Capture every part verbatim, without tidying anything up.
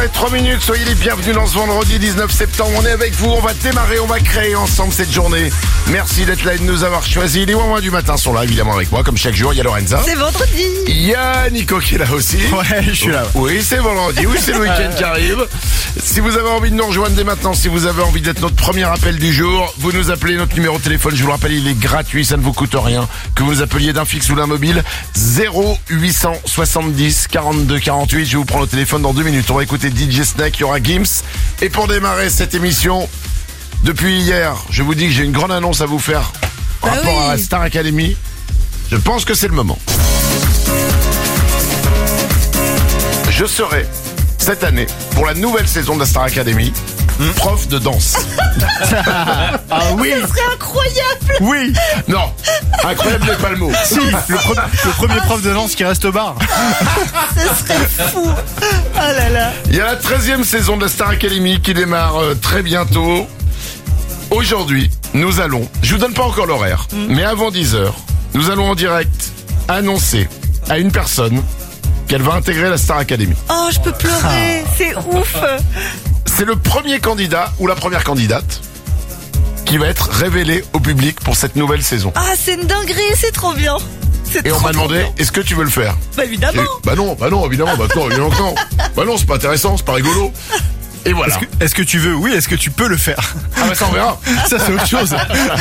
et trois minutes, soyez les bienvenus dans ce vendredi dix-neuf septembre. On est avec vous, on va démarrer, on va créer ensemble cette journée. Merci d'être là et de nous avoir choisis. Les Ouin-Ouin du matin sont là, évidemment, avec moi, comme chaque jour. Il y a Lorenza. C'est vendredi. Il y a Nico qui est là aussi. Ouais, je suis là. Oui, c'est vendredi, oui, c'est le week-end qui arrive. Si vous avez envie de nous rejoindre dès maintenant, si vous avez envie d'être notre premier appel du jour, vous nous appelez, notre numéro de téléphone, je vous le rappelle, il est gratuit, ça ne vous coûte rien. Que vous appeliez d'un fixe ou d'un mobile, zéro huit cent soixante-dix quarante-deux quarante-huit. Je vous prends le téléphone dans deux minutes. On va écouter D J Snake, il y aura Gims. Et pour démarrer cette émission, depuis hier, je vous dis que j'ai une grande annonce à vous faire en bah rapport oui. à la Star Academy. Je pense que c'est le moment. Je serai, cette année, pour la nouvelle saison de la Star Academy, hmm. prof de danse. Ah oui. Ça serait incroyable. Oui. Non, incroyable n'est pas le mot. Si, le, pre- le premier prof de danse qui reste au bar. Ça serait fou. Oh là là. Il y a la treizième saison de la Star Academy qui démarre euh, très bientôt. Aujourd'hui, nous allons, je vous donne pas encore l'horaire, mm. mais avant dix heures, nous allons en direct annoncer à une personne qu'elle va intégrer la Star Academy. Oh, je peux pleurer. C'est ouf. C'est le premier candidat ou la première candidate qui va être révélé au public pour cette nouvelle saison. Ah, c'est une dinguerie, c'est trop bien. C'est Et on trop, m'a trop demandé, bien. est-ce que tu veux le faire? Bah évidemment. Et, bah non, bah non, évidemment, bah non, évidemment que non. Bah non, c'est pas intéressant, c'est pas rigolo. Et voilà. Est-ce que, est-ce que tu veux? Oui, est-ce que tu peux le faire? Ah bah ça on verra. Ça c'est autre chose.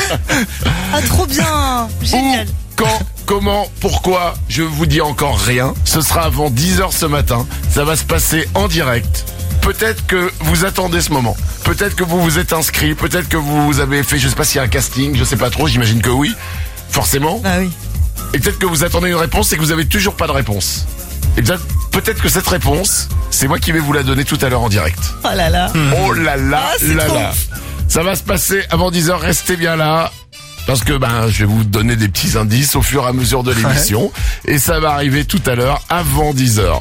Ah, trop bien. Génial. Où, quand, comment, pourquoi, je vous dis encore rien. Ce sera avant dix heures ce matin. Ça va se passer en direct. Peut-être que vous attendez ce moment. Peut-être que vous vous êtes inscrit. Peut-être que vous avez fait, je sais pas s'il y a un casting, je sais pas trop, j'imagine que oui. Forcément. Bah oui. Et peut-être que vous attendez une réponse et que vous avez toujours pas de réponse. Et bien, peut-être que cette réponse, c'est moi qui vais vous la donner tout à l'heure en direct. Oh là là. Mmh. Oh là là, Ah, c'est là trop là. ouf. Ça va se passer avant dix heures, restez bien là. Parce que ben, je vais vous donner des petits indices au fur et à mesure de l'émission. Ouais. Et ça va arriver tout à l'heure, avant dix heures.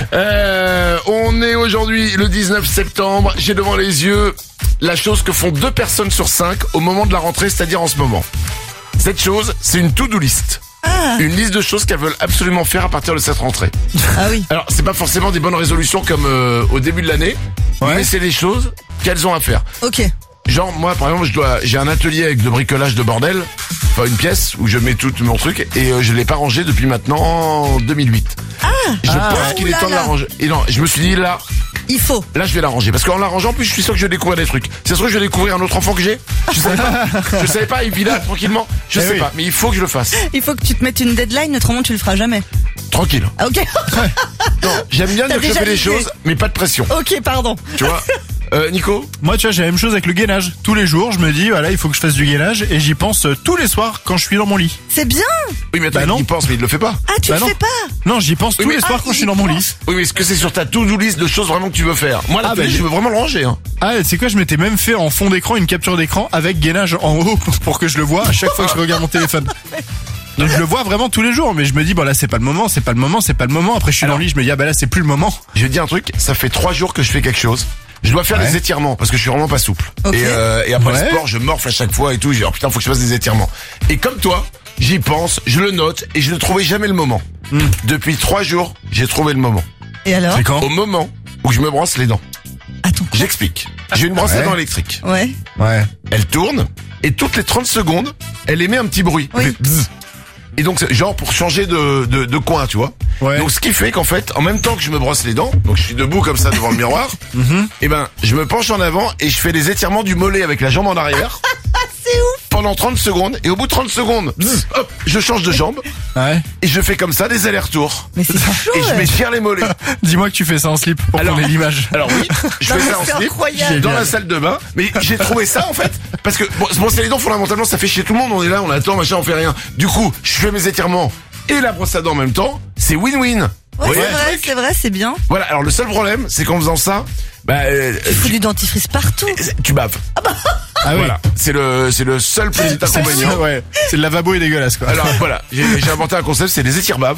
Euh, on est aujourd'hui le dix-neuf septembre. J'ai devant les yeux la chose que font deux personnes sur cinq au moment de la rentrée, c'est-à-dire en ce moment. Cette chose, c'est une to-do list. Ah. Une liste de choses qu'elles veulent absolument faire à partir de cette rentrée. Ah oui. Alors, c'est pas forcément des bonnes résolutions comme euh, au début de l'année, ouais. mais c'est des choses qu'elles ont à faire. Ok. Genre, moi, par exemple, je dois, j'ai un atelier avec de bricolage de bordel, enfin une pièce où je mets tout mon truc, et euh, je l'ai pas rangé depuis maintenant deux mille huit. Ah. Je ah, pense ouais. qu'il est temps de la ranger. Et non, je me suis dit là, il faut. là, je vais la ranger parce qu'en la rangeant, en plus, je suis sûr que je vais découvrir des trucs. C'est sûr que je vais découvrir un autre enfant que j'ai. Je savais pas. Je savais pas. Il vit là tranquillement. Je eh sais oui. pas, mais il faut que je le fasse. Il faut que tu te mettes une deadline, autrement tu le feras jamais. Tranquille. Ah, ok. Non, j'aime bien T'as dire que je déjà fais les l'idée. choses, mais pas de pression. Ok, pardon. Tu vois. Euh, Nico? Moi, tu vois, j'ai la même chose avec le gainage. Tous les jours, je me dis, voilà, il faut que je fasse du gainage, et j'y pense euh, tous les soirs quand je suis dans mon lit. C'est bien. Oui, mais attends, Bah non. il y pense, mais il le fait pas. Ah, tu Bah le non. fais pas. Non, j'y pense Oui, tous mais- les soirs Ah, quand je suis il dans mon pense. lit. Oui, mais est-ce que c'est sur ta to-do list de choses vraiment que tu veux faire? Moi, la Ah, bah, je j'ai- veux vraiment le ranger, hein. Ah, tu sais quoi, je m'étais même fait en fond d'écran une capture d'écran avec gainage en haut pour que je le vois à chaque fois que je regarde mon téléphone. Donc je le vois vraiment tous les jours, mais je me dis, bon là c'est pas le moment, c'est pas le moment, c'est pas le moment. Après je suis Alors- dans le lit, je me dis, ah bah là c'est plus le moment. Je vais te dire un truc, ça fait trois jours que je fais quelque chose. Je dois faire Ouais. des étirements parce que je suis vraiment pas souple. Ok. Et, euh, et après Ouais. le sport, je morfle à chaque fois et tout. Je dis, oh putain, faut que je fasse des étirements. Et comme toi, j'y pense, je le note et je ne trouvais jamais le moment. Mm. Depuis trois jours, j'ai trouvé le moment. Et alors? C'est quand? Au moment où je me brosse les dents. Attends. quoi J'explique. J'ai une brosse à Ouais. dents électrique. Ouais. Ouais. Elle tourne et toutes les trente secondes, elle émet un petit bruit. Oui. Elle fait bzzz. Et donc, c'est genre pour changer de, de, de coin, tu vois. Ouais. Donc, ce qui fait qu'en fait, en même temps que je me brosse les dents, donc je suis debout comme ça devant le miroir, Mhm. et ben, je me penche en avant et je fais des étirements du mollet avec la jambe en arrière C'est ouf. pendant trente secondes. Et au bout de trente secondes, bzzz, hop, je change de jambe Ouais. et je fais comme ça des allers-retours. Mais c'est chaud. Et je ouais. m'étire les mollets. Dis-moi que tu fais ça en slip pour Alors- qu'on ait l'image. Alors oui, je Non, fais mais ça en c'est slip incroyable. dans Génial. la salle de bain. Mais j'ai trouvé ça en fait parce que bon, se brosser les dents fondamentalement ça fait chier tout le monde. On est là, on attend, machin, on fait rien. Du coup, je fais mes étirements et la brosse à dents en même temps. C'est win-win. Ouais, Vous voyez c'est le vrai, truc c'est vrai, c'est bien. Voilà. Alors le seul problème, c'est qu'en faisant ça, bah euh, Tu fous du dentifrice partout. tu baves. Ah oui. Voilà. C'est le c'est le seul petit inconvénient. Ouais. C'est le lavabo est dégueulasse quoi. Alors voilà, j'ai j'ai inventé un concept, c'est les étire-baves.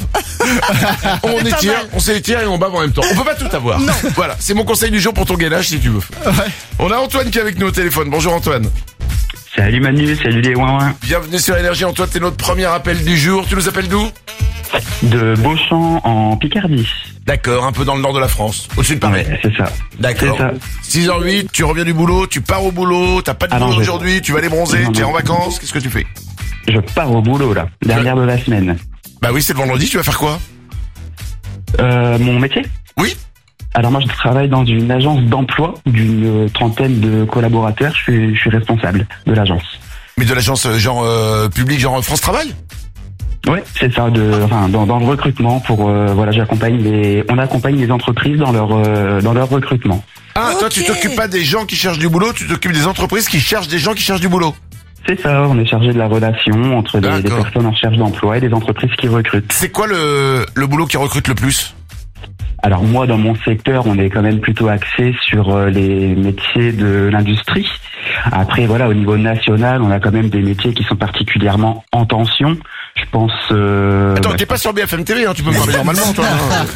On C'est pas étire, mal. on s'étire et on bave en même temps. On peut pas tout avoir. Voilà, c'est mon conseil du jour pour ton gainage si tu veux. Ouais. On a Antoine qui est avec nous au téléphone. Bonjour Antoine. Salut Manu, salut les ouin ouin. Bienvenue sur Énergie. Antoine, t'es notre premier appel du jour. Tu nous appelles d'où? De Beauchamp en Picardie. D'accord, un peu dans le nord de la France, au-dessus de Paris. Ouais, c'est ça. D'accord. C'est ça. six heures huit, tu reviens du boulot, tu pars au boulot, t'as pas de Ah non, boulot je- aujourd'hui, tu vas aller bronzer, Non, tu es en non. vacances, qu'est-ce que tu fais? Je pars au boulot là, dernière de la semaine. Bah oui, c'est le vendredi, tu vas faire quoi? Euh, mon métier? Oui. Alors moi je travaille dans une agence d'emploi d'une trentaine de collaborateurs. Je suis, je suis responsable de l'agence. Mais de l'agence euh, genre euh, publique, genre France Travail? Ouais, c'est ça. De, enfin, dans, dans le recrutement pour euh, voilà, j'accompagne les, on accompagne les entreprises dans leur euh, dans leur recrutement. Ah, toi tu Ok. t'occupes pas des gens qui cherchent du boulot, tu t'occupes des entreprises qui cherchent des gens qui cherchent du boulot. C'est ça. On est chargé de la relation entre les, les D'accord. personnes en recherche d'emploi et les entreprises qui recrutent. C'est quoi le, le boulot qui recrute le plus? Alors moi, dans mon secteur, on est quand même plutôt axé sur euh, les métiers de l'industrie. Après, voilà, au niveau national, on a quand même des métiers qui sont particulièrement en tension. Je pense... Euh, Attends, bah, t'es pas sur B F M T V, hein, tu peux me parler normalement, toi.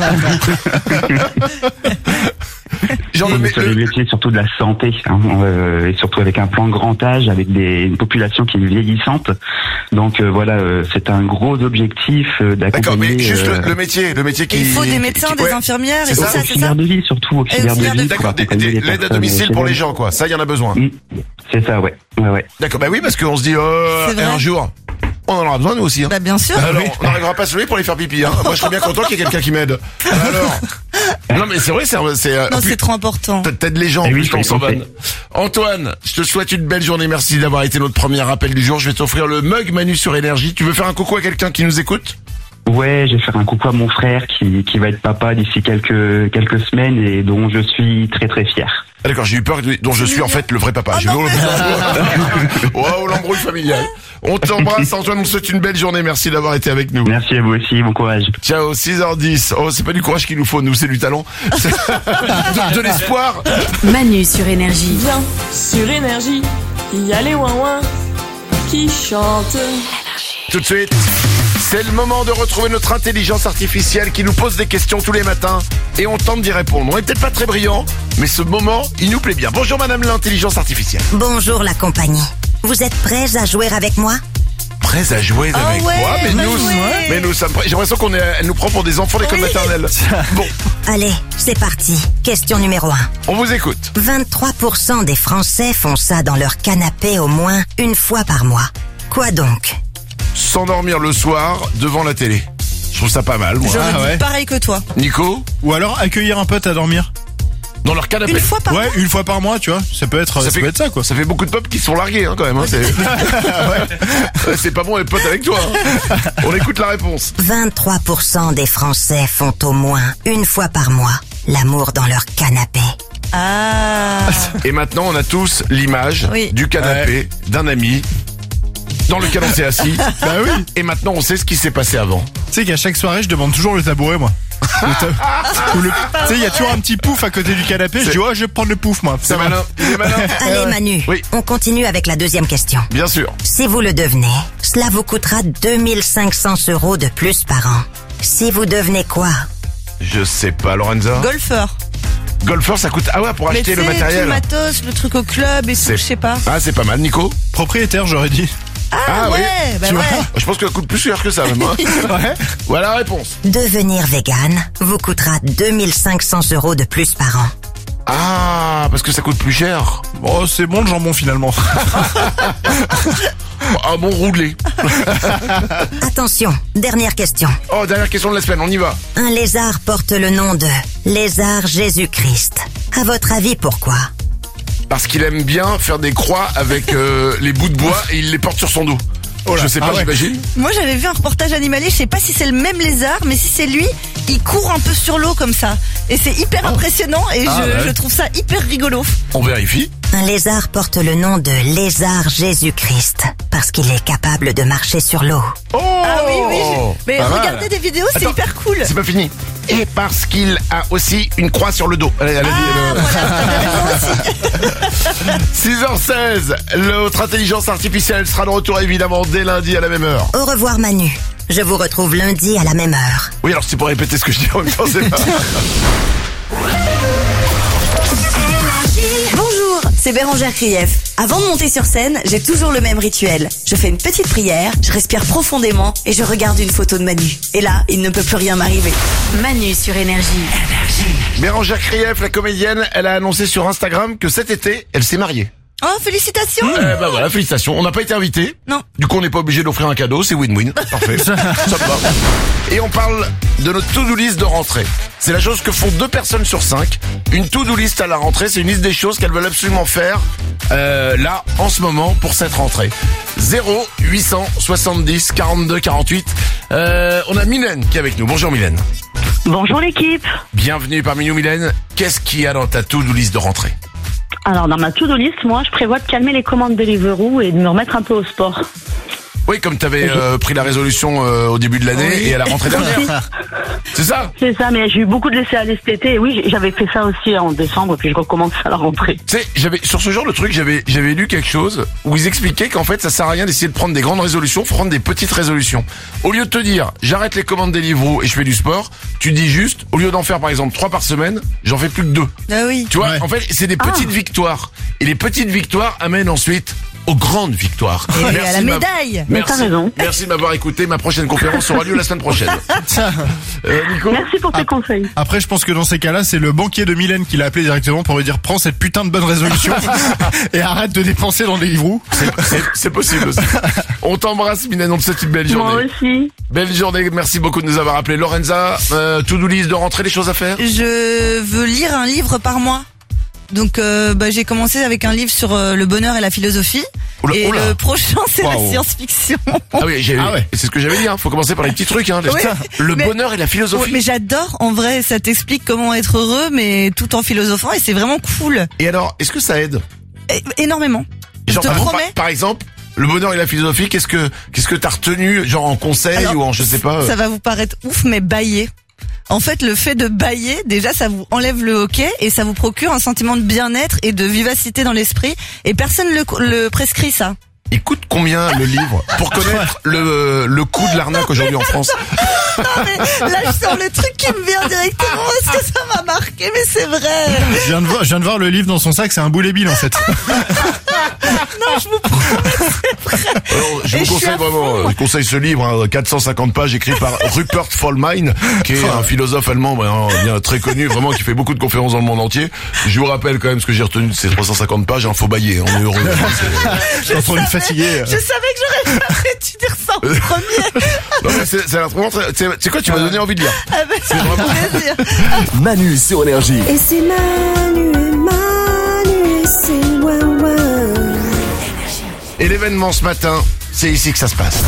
hein. Genre le, on est mé- sur le- les métiers surtout de la santé, hein, euh, et surtout avec un plan grand âge, avec des, une population qui est vieillissante. Donc euh, voilà, euh, c'est un gros objectif euh, D'accord, d'accompagner... mais juste euh, le, le métier, le métier qui... Il faut des médecins, qui- des ouais. infirmières et C'est tout ça. ça, c'est ça? auxiliaires de vie, surtout auxiliaires de auxiliaires de vie. vie. pour D'accord, des- accompagner des- les l'aide à personnes domicile chez pour les elles. gens, quoi. Ça, il y en a besoin. Mm. C'est ça, ouais. ouais, ouais. D'accord, bah oui, parce qu'on se dit, euh, C'est vrai. un jour, on en aura besoin, nous aussi. Hein. Bah bien sûr. Alors, on n'arrivera pas à se lever pour les faire pipi. Hein. Moi, je serais bien content qu'il y ait quelqu'un qui m'aide. Alors, non, mais c'est vrai, c'est... c'est euh, Non, en plus, c'est trop important. t'aides les gens, en Eh oui, plus, je quand on l'ai s'en compris. vanne. Antoine, je te souhaite une belle journée. Merci d'avoir été notre premier appel du jour. Je vais t'offrir le mug Manu sur Énergie. Tu veux faire un coucou à quelqu'un qui nous écoute? Ouais, je vais faire un coucou à mon frère qui, qui va être papa d'ici quelques quelques semaines et dont je suis très très fier. Ah, d'accord, j'ai eu peur de- dont je suis en fait le vrai papa. J'ai eu Wow, l'embrouille familiale. On t'embrasse, Antoine, on te souhaite une belle journée. Merci d'avoir été avec nous. Merci à vous aussi, bon courage. Ciao, six heures dix. Oh, c'est pas du courage qu'il nous faut, nous, c'est du talent. C'est de, de l'espoir. Manu sur Énergie. Viens sur Énergie, il y a les ouin qui chantent. Tout de suite, c'est le moment de retrouver notre intelligence artificielle qui nous pose des questions tous les matins et on tente d'y répondre. On est peut-être pas très brillant, mais ce moment, il nous plaît bien. Bonjour madame l'intelligence artificielle. Bonjour la compagnie. Vous êtes prêts à jouer avec moi? Prêts à jouer Ah avec ouais, moi, mais bah nous, ouais. mais nous sommes prêts. J'ai l'impression qu'on est, elle nous prend pour des enfants d'école maternelle. Bon, Allez, c'est parti. Question numéro un. on vous écoute. vingt-trois pour cent des Français font ça dans leur canapé au moins une fois par mois. Quoi donc? S'endormir le soir devant la télé. Je trouve ça pas mal, moi. J'aurais Ah dit ouais. pareil que toi. Nico, Ou alors accueillir un pote à dormir. dans leur canapé. Une fois par Ouais, mois. une fois par mois, tu vois. Ça peut être ça, fait, peut être ça quoi. Ça fait beaucoup de peuples qui se sont largués, hein, quand même. Hein, c'est... Ouais, c'est pas bon être pote avec toi. Hein. On écoute la réponse. vingt-trois pour cent des Français font au moins une fois par mois l'amour dans leur canapé. Ah. Et maintenant, on a tous l'image Oui. du canapé d'un ami dans lequel on s'est assis. Bah oui. Et maintenant, on sait ce qui s'est passé avant. Tu sais qu'à chaque soirée, je demande toujours le tabouret, moi. Le ta- Ou le- Tu sais, il y a toujours un petit pouf à côté du canapé. Je C'est- dis, ouais, je vais prendre le pouf, moi. C'est Ça va. malin. Il est malin. Allez Manu, Oui. on continue avec la deuxième question. Bien sûr. Si vous le devenez, cela vous coûtera deux mille cinq cents euros de plus par an. Si vous devenez quoi? Je sais pas, Lorenza. Golfeur. Golfeur, ça coûte. Ah ouais, pour Mais acheter tu le sais, tout matériel. le matos, le truc au club et tout, C'est- je sais pas. Ah, c'est pas mal, Nico. Propriétaire, j'aurais dit. Ah, Ah, ouais, oui. bah Tu ouais. vois. Je pense que ça coûte plus cher que ça, même. Hein. Ouais. Voilà la réponse. Devenir vegan vous coûtera deux mille cinq cents euros de plus par an. Ah, parce que ça coûte plus cher. Oh, c'est bon le jambon finalement. Un bon roulé. Attention, dernière question. Oh, dernière question de la semaine, on y va. Un lézard porte le nom de lézard Jésus-Christ. À votre avis, pourquoi? Parce qu'il aime bien faire des croix avec euh, les bouts de bois et il les porte sur son dos. Oh là. Je sais pas, Ah ouais. j'imagine. Moi j'avais vu un reportage animalier, je sais pas si c'est le même lézard, mais si c'est lui, il court un peu sur l'eau comme ça. Et c'est hyper impressionnant et Ah, je, ouais. je trouve ça hyper rigolo. On vérifie. Un lézard porte le nom de lézard Jésus-Christ parce qu'il est capable de marcher sur l'eau. Oh Ah oui, oui. j'ai- Mais Pas mal. regardez des vidéos, c'est Attends, hyper cool. C'est pas fini. Et parce qu'il a aussi une croix sur le dos. Elle, elle a dit, Ah, elle- six heures seize, notre intelligence artificielle sera de retour évidemment dès lundi à la même heure. Au revoir Manu. Je vous retrouve lundi à la même heure. Oui, alors c'est pour répéter ce que je dis en même temps, c'est pas... Bonjour, c'est Bérangère Krief. Avant de monter sur scène, j'ai toujours le même rituel. Je fais une petite prière, je respire profondément et je regarde une photo de Manu. Et là, il ne peut plus rien m'arriver. Manu sur Énergie. Bérangère Krief, la comédienne, elle a annoncé sur Instagram que cet été, elle s'est mariée. Oh, félicitations. Eh ben voilà, félicitations. On n'a pas été invités. Non. Du coup, on n'est pas obligé d'offrir un cadeau, c'est win-win. Parfait. Ça me va. Et on parle de notre to-do list de rentrée. C'est la chose que font deux personnes sur cinq. Une to-do list à la rentrée, c'est une liste des choses qu'elles veulent absolument faire euh, là, en ce moment, pour cette rentrée. zéro huit cent soixante-dix quarante-deux quarante-huit. Euh, on a Mylène qui est avec nous. Bonjour Mylène. Bonjour l'équipe. Bienvenue parmi nous Mylène. Qu'est-ce qu'il y a dans ta to-do list de rentrée ? Alors dans ma to-do list, moi je prévois de calmer les commandes Deliveroo et de me remettre un peu au sport. Oui, comme tu avais euh, pris la résolution euh, au début de l'année oui. et à la rentrée dernière. C'est ça ? C'est ça, mais j'ai eu beaucoup de laisser-aller cet été. Et oui, j'avais fait ça aussi en décembre et puis je recommence à la rentrée. Tu sais, j'avais sur ce genre de truc, j'avais j'avais lu quelque chose où ils expliquaient qu'en fait ça sert à rien d'essayer de prendre des grandes résolutions, faut prendre des petites résolutions. Au lieu de te dire j'arrête les commandes Deliveroo et je fais du sport, tu dis juste au lieu d'en faire par exemple trois par semaine, j'en fais plus que deux. Ah oui. Tu vois, Ouais. en fait c'est des petites Ah. victoires et les petites victoires amènent ensuite aux grandes victoires. Et à la de m'avoir- médaille. Mais Merci, t'as raison. merci de m'avoir écouté. Ma prochaine conférence aura lieu la semaine prochaine. Euh, Nico. Merci pour tes Ah. conseils. Après, je pense que dans ces cas-là, c'est le banquier de Mylène qui l'a appelé directement pour lui dire prends cette putain de bonne résolution et arrête de dépenser dans des livres. C'est- C'est possible aussi. On t'embrasse, Mylène. On te souhaite une belle Moi journée. aussi. Belle journée. Merci beaucoup de nous avoir appelé. Lorenza, euh, to-do list de rentrer, les choses à faire. Je veux lire un livre par mois. Donc euh, bah, j'ai commencé avec un livre sur euh, le bonheur et la philosophie. Oula, et oula. le prochain c'est Waouh. la science-fiction. Ah oui, j'ai, Ah ouais. c'est ce que j'avais dit. Hein. Faut commencer par les petits trucs. Hein. Oui, Le mais- bonheur et la Ouais, philosophie. mais j'adore en vrai, ça t'explique comment être heureux mais tout en philosophant et c'est vraiment cool. Et alors, est-ce que ça aide? Et- énormément. Je Genre, te par, par- promets. par exemple, le bonheur et la philosophie. Qu'est-ce que qu'est-ce que t'as retenu, genre en conseil Alors, ou en je sais pas. euh, Ça va vous paraître ouf mais bailler. En fait, le fait de bailler, déjà, ça vous enlève le hoquet et ça vous procure un sentiment de bien-être et de vivacité dans l'esprit. Et personne le, le prescrit, ça. Il coûte combien le livre pour connaître le le coût de l'arnaque aujourd'hui en France? Non, mais là, je sors le truc qui me vient directement parce que ça m'a marqué, mais c'est vrai. Je viens de voir, je viens de voir le livre dans son sac, c'est un boulet bill en fait. Non, je vous promets. Alors, je Et vous je suis conseille à vraiment, fond. euh, je conseille ce livre, hein, quatre cent cinquante pages, écrit par Rupert Vollmein, qui est un philosophe allemand ben, bien très connu, vraiment qui fait beaucoup de conférences dans le monde entier. Je vous rappelle quand même ce que j'ai retenu de ces trois cent cinquante pages, hein, faut bailler, on est heureux. Je suis en train de me fatiguer. Je savais que j'aurais jamais dû dire ça en premier. Non, mais c'est, c'est un vraiment très, c'est, c'est quoi, tu m'as donné envie de lire. Ah ben, ça C'est vraiment- fait plaisir. Manu sur Énergie. Et c'est Manu, et Manu, et c'est loin, loin. Et l'événement ce matin, c'est ici que ça se passe.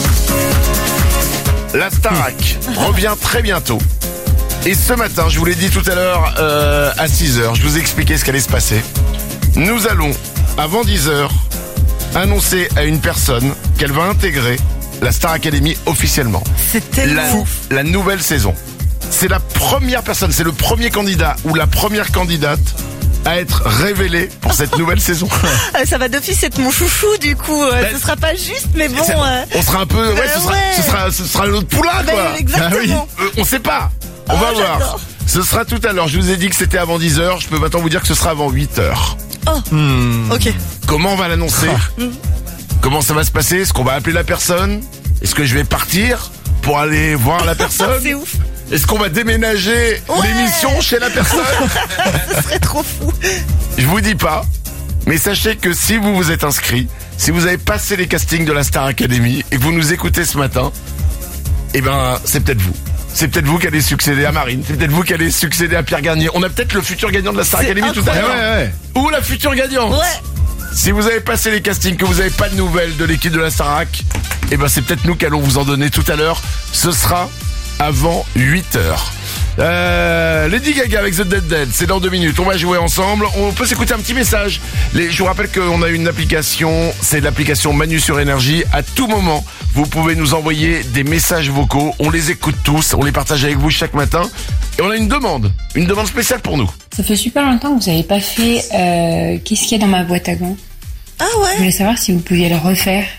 La Starac revient très bientôt. Et ce matin, je vous l'ai dit tout à l'heure euh, à six heures, je vous ai expliqué ce qu'allait se passer. Nous allons, avant dix heures, annoncer à une personne qu'elle va intégrer la Star Academy officiellement. C'est tellement La, ouf. la nouvelle saison. C'est la première personne, c'est le premier candidat ou la première candidate à être révélée pour cette nouvelle saison. Euh, Ça va d'office être mon chouchou, du coup. Euh, Ben, ce sera pas juste, mais bon. C'est- euh, On sera un peu, ouais, Euh, ce sera, ouais. ce sera, ce sera notre poulain, ben, quoi. exactement. Euh, on sait pas. On Oh, va voir. j'adore. Ce sera tout à l'heure. Je vous ai dit que c'était avant dix heures. Je peux maintenant vous dire que ce sera avant huit heures. Ok. Comment on va l'annoncer? Comment ça va se passer? Est-ce qu'on va appeler la personne? Est-ce que je vais partir pour aller voir la personne? C'est ouf. Est-ce qu'on va déménager Ouais. l'émission chez la personne? Ce serait trop fou. Je vous dis pas. Mais sachez que si vous vous êtes inscrit, si vous avez passé les castings de la Star Academy et que vous nous écoutez ce matin, eh ben, c'est peut-être vous. C'est peut-être vous qui allez succéder à Marine. C'est peut-être vous qui allez succéder à Pierre Garnier. On a peut-être le futur gagnant de la Star C'est Academy tout à incroyable. l'heure. Ouais, ouais. Ou la future gagnante. Ouais. Si vous avez passé les castings, que vous n'avez pas de nouvelles de l'équipe de la Starac, eh ben c'est peut-être nous qui allons vous en donner tout à l'heure. Ce sera avant huit heures. Euh, Lady Gaga avec The Dead Dead, c'est dans deux minutes. On va jouer ensemble. On peut s'écouter un petit message. Les, je vous rappelle qu'on a une application, c'est l'application Manu sur Énergie. À tout moment, vous pouvez nous envoyer des messages vocaux. On les écoute tous, on les partage avec vous chaque matin. Et on a une demande, une demande spéciale pour nous. Ça fait super longtemps que vous n'avez pas fait euh, qu'est-ce qu'il y a dans ma boîte à gants. Ah Je ouais. voulais savoir si vous pouviez le refaire.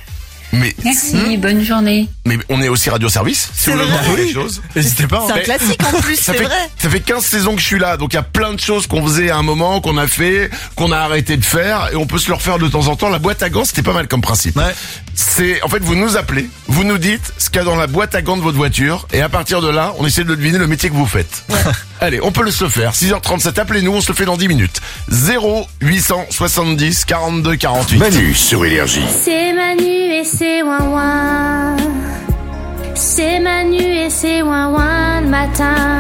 Mais Merci, hmm, bonne journée. mais on est aussi radio service. Si C'est vous voulez vrai. montrer les choses. N'hésitez pas. C'est un hein. classique en plus, Ça c'est fait, vrai. ça fait quinze saisons que je suis là, donc il y a plein de choses qu'on faisait à un moment, qu'on a fait, qu'on a arrêté de faire, et on peut se le refaire de temps en temps. La boîte à gants, c'était pas mal comme principe. Ouais. C'est, en fait, vous nous appelez, vous nous dites ce qu'il y a dans la boîte à gants de votre voiture, et à partir de là, on essaie de deviner le métier que vous faites. Allez, on peut le se faire. six heures trente-sept, appelez-nous, on se le fait dans dix minutes. zéro huit cent soixante-dix quarante-deux quarante-huit. Manu sur Énergie. C'est Manu et c'est ouin C'est Manu et c'est ouin le matin.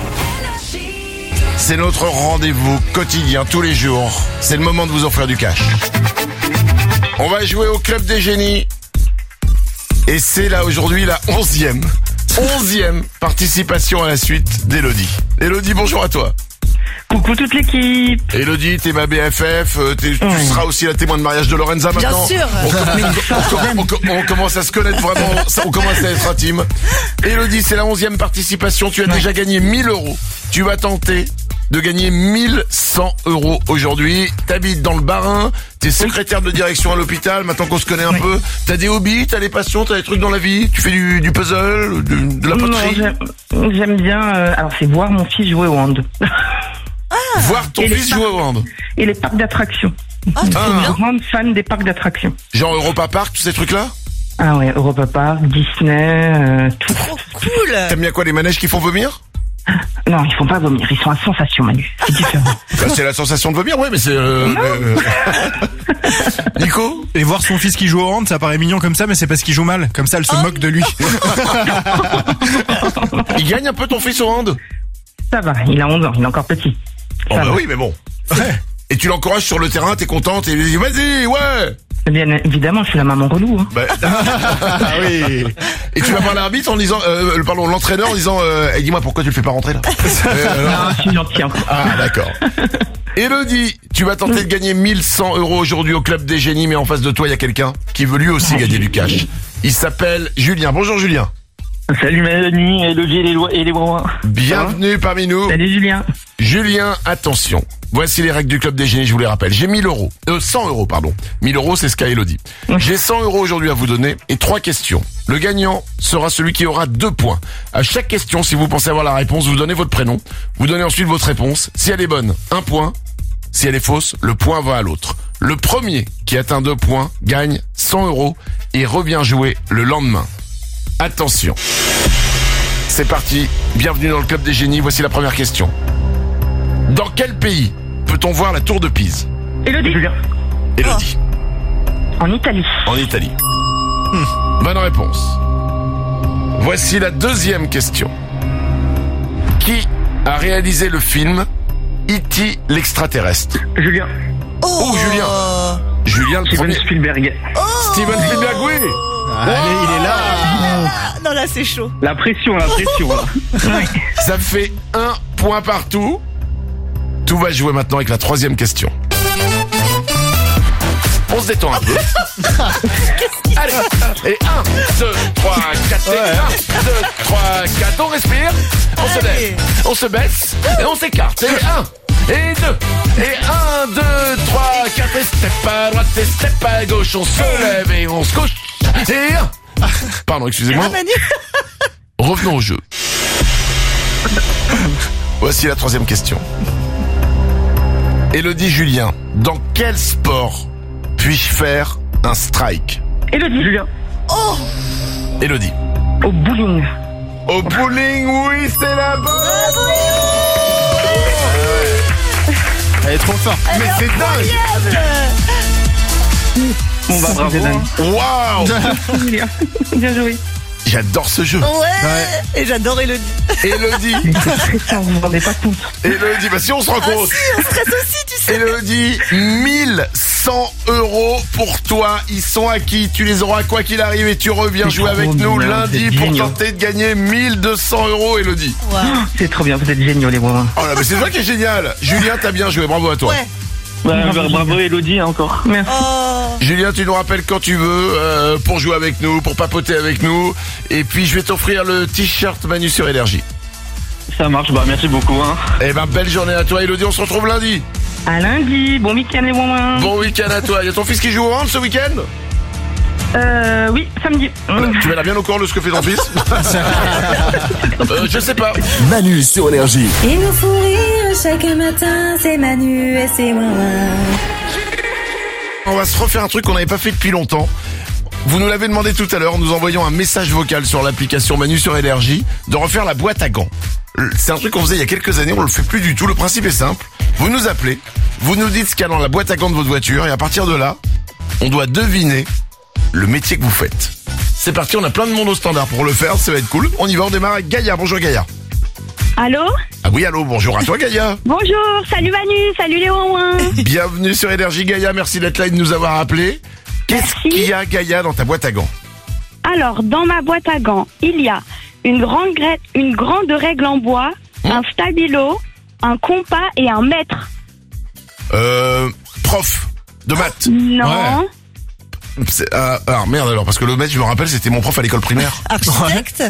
C'est notre rendez-vous quotidien, tous les jours. C'est le moment de vous offrir du cash. On va jouer au Club des Génies. Et c'est là aujourd'hui la onzième. Onzième participation à la suite d'Elodie. Elodie, bonjour à toi. Coucou toute l'équipe. Elodie, t'es ma B F F, euh, t'es- tu Oui. seras aussi la témoin de mariage de Lorenza Bien maintenant. sûr. On, on- on- on commence à se connaître vraiment, ça- on commence à être intime. Elodie, c'est la onzième participation, tu as déjà gagné mille euros. Tu vas tenter de gagner mille cent euros aujourd'hui. T'habites dans le Bas-Rhin, t'es secrétaire de direction à l'hôpital, maintenant qu'on se connaît un Oui. peu. T'as des hobbies, t'as des passions, t'as des trucs dans la vie, tu fais du, du puzzle, de, de la Non, poterie. j'aime- j'aime bien. euh, alors c'est voir mon fils jouer au hand Voir ton Et les fils parcs. jouer au hand. et les parcs d'attractions. Ah, trop Ah. bien. Grande fan des parcs d'attractions. Genre Europa Park, tous ces trucs-là. Ah ouais, Europa Park, Disney, euh, tout. Trop cool. T'aimes bien quoi, les manèges qui font vomir? Non, ils font pas vomir, ils sont à sensation, Manu. C'est différent. Bah, c'est la sensation de vomir, ouais, mais c'est... Euh, euh, Nico? Et voir son fils qui joue au hand, ça paraît mignon comme ça, mais c'est parce qu'il joue mal. Comme ça, elle se moque de lui. Il gagne un peu ton fils au hand? Ça va, il a onze ans, il est encore petit. Oh Ça bah va. oui, mais bon. Et tu l'encourages sur le terrain, t'es contente, et il dit vas-y, ouais. Bien évidemment, je suis la maman relou. Hein. Bah, ah oui. Et tu vas voir l'arbitre en disant, euh, le- pardon, l'entraîneur en disant, euh, hey, dis-moi pourquoi tu le fais pas rentrer là. Euh, alors- Non, je suis gentil encore. Ah d'accord. Elodie, tu vas tenter de gagner mille cent euros aujourd'hui au Club des Génies, mais en face de toi, il y a quelqu'un qui veut lui aussi gagner du cash. Il s'appelle Julien. Bonjour Julien. Salut Mélanie, Elodie et les lois et les Wouin. Bienvenue parmi nous. Salut Julien. Julien, attention. Voici les règles du Club des Génies, je vous les rappelle. J'ai mille euros. Euh, cent euros, pardon. mille euros, c'est ce qu'a Elodie. J'ai cent euros aujourd'hui à vous donner et trois questions. Le gagnant sera celui qui aura deux points. À chaque question, si vous pensez avoir la réponse, vous donnez votre prénom. Vous donnez ensuite votre réponse. Si elle est bonne, un point. Si elle est fausse, le point va à l'autre. Le premier qui atteint deux points gagne cent euros et revient jouer le lendemain. Attention. C'est parti. Bienvenue dans le Club des Génies. Voici la première question. Dans quel pays peut-on voir la tour de Pise? Elodie. Julien. Elodie. En Italie. En Italie. Bonne réponse. Voici la deuxième question. Qui a réalisé le film E T l'extraterrestre? Julien. Oh, Julien. Julien le Steven premier. Spielberg. Steven Spielberg, oui. Allez, il est là. Ah, non, là, c'est chaud. La pression, la pression. là. Ça fait un point partout. Tout va jouer maintenant avec la troisième question. On se détend un peu. Allez. Et un, deux, trois, quatre, et un, deux, trois, quatre, on respire, on se lève, on se baisse, et on s'écarte. Et un, et deux, et un, deux, trois, quatre, et step à droite, et step à gauche, on se lève et on se couche. Et un. Pardon, excusez-moi. Ah, Manu. Revenons au jeu. Voici la troisième question. Elodie Julien, dans quel sport puis-je faire un strike? Elodie. Julien. Oh. Elodie. Au bowling. Au bowling, oui, c'est la bonne. Elle est trop forte. Mais c'est dingue. Bon bah bravo. hein. Waouh. Julien. Bien joué. J'adore ce jeu. Ouais. Et j'adore Elodie. Elodie. C'est stressant, vous vous rendez pas compte. Elodie, bah si on se rend Ah compte. si, on stresse aussi, tu sais. Elodie, mille cent euros pour toi. Ils sont acquis. Tu les auras quoi qu'il arrive et tu reviens C'est jouer trop avec nous bien, lundi c'est pour génial. tenter de gagner mille deux cents euros, Elodie. Wow. C'est trop bien, vous êtes géniaux les Wouin. Oh là, mais c'est toi qui est génial. Julien, t'as bien joué. Bravo à toi. Ouais. Bah, bah, bravo Elodie hein, encore. Merci. Oh. Julien, tu nous rappelles quand tu veux euh, pour jouer avec nous, pour papoter avec nous. Et puis, je vais t'offrir le t-shirt Manu sur Énergie. Ça marche, bah merci beaucoup. Hein. Eh ben, belle journée à toi, Elodie. On se retrouve lundi. À lundi. Bon week-end les Wouin. Bon week-end à toi. Il y a ton fils qui joue au hand ce week-end? Euh, oui, samedi. Tu vas bien au courant de ce que fait ton fils? euh, Je sais pas. Manu sur Énergie. Ils nous font rire chaque matin, c'est Manu et c'est Wawan. On va se refaire un truc qu'on n'avait pas fait depuis longtemps. Vous nous l'avez demandé tout à l'heure en nous envoyant un message vocal sur l'application Manu sur Énergie de refaire la boîte à gants. C'est un truc qu'on faisait il y a quelques années, on le fait plus du tout. Le principe est simple. Vous nous appelez, vous nous dites ce qu'il y a dans la boîte à gants de votre voiture et à partir de là, on doit deviner le métier que vous faites. C'est parti, on a plein de monde au standard pour le faire, ça va être cool. On y va, on démarre avec Gaïa. Bonjour Gaïa. Allô? Ah oui, allô, bonjour à toi Gaïa. Bonjour, salut Manu, salut les ouin. Bienvenue sur Énergie Gaïa, merci d'être là et de nous avoir appelés. Qu'est-ce qu'il y a Gaïa dans ta boîte à gants? Alors, dans ma boîte à gants, il y a une grande, gra- une grande règle en bois, Hum un stabilo, un compas et un mètre. Euh, prof de maths. Non. Ouais. C'est, euh, alors merde alors, parce que le maître, je me rappelle, c'était mon prof à l'école primaire. Architecte?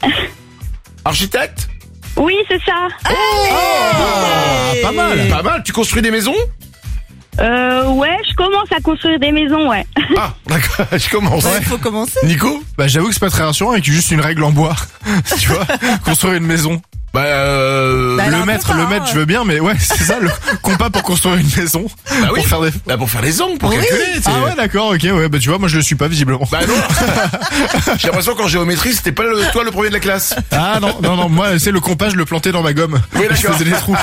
Architecte? Oui, c'est ça. Ah, pas mal. Pas mal, tu construis des maisons? Euh, ouais, je commence à construire des maisons, ouais. Ah, d'accord, je commence. Il faut commencer. Nico? Bah j'avoue que c'est pas très rassurant avec juste une règle en bois. Tu vois, construire une maison. Bah, euh... Bah, elle a le un maître, compas, le maître, hein. je veux bien, mais ouais, c'est ça, le compas pour construire une maison. Bah oui, pour faire des... bah pour faire les angles, pour Oui. calculer. c'est- Ah ouais, d'accord, ok, ouais, bah tu vois, moi je le suis pas visiblement. Bah non. J'ai l'impression qu'en géométrie, c'était pas le, toi le premier de la classe. Ah non, non, non, moi c'est le compas, je le plantais dans ma gomme. Oui, Je d'accord. faisais des trous.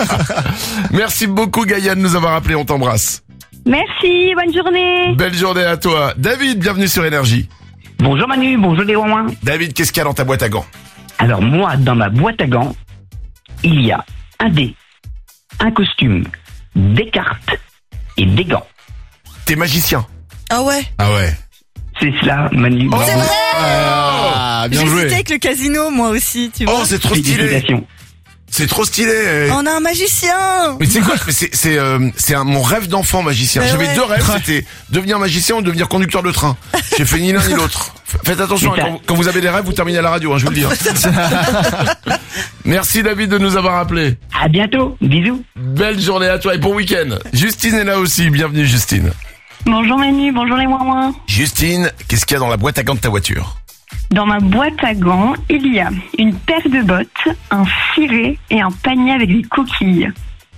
Merci beaucoup Gaïa de nous avoir appelés, on t'embrasse. Merci, bonne journée. Belle journée à toi. David, bienvenue sur Énergie. Bonjour Manu, bonjour les ouin. David, qu'est-ce qu'il y a dans ta boîte à gants? Alors moi, dans ma boîte à gants, il y a un dé, un costume, des cartes et des gants. T'es magicien. Ah ouais. Ah ouais. C'est cela, Manu. C'est vrai. Ah, bien J'ai joué. hésité avec le casino, moi aussi, tu vois. Oh, c'est trop stylé. Félicitations. C'est trop stylé. eh. On a un magicien. Mais tu sais quoi? Mais c'est c'est euh, c'est un, mon rêve d'enfant magicien. Mais J'avais ouais. deux rêves, c'était devenir magicien ou devenir conducteur de train. J'ai fait ni l'un ni l'autre. F- Faites attention, hein, quand, quand vous avez des rêves, vous terminez à la radio, hein, je vous le dis. hein. Merci David de nous avoir appelés. À bientôt, bisous. Belle journée à toi et bon week-end. Justine est là aussi, bienvenue Justine. Bonjour Manu, bonjour les ouin. Justine, qu'est-ce qu'il y a dans la boîte à gants de ta voiture? Dans ma boîte à gants, il y a une paire de bottes, un ciré et un panier avec des coquilles.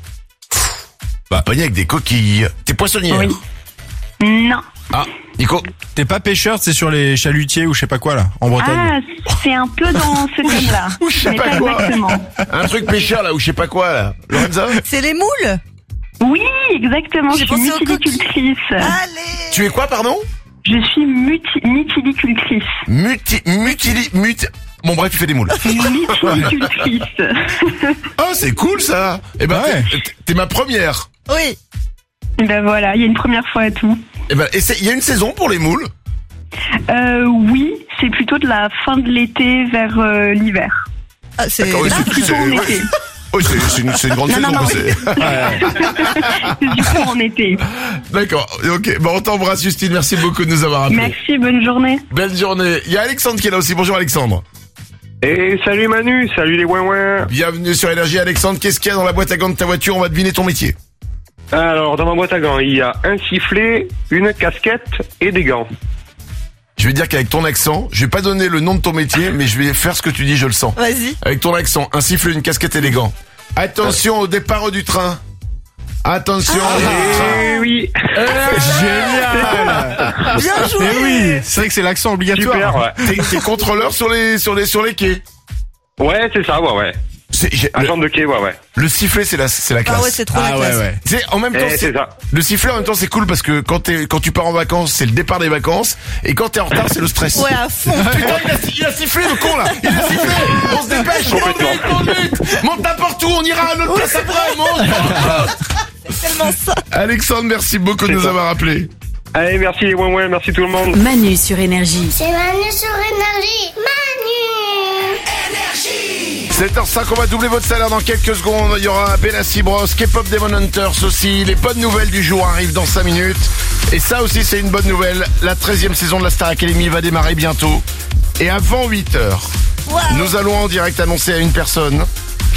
Bah, panier avec des coquilles. T'es poissonnière? Oui. Non. Ah, Nico? T'es pas pêcheur, c'est sur les chalutiers ou je sais pas quoi là, en Bretagne. Ah, c'est un peu dans ce thème-là. Ou je sais mais pas pas quoi. exactement. Un truc pêcheur là, ou je sais pas quoi là. Lorenza? C'est les moules. Oui, exactement, J'ai je suis pensé aux mytilicultrice. Allez. Tu es quoi, pardon? Je suis muti- mytilicultrice. Muti, mutili, muti... Bon bref, tu fais des moules. Mytilicultrice. Oh, c'est cool ça. Eh ben, Ouais. t'es- t'es ma première. Oui. Ben voilà, il y a une première fois à tout. Eh ben, et c'est- il y a une saison pour les moules. Euh, oui, c'est plutôt de la fin de l'été vers euh, l'hiver. Ah, c'est D'accord, oui, là. c'est- Plutôt c'est- en ouais. été. Oui, c'est c'est une, c'est une grande Non, saison. non, non, quoi, c'est- C'est du coup en été. D'accord, ok. Bon, on t'embrasse Justine, merci beaucoup de nous avoir appelés. Merci, bonne journée. Belle journée. Il y a Alexandre qui est là aussi. Bonjour Alexandre. Et salut Manu, salut les ouin. Bienvenue sur Énergie. Alexandre, qu'est-ce qu'il y a dans la boîte à gants de ta voiture? On va deviner ton métier. Alors, dans ma boîte à gants, il y a un sifflet, une casquette et des gants. Je vais dire qu'avec ton accent, je vais pas donner le nom de ton métier, mais je vais faire ce que tu dis, je le sens. Vas-y. Avec ton accent, un sifflet, une casquette et des gants. Attention au départ du train. Attention au départ du train. Eh oui, Génial. Bien joué. Eh oui, c'est vrai que c'est l'accent obligatoire. super, ouais. T'es, t'es contrôleur sur les, sur les, sur les quais. Ouais, c'est ça, ouais, ouais. C'est, j'ai- Agent le, de quai, ouais, ouais. le sifflet, c'est la, c'est la classe. Ah ouais, c'est trop Ah la ouais, classe. ouais. Tu sais, en même temps, Eh, c'est ça. le sifflet en même temps c'est cool parce que quand t'es, quand tu pars en vacances, c'est le départ des vacances, et quand t'es en retard, c'est le stress. Ouais, à fond. Putain, il a, il a sifflé le con là. Il a sifflé. On se dépêche. Monte vite, monte vite. Monte n'importe où, on ira à notre place après. Monte. C'est tellement ça. Alexandre, merci beaucoup de nous avoir appelés. Allez, merci les ouin, merci tout le monde. Manu sur Énergie. C'est Manu sur Énergie. Manu. sept heures cinq, on va doubler votre salaire dans quelques secondes. Il y aura Benassi Bros, K-pop Demon Hunters aussi. Les bonnes nouvelles du jour arrivent dans cinq minutes. Et ça aussi, c'est une bonne nouvelle. La treizième saison de la Star Academy va démarrer bientôt. Et avant huit heures, Wow. nous allons en direct annoncer à une personne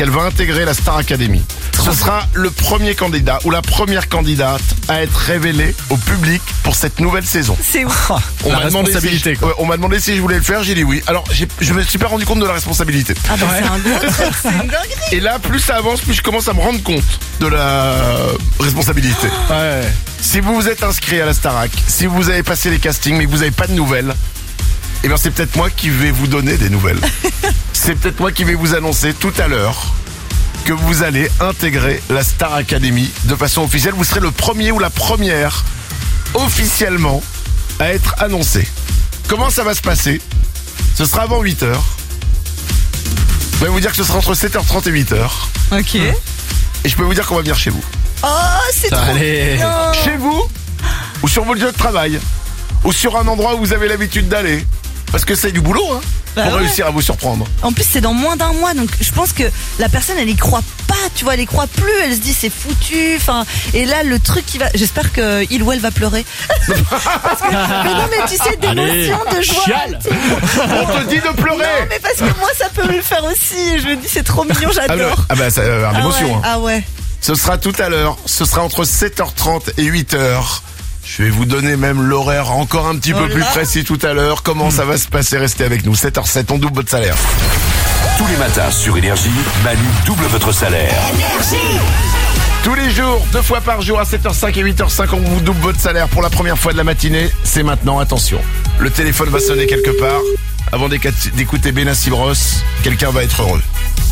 qu'elle va intégrer la Star Academy. Ce sera le premier candidat ou la première candidate à être révélée au public pour cette nouvelle saison. C'est ouf. On La m'a demandé, si responsabilité, je, quoi. ouais, on m'a demandé si je voulais le faire, j'ai dit oui. Alors j'ai, je me suis pas rendu compte de la responsabilité. Ah bah c'est un gros truc, c'est une dinguerie. Et là, plus ça avance, plus je commence à me rendre compte de la responsabilité. Ouais. Si vous vous êtes inscrit à la Starac, si vous avez passé les castings mais que vous n'avez pas de nouvelles, eh bien c'est peut-être moi qui vais vous donner des nouvelles. C'est peut-être moi qui vais vous annoncer tout à l'heure que vous allez intégrer la Star Academy de façon officielle. Vous serez le premier ou la première officiellement à être annoncé. Comment ça va se passer? Ce sera avant huit heures. Je vais vous dire que ce sera entre sept heures trente et huit heures. Ok. Et je peux vous dire qu'on va venir chez vous. Oh, c'est trop Allez. bien. Chez vous, ou sur votre lieu de travail, ou sur un endroit où vous avez l'habitude d'aller. Parce que c'est du boulot, hein, Bah pour ouais. réussir à vous surprendre. En plus, c'est dans moins d'un mois, donc je pense que la personne, elle y croit pas, tu vois, elle y croit plus, elle se dit c'est foutu, enfin, et là, le truc qui va, j'espère que il ou elle va pleurer. Parce que, mais non, mais tu sais, d'émotion, de joie. chiale. tu sais. On te dit de pleurer. Non, mais parce que moi, ça peut me le faire aussi, et je me dis c'est trop mignon, Ah, j'adore. bah, ah bah, c'est euh, Ah l'émotion. ouais, Hein. ah ouais. Ce sera tout à l'heure. Ce sera entre sept heures trente et huit heures. Je vais vous donner même l'horaire encore un petit Oh peu là. plus précis tout à l'heure. Comment ça va se passer? Restez avec nous. sept heures sept, on double votre salaire. Tous les matins sur Énergie, Manu double votre salaire. Tous les jours, deux fois par jour à sept heures cinq et huit heures cinq, on vous double votre salaire pour la première fois de la matinée. C'est maintenant, attention. Le téléphone va sonner quelque part. Avant d'éca- d'écouter Benassi Bros, quelqu'un va être heureux.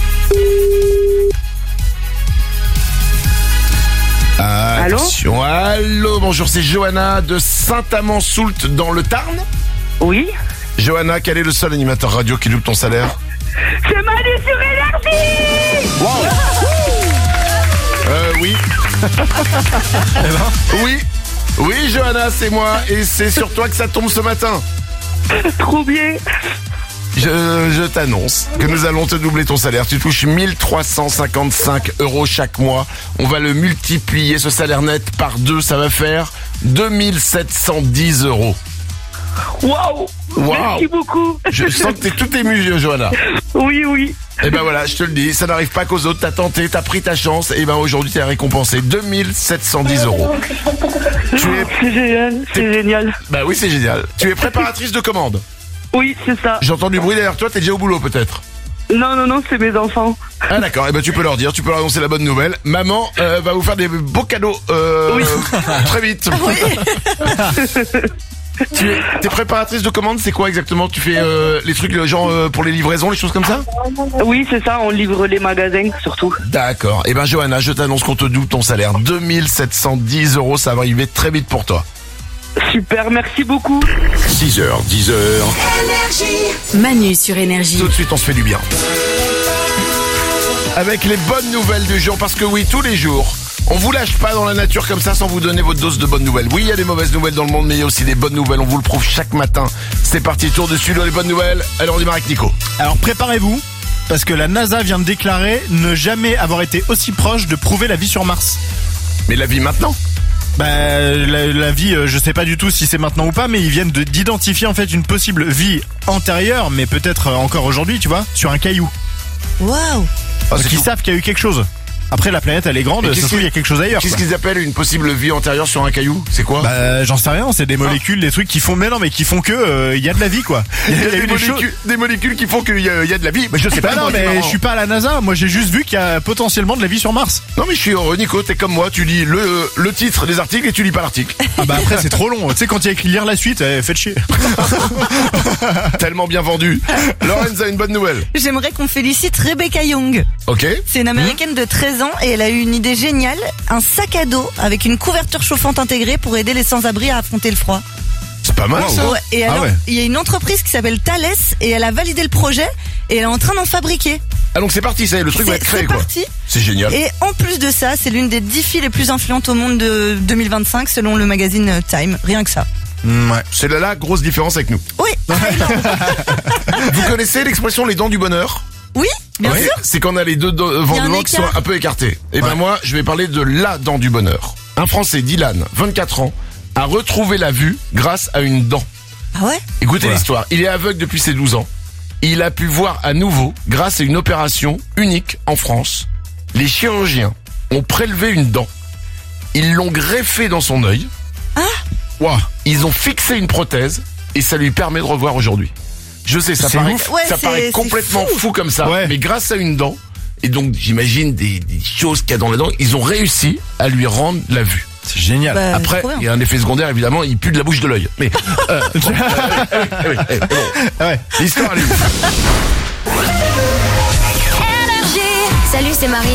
Attention. Allô, bonjour, c'est Johanna de Saint-Amand-Soult dans le Tarn. Oui. Johanna, quel est le seul animateur radio qui double ton salaire? C'est Manu sur Énergie. Wow. Euh, oui. Oui. Oui, Johanna, c'est moi. Et c'est sur toi que ça tombe ce matin. Trop bien. Je, je t'annonce que nous allons te doubler ton salaire. Tu touches mille trois cent cinquante-cinq euros chaque mois. On va le multiplier, ce salaire net, par deux. Ça va faire deux mille sept cent dix euros. Waouh. Wow. Merci beaucoup. Je sens que t'es tout ému, Johanna. Oui, oui. Et ben voilà, je te le dis, ça n'arrive pas qu'aux autres. T'as tenté, t'as pris ta chance. Et ben aujourd'hui, t'es récompensé deux mille sept cent dix euros. Tu es... C'est génial, c'est génial. Bah oui, c'est génial. Tu es préparatrice de commande. Oui, c'est ça. J'entends du bruit derrière toi, t'es déjà au boulot peut-être. Non, non, non, c'est mes enfants. Ah d'accord, et ben tu peux leur dire, tu peux leur annoncer la bonne nouvelle. Maman euh, va vous faire des beaux cadeaux euh, Oui. très vite. Tu es, t'es préparatrice de commande, c'est quoi exactement? Tu fais euh, les trucs genre euh, pour les livraisons, les choses comme ça? Oui, c'est ça, on livre les magasins surtout. D'accord. Et ben Johanna, je t'annonce qu'on te double ton salaire. deux mille sept cent dix euros, ça va arriver très vite pour toi. Super, merci beaucoup. six heures, dix heures. Manu sur Énergie. Tout de suite, on se fait du bien. Avec les bonnes nouvelles du jour, parce que oui, tous les jours, on vous lâche pas dans la nature comme ça sans vous donner votre dose de bonnes nouvelles. Oui, il y a des mauvaises nouvelles dans le monde, mais il y a aussi des bonnes nouvelles. On vous le prouve chaque matin. C'est parti, tour de studio, les bonnes nouvelles. Alors, on démarre avec Nico. Alors préparez-vous, parce que la NASA vient de déclarer ne jamais avoir été aussi proche de prouver la vie sur Mars. Mais la vie maintenant? Bah la, la vie, euh, je sais pas du tout si c'est maintenant ou pas, mais ils viennent de- d'identifier en fait une possible vie antérieure, mais peut-être euh, encore aujourd'hui, tu vois, sur un caillou. Waouh. Ah, Donc c'est ils tout. savent qu'il y a eu quelque chose. Après la planète elle est grande, Et ça qu'est-ce se trouve il y a qu'ils- quelque chose ailleurs. Qu'est-ce quoi. qu'ils appellent une possible vie antérieure sur un caillou? C'est quoi? Bah j'en sais rien, c'est des molécules, des trucs qui font, mais non mais qui font que euh, il y a de la vie quoi. Il y a eu des des choses- molécules, des molécules qui font qu'il y, a- il y a de la vie. Mais je sais Bah pas. non moi, c'est mais marrant. je suis pas à la NASA, moi j'ai juste vu qu'il y a potentiellement de la vie sur Mars. Non mais je suis heureux, Nico, t'es comme moi, tu lis le, le titre des articles et tu lis pas l'article. Ah bah après c'est trop long, tu sais quand il y a écrit lire la suite, eh, faites chier. Tellement bien vendu. Lorenz a une bonne nouvelle. J'aimerais qu'on félicite Rebecca Young. Ok. C'est une américaine de treize ans et elle a eu une idée géniale, un sac à dos avec une couverture chauffante intégrée pour aider les sans-abri à affronter le froid. C'est pas mal ça. Ouais, et Ah alors, ouais. il y a une entreprise qui s'appelle Thales et elle a validé le projet et elle est en train d'en fabriquer. Ah donc c'est parti, ça y est, le truc va C'est être créé c'est quoi. parti. C'est génial. Et en plus de ça, c'est l'une des dix filles les plus influentes au monde de deux mille vingt-cinq selon le magazine Time. Rien que ça. Ouais. C'est là la grosse différence avec nous. Oui, Vous connaissez l'expression les dents du bonheur? oui, bien Ouais, sûr. c'est quand on a les deux do- Il y vents a un devant qui sont écart. un peu écartés. Et ben Ouais. moi, je vais parler de la dent du bonheur. Un Français, Dylan, vingt-quatre ans, a retrouvé la vue grâce à une dent. Ah ouais? Écoutez Voilà. l'histoire. Il est aveugle depuis ses douze ans. il a pu voir à nouveau, grâce à une opération unique en France, les chirurgiens ont prélevé une dent, ils l'ont greffée dans son œil, Ah wow. Ils ont fixé une prothèse et ça lui permet de revoir aujourd'hui. Je sais, ça C'est paraît, ouf. Ouais, ça c'est- paraît c'est complètement fou. fou. comme ça, Ouais. mais grâce à une dent, et donc j'imagine des, des choses qu'il y a dans la dent, ils ont réussi à lui rendre la vue. C'est génial. Bah, Après, trop bien. il y a un effet secondaire, évidemment, il pue de la bouche de l'œil. Mais euh, bon, euh, euh, euh, euh, bon, Ouais. l'histoire, elle est ouf. Salut, c'est Marine.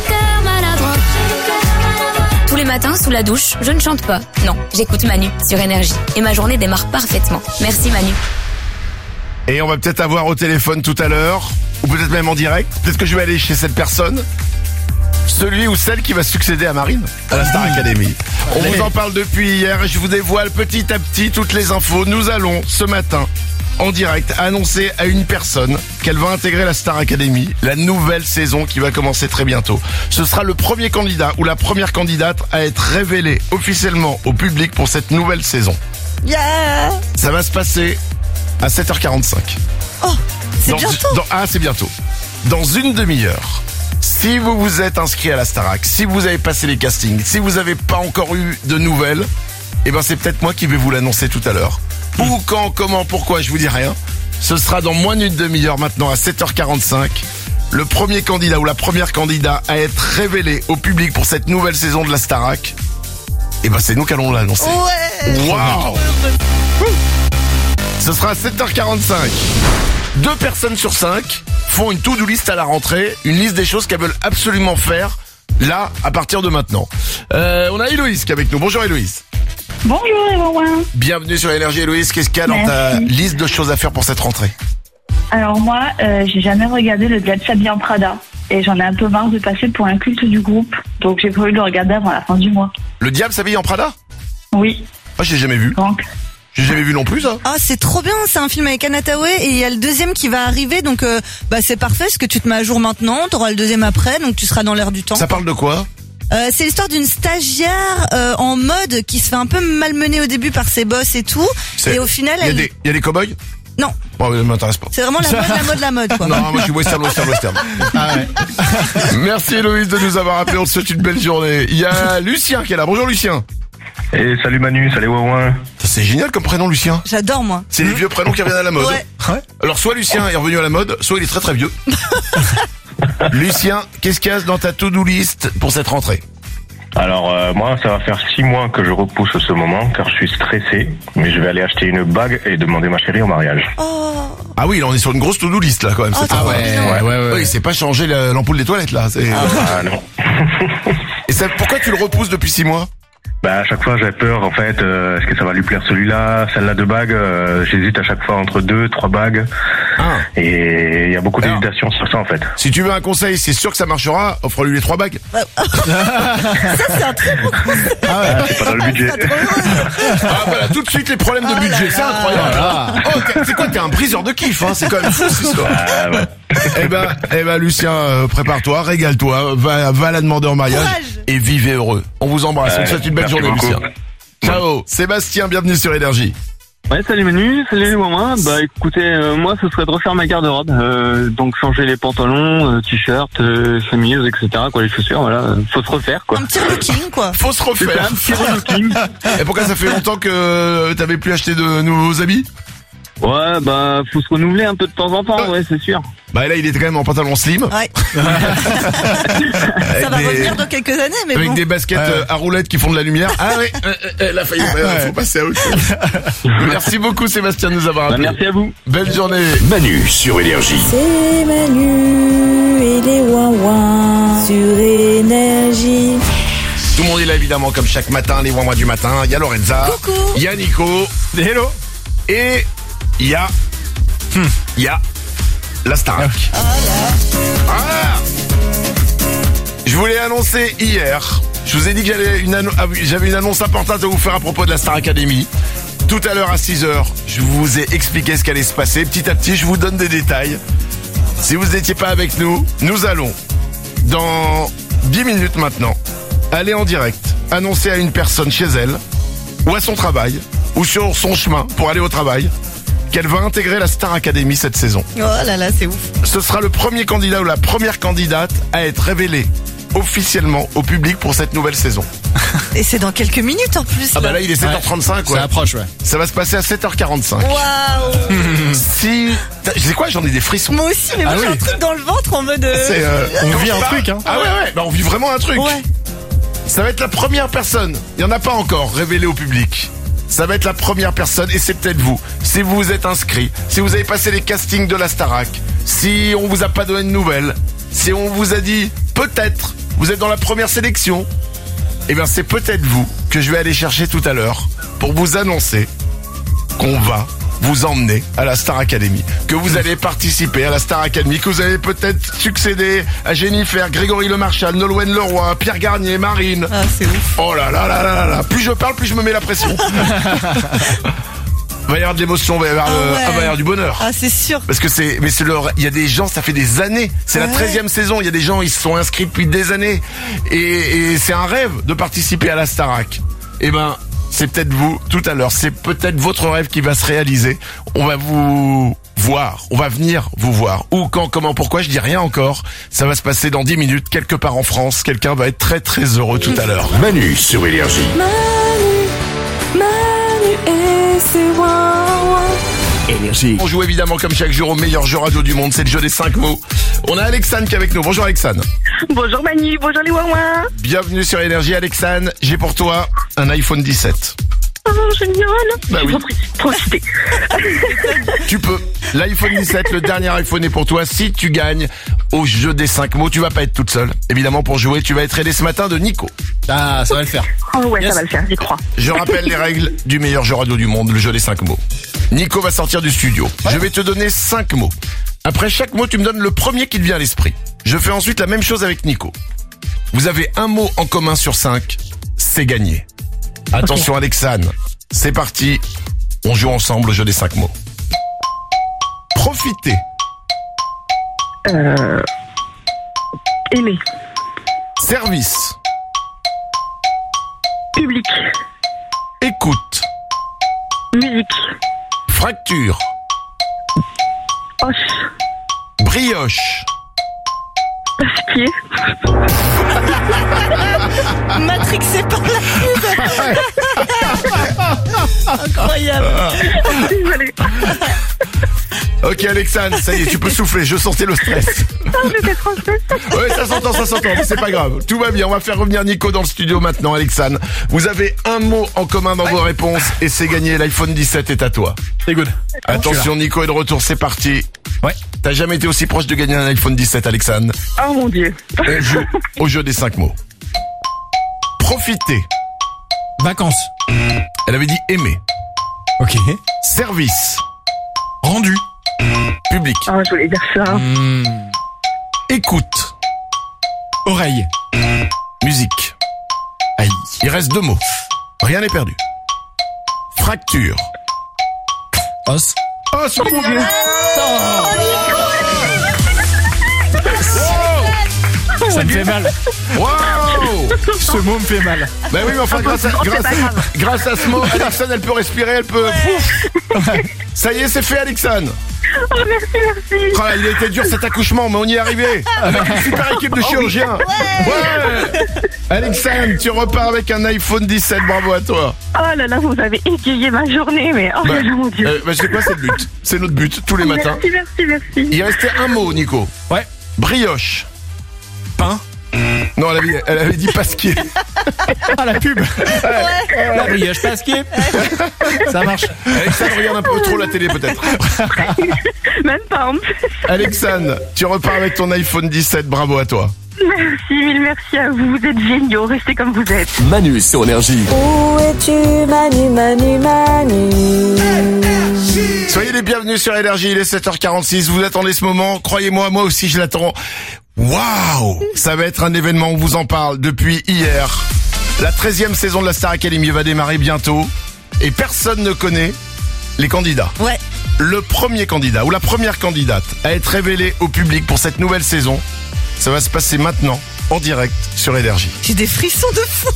Tous les matins, sous la douche, je ne chante pas. Non, j'écoute Manu sur Énergie. Et ma journée démarre parfaitement. Merci Manu. Et on va peut-être avoir au téléphone tout à l'heure, ou peut-être même en direct. Peut-être que je vais aller chez cette personne. Celui ou celle qui va succéder à Marine à la Star Academy. On vous en parle depuis hier et je vous dévoile petit à petit toutes les infos. Nous allons ce matin en direct annoncer à une personne qu'elle va intégrer la Star Academy, la nouvelle saison qui va commencer très bientôt. Ce sera le premier candidat ou la première candidate à être révélée officiellement au public pour cette nouvelle saison. Yeah. Ça va se passer à sept heures quarante-cinq. Oh, c'est Dans- bientôt. dans- ah, c'est bientôt. Dans une demi-heure. Si vous vous êtes inscrit à la Starac, si vous avez passé les castings, si vous n'avez pas encore eu de nouvelles, eh ben c'est peut-être moi qui vais vous l'annoncer tout à l'heure. Où, quand, comment, pourquoi, je vous dis rien. Ce sera dans moins d'une demi-heure maintenant à sept heures quarante-cinq. Le premier candidat ou la première candidate à être révélé au public pour cette nouvelle saison de la Starac, eh ben c'est nous qui allons l'annoncer. Ouais. Waouh. Ce sera à sept heures quarante-cinq. Deux personnes sur cinq font une to-do list à la rentrée, une liste des choses qu'elles veulent absolument faire là, à partir de maintenant. Euh, on a Héloïse qui est avec nous. Bonjour Héloïse. Bonjour Evan. Bienvenue sur Énergie Héloïse. Qu'est-ce qu'il y a dans ta Merci. liste de choses à faire pour cette rentrée? Alors moi, euh, j'ai jamais regardé le Diable s'habille en Prada. Et j'en ai un peu marre de passer pour un culte du groupe. Donc j'ai prévu de le regarder avant la fin du mois. Le diable s'habille en Prada? Oui. Ah, je l'ai jamais vu. Donc. J'ai jamais vu non plus ça. Ah, c'est trop bien, c'est un film avec Anna Thaoué et il y a le deuxième qui va arriver, donc euh, bah c'est parfait parce que tu te mets à jour maintenant, t'auras le deuxième après, donc tu seras dans l'air du temps. Ça parle de quoi? Euh, c'est l'histoire d'une stagiaire euh, en mode qui se fait un peu malmener au début par ses boss et tout, C'est- et au final Il y a elle... des, il y a des cow-boys? Non, Bon, ça m'intéresse pas. c'est vraiment la mode, la mode, la mode quoi. Non, moi je suis western, western, western. Ah ouais. Merci Héloïse de nous avoir appelé, on te souhaite une belle journée. Il y a Lucien qui est là. Bonjour Lucien. Et salut Manu, salut Wouin. C'est génial comme prénom Lucien. J'adore moi. C'est les vieux prénoms qui reviennent à la mode. Ouais. Alors soit Lucien est revenu à la mode, soit il est très très vieux. Lucien, qu'est-ce qu'il y a dans ta to-do list pour cette rentrée? Alors euh, moi, ça va faire six mois que je repousse ce moment car je suis stressé. Mais je vais aller acheter une bague et demander ma chérie au mariage. Oh, Ah oui, là on est sur une grosse to-do list là quand même. Oh, c'est trop pas- bien. ouais, ouais, ouais. Oui, c'est pas changer la- l'ampoule des toilettes là. c'est- Ah non. Et ça, pourquoi tu le repousses depuis six mois? Bah à chaque fois j'ai peur en fait, euh, est-ce que ça va lui plaire celui-là, celle-là de bague, euh, j'hésite à chaque fois entre deux, trois bagues. Ah. Et il y a beaucoup Alors. d'hésitation sur ça en fait. Si tu veux un conseil, c'est sûr que ça marchera, offre-lui les trois bagues. ça c'est un très bon conseil. Ah ouais. C'est pas dans le budget. Ah voilà, tout de suite les problèmes de Oh budget, là c'est là. incroyable. Oh, t'es- c'est quoi, t'es un briseur de kiff, hein, c'est quand même fou cette histoire. Ah, ouais. Eh ben, eh ben Lucien, euh, prépare-toi, régale-toi, va, va la demander en mariage Courage. et vivez heureux. On vous embrasse, on te Ouais, souhaite une belle merci journée beaucoup. Lucien. Ciao, Sébastien, bienvenue sur Énergie. Ouais, salut Manu, salut les mamans. Bah écoutez, euh, moi ce serait de refaire ma garde-robe, euh, donc changer les pantalons, euh, t-shirts, euh, chemises, et cetera. Quoi, les chaussures, voilà, euh, faut se refaire quoi. Un petit looking quoi. Faut se C'est ça, refaire. un petit relooking. Et pourquoi ça fait longtemps que t'avais plus acheté de nouveaux habits? Ouais, bah faut se renouveler un peu de temps en temps, ouais, c'est sûr. Bah là, il est quand même en pantalon slim. Ouais. Avec Ça va des- revenir dans quelques années, mais Avec bon. des baskets euh, à roulettes qui font de la lumière. Ah oui, euh, euh, la faillite, ouais, faut passer à autre chose. Merci beaucoup Sébastien de nous avoir Bah, appelé. merci à vous. Belle journée. Manu sur Énergie. C'est Manu et les Wawa sur Énergie. Tout le monde est là évidemment comme chaque matin, les mois du matin. Il y a Lorenza. Coucou. Il y a Nico. Hello. Et il y a... hmm, Il y a... La Starac. Voilà. Je vous l'ai annoncé hier. Je vous ai dit que j'allais une anno- ah oui, j'avais une annonce importante à vous faire à propos de la Star Academy. Tout à l'heure à six heures, je vous ai expliqué ce qu'allait se passer. Petit à petit, je vous donne des détails. Si vous n'étiez pas avec nous, nous allons, dans dix minutes maintenant, aller en direct, annoncer à une personne chez elle, ou à son travail, ou sur son chemin pour aller au travail, qu'elle va intégrer la Star Academy cette saison. Oh là là, c'est ouf. Ce sera le premier candidat ou la première candidate à être révélée officiellement au public pour cette nouvelle saison. Et c'est dans quelques minutes en plus. Ah bah là il est sept heures trente-cinq, ouais. Ça approche, ouais. Ça va se passer à sept heures quarante-cinq. Waouh. Si... Tu sais quoi, j'en ai des frissons. Moi aussi, mais moi Ah j'ai oui. un truc dans le ventre en mode... euh, C'est, euh, On vit un parle- truc, hein. Ah ouais, ouais, bah on vit vraiment un truc. Ouais. Ça va être la première personne, il n'y en a pas encore, révélée au public. Ça va être la première personne et c'est peut-être vous. Si vous vous êtes inscrit, si vous avez passé les castings de la Starac, si on vous a pas donné de nouvelles, si on vous a dit peut-être vous êtes dans la première sélection, eh bien c'est peut-être vous que je vais aller chercher tout à l'heure pour vous annoncer qu'on va vous emmener à la Star Academy, que vous allez participer à la Star Academy, que vous allez peut-être succéder à Jennifer, Grégory Lemarchal, Nolwenn Leroy, Pierre Garnier, Marine. Ah, c'est ouf. Oh là là là là là là. Plus je parle, plus je me mets la pression. Il va y avoir de l'émotion, il va y avoir, Ah euh, ouais. ah, il va y avoir du bonheur. Ah, c'est sûr. Parce que c'est, mais c'est leur, il y a des gens, ça fait des années. C'est la Ouais. treizième saison. Il y a des gens, ils se sont inscrits depuis des années. Et, et c'est un rêve de participer à la Starac. Eh ben, c'est peut-être vous, tout à l'heure. C'est peut-être votre rêve qui va se réaliser. On va vous voir. On va venir vous voir. Où, quand, comment, pourquoi, je dis rien encore. Ça va se passer dans dix minutes, quelque part en France. Quelqu'un va être très très heureux tout à l'heure. Manu sur Énergie. Manu, Manu et ses ouin-ouin. Énergie. On joue évidemment comme chaque jour au meilleur jeu radio du monde. C'est le jeu des cinq mots. On a Alexane qui est avec nous. Bonjour Alexane. Bonjour Manu, bonjour les ouin-ouin. Bienvenue sur Énergie Alexane. J'ai pour toi un iPhone dix-sept. Oh, génial. Bah oui. Il faut profiter. Tu peux. L'iPhone dix-sept, le dernier iPhone est pour toi. Si tu gagnes au jeu des cinq mots, tu vas pas être toute seule. Évidemment, pour jouer, tu vas être aidé ce matin de Nico. Ah, ça va le faire. Oh ouais, Yes. ça va le faire, j'y crois. Je rappelle les règles du meilleur jeu radio du monde, le jeu des cinq mots. Nico va sortir du studio. Je vais te donner cinq mots. Après chaque mot, tu me donnes le premier qui te vient à l'esprit. Je fais ensuite la même chose avec Nico. Vous avez un mot en commun sur cinq, c'est gagné. Attention Alexane, c'est parti. On joue ensemble au jeu des cinq mots. Profitez. Euh... Aimer. Service. Public. Écoute. Musique. Fracture. Hoche. Brioche. Passe-pied. Matrixé par la pub. Incroyable. Désolée. Ok Alexane, ça y est, tu peux souffler, je sentais le stress. Oh, j'étais trop stressée. Ouais, ça s'entend, ça s'entend, mais c'est pas grave. Tout va bien, on va faire revenir Nico dans le studio maintenant, Alexane. Vous avez un mot en commun dans vos réponses et c'est gagné, l'iPhone dix-sept est à toi. C'est good. Attention, Nico est de retour, c'est parti. Ouais. T'as jamais été aussi proche de gagner un iPhone dix-sept, Alexane. Oh mon dieu. On joue au jeu des cinq mots. Profitez. Vacances. Elle avait dit aimer. Ok. Service. Rendu. Public. Oh, je voulais dire ça. Mmh. Écoute. Oreille. Musique. Aïe. Il reste deux mots. Rien n'est perdu. Fracture. Os. Oh, c'est mon Dieu. Ça me fait mal. Wow. Ce mot me fait mal. Bah oui, mais enfin, grâce à, grâce à, grâce à ce mot, Alexane, elle peut respirer, elle peut... Pouf. Ça y est, c'est fait, Alexane. Oh, merci, merci. Oh là, il a été dur cet accouchement, mais on y est arrivé. Avec une super équipe de chirurgiens. Ouais. Alexane, tu repars avec un iPhone dix-sept, bravo à toi. Oh là là, vous avez égayé ma journée, mais oh Bah, là là, mon dieu. euh, bah, c'est quoi, c'est le but. C'est notre but, tous les matins. Merci, merci, merci. Il restait un mot, Nico. Ouais. Brioche. Pain. Non, elle avait, elle avait dit pasquier. Ah, la pub. La brioche pasquier. Ça marche. Alexane regarde un peu trop la télé, peut-être. Même pas en plus. Alexane, tu repars avec ton iPhone dix-sept, bravo à toi. Merci, mille merci à vous. Vous êtes géniaux. Restez comme vous êtes. Manu sur Énergie. Où es-tu, Manu, Manu, Manu? Soyez les bienvenus sur Énergie, il est sept heures quarante-six, vous attendez ce moment, croyez-moi, moi aussi je l'attends. Waouh! Ça va être un événement, on vous en parle depuis hier. La treizième saison de la Star Academy va démarrer bientôt et personne ne connaît les candidats. Ouais. Le premier candidat ou la première candidate à être révélée au public pour cette nouvelle saison, ça va se passer maintenant, en direct, sur Énergie. J'ai des frissons de fou.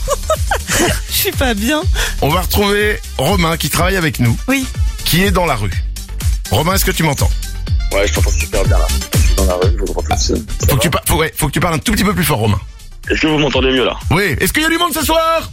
Je suis pas bien. On va retrouver Romain qui travaille avec nous, Oui. qui est dans la rue. Romain, est-ce que tu m'entends? Ouais, je t'entends super bien là. Je suis dans la rue, je vous entends tout seul. Faut que, tu par... faut, ouais, faut que tu parles un tout petit peu plus fort, Romain. Est-ce que vous m'entendez mieux là? Oui. Est-ce qu'il y a du monde ce soir?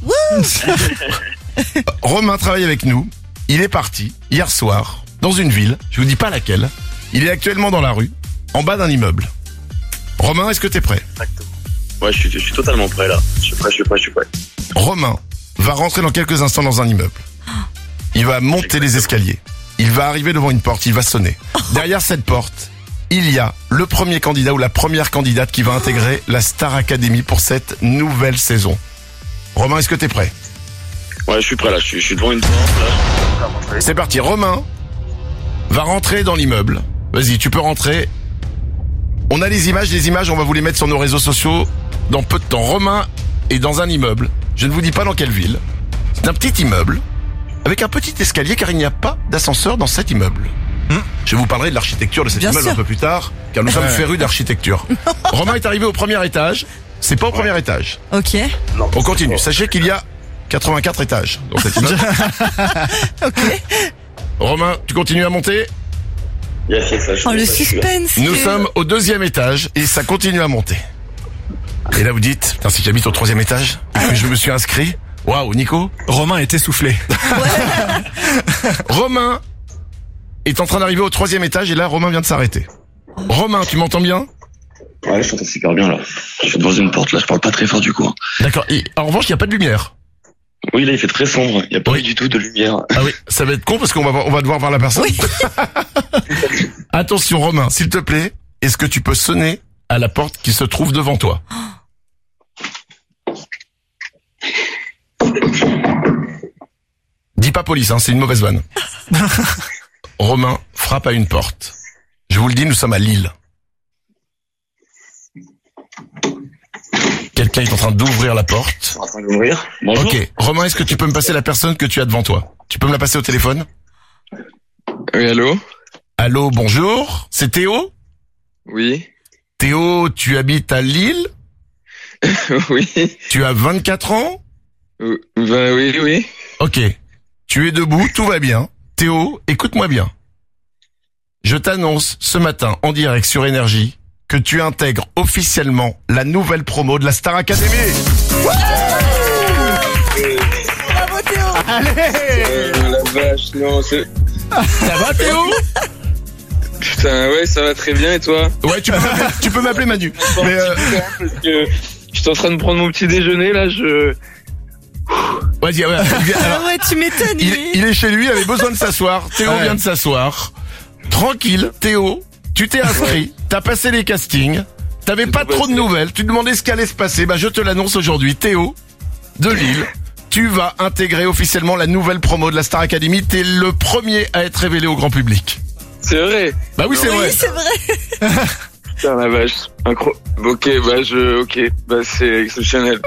Romain travaille avec nous. Il est parti hier soir dans une ville. Je vous dis pas laquelle. Il est actuellement dans la rue, en bas d'un immeuble. Romain, est-ce que t'es prêt? Exactement. Ouais, je suis, je suis totalement prêt là. Je suis prêt, je suis prêt, je suis prêt. Romain va rentrer dans quelques instants dans un immeuble. Il va monter les escaliers. Il va arriver devant une porte, il va sonner. Derrière cette porte, il y a le premier candidat ou la première candidate qui va intégrer la Star Academy pour cette nouvelle saison. Romain, est-ce que t'es prêt? Ouais, je suis prêt là, je suis, je suis devant une porte là. C'est parti, Romain va rentrer dans l'immeuble. Vas-y, tu peux rentrer. On a les images, les images, on va vous les mettre sur nos réseaux sociaux dans peu de temps. Romain est dans un immeuble, je ne vous dis pas dans quelle ville. C'est un petit immeuble avec un petit escalier car il n'y a pas d'ascenseur dans cet immeuble. Hum je vous parlerai de l'architecture de cet Bien immeuble sûr. un peu plus tard car nous sommes Ouais. férus d'architecture. Romain est arrivé au premier étage, c'est pas au premier étage. Ok. On continue, sachez qu'il y a quatre-vingt-quatre étages dans cet immeuble. Ok. Romain, tu continues à monter? Yes, yes, yes, Oh, le yes, je suis là. suspense. Nous que- sommes au deuxième étage et ça continue à monter. Et là vous dites, putain si j'habite au troisième étage, et que je me suis inscrit, waouh Nico, Romain est essoufflé. Romain est en train d'arriver au troisième étage et là Romain vient de s'arrêter. Romain, tu m'entends bien? Ouais, je t'entends super bien là. Je suis devant une porte là, je parle pas très fort du coup. D'accord, et en revanche il n'y a pas de lumière. Oui, là il fait très sombre, il y a pas Oui. du tout de lumière. Ah oui, ça va être con parce qu'on va, voir- on va devoir voir la personne. Oui. Attention Romain, s'il te plaît, est-ce que tu peux sonner à la porte qui se trouve devant toi? Dis pas police, hein, c'est une mauvaise vanne. Romain frappe à une porte. Je vous le dis, nous sommes à Lille. Quelqu'un est en train d'ouvrir la porte. En train d'ouvrir. Bonjour. Ok, Romain, est-ce que tu peux me passer la personne que tu as devant toi? Tu peux me la passer au téléphone? Oui, allô? Allô, bonjour, c'est Théo? Oui. Théo, tu habites à Lille? Oui. Tu as vingt-quatre ans? Euh, Ben oui, oui. Ok. Tu es debout, tout va bien. Théo, écoute-moi bien. Je t'annonce ce matin en direct sur Énergie que tu intègres officiellement la nouvelle promo de la Star Academy. Bravo Théo. Euh, la vache, non, c'est... Ça va Théo? Putain, ouais, ça va très bien et toi? Ouais, tu peux m'appeler, tu peux m'appeler Manu. Mais euh, Parce que j'étais en train de prendre mon petit déjeuner là, je... vas-y, ouais, alors, Ah ouais, tu m'étonnes. il, lui. il est chez lui, il avait besoin de s'asseoir. Théo Ouais. vient de s'asseoir. Tranquille, Théo, tu t'es inscrit, t'as passé les castings, t'avais pas tout trop de passé. nouvelles, tu te demandais ce qu'allait se passer. Bah je te l'annonce aujourd'hui, Théo, de Lille, tu vas intégrer officiellement la nouvelle promo de la Star Academy. T'es le premier à être révélé au grand public. C'est vrai. Bah oui, c'est Oui, vrai. c'est vrai. Putain, la vache. Incro... Ok, bah je... Ok, bah c'est exceptionnel.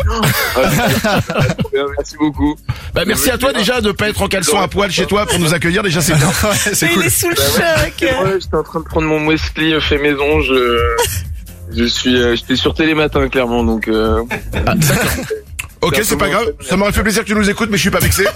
Merci beaucoup. Bah merci à toi déjà de pas être en caleçon à poil chez toi pour nous accueillir. Déjà c'est bien. C'est Mais cool. il est sous le Bah ouais, choc. c'est vrai, j'étais en train de prendre mon Wesley euh, fait maison, je... Je suis... euh, J'étais sur Télématin, clairement, donc... Euh... Ah, d'accord. Ok, c'est pas grave. Ça m'aurait fait plaisir que tu nous écoutes, mais je suis pas vexé.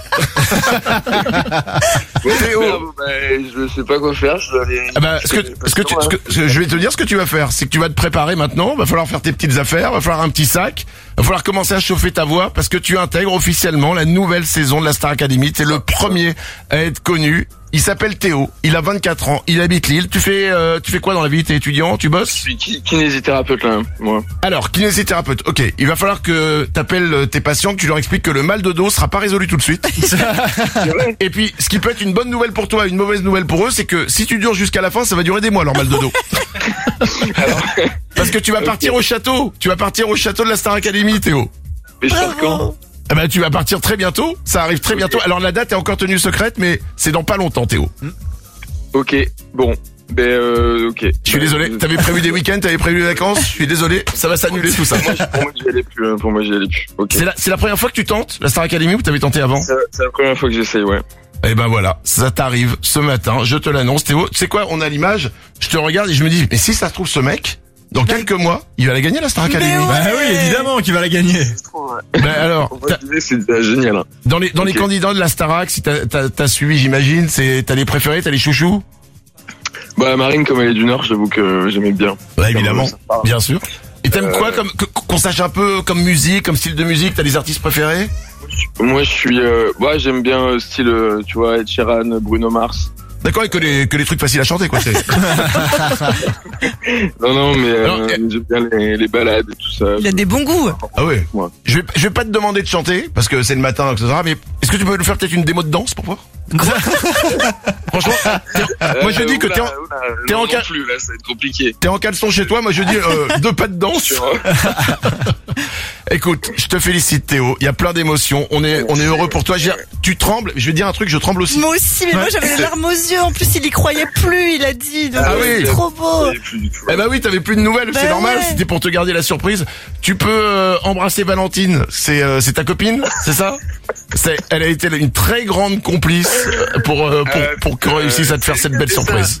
Théo. Merde, bah, je sais pas quoi faire, je dois aller... Ah bah, ce que, ce que tu, ce que, ce que- je vais te dire ce que tu vas faire, c'est que tu vas te préparer maintenant. Va falloir faire tes petites affaires, va falloir un petit sac, va falloir commencer à chauffer ta voix parce que tu intègres officiellement la nouvelle saison de la Star Academy. T'es le premier à être connu. Il s'appelle Théo, il a vingt-quatre ans, il habite Lille. Tu fais, euh, tu fais quoi dans la vie? T'es étudiant, tu Je bosses? suis ki- kinésithérapeute, là, moi. Alors, kinésithérapeute. Ok, il va falloir que t'appelles tes patients, que tu leur expliques que le mal de dos sera pas résolu tout de suite. Et puis, ce qui peut être une bonne nouvelle pour toi, une mauvaise nouvelle pour eux, c'est que si tu dures jusqu'à la fin, ça va durer des mois leur mal de dos. Parce que tu vas partir au château. Tu vas partir au château de la Star Academy, Théo. Mais je pars quand? Eh ben, tu vas partir très bientôt. Ça arrive très bientôt. Alors, la date est encore tenue secrète, mais c'est dans pas longtemps, Théo. Ok, bon. Ben, euh, ok. Je suis désolé. T'avais prévu des week-ends, t'avais prévu des vacances. Je suis désolé. Ça va s'annuler tout ça. Pour moi, j'y allais plus, hein. Pour moi, j'y allais plus. Ok. C'est la, c'est la première fois que tu tentes la Star Academy ou t'avais tenté avant? C'est c'est la première fois que j'essaye, ouais. Eh ben voilà, ça t'arrive ce matin, je te l'annonce, Théo. Tu sais quoi, on a l'image, je te regarde et je me dis, mais si ça se trouve ce mec, dans quelques mois, il va la gagner la Star Academy. Mais ouais. Bah oui, évidemment qu'il va la gagner. Ben alors, En vrai, l'idée, c'est euh, génial. Hein. dans les dans les Ok. candidats de la Starac, si t'as t'as t'as suivi, j'imagine, c'est t'as les préférés, t'as les chouchous. Bah Marine, comme elle est du Nord, j'avoue que j'aimais bien. Bah évidemment, Comme, bien sûr. Et t'aimes Euh, quoi comme que- qu'on sache un peu comme musique, comme style de musique? T'as des artistes préférés? Moi, je suis, euh, ouais, j'aime bien euh, style, euh, tu vois, Ed Sheeran, Bruno Mars. D'accord, et que les que les trucs faciles à chanter, quoi. C'est... Non, non, mais euh, Alors, eh- j'aime bien les, les balades et tout ça. Il a des bons goûts. Ah ouais. Ouais. Je vais je vais pas te demander de chanter parce que c'est le matin, et cetera. Mais est-ce que tu peux nous faire peut-être une démo de danse pour voir? Franchement, t'es- moi je dis que t'es en, t'es en cal... cal- plus, là, ça va être compliqué. t'es en caleçon chez toi. Moi je dis euh, deux pas de danse. Sûr, hein. Écoute, je te félicite Théo. Il y a plein d'émotions. On est on est heureux pour toi. J'ai- Tu trembles. Je vais dire un truc. Je tremble aussi. Moi aussi, mais moi j'avais les larmes aux yeux. En plus, il y croyait plus, il a dit. Donc, Ah c'est oui. trop beau. Eh ben oui, t'avais plus de nouvelles, Bah c'est normal, ouais. c'était pour te garder la surprise. Tu peux euh, embrasser Valentine, c'est euh, c'est ta copine, c'est ça? C'est, elle a été une très grande complice euh, pour euh, pour pour que réussisse à te faire cette belle surprise.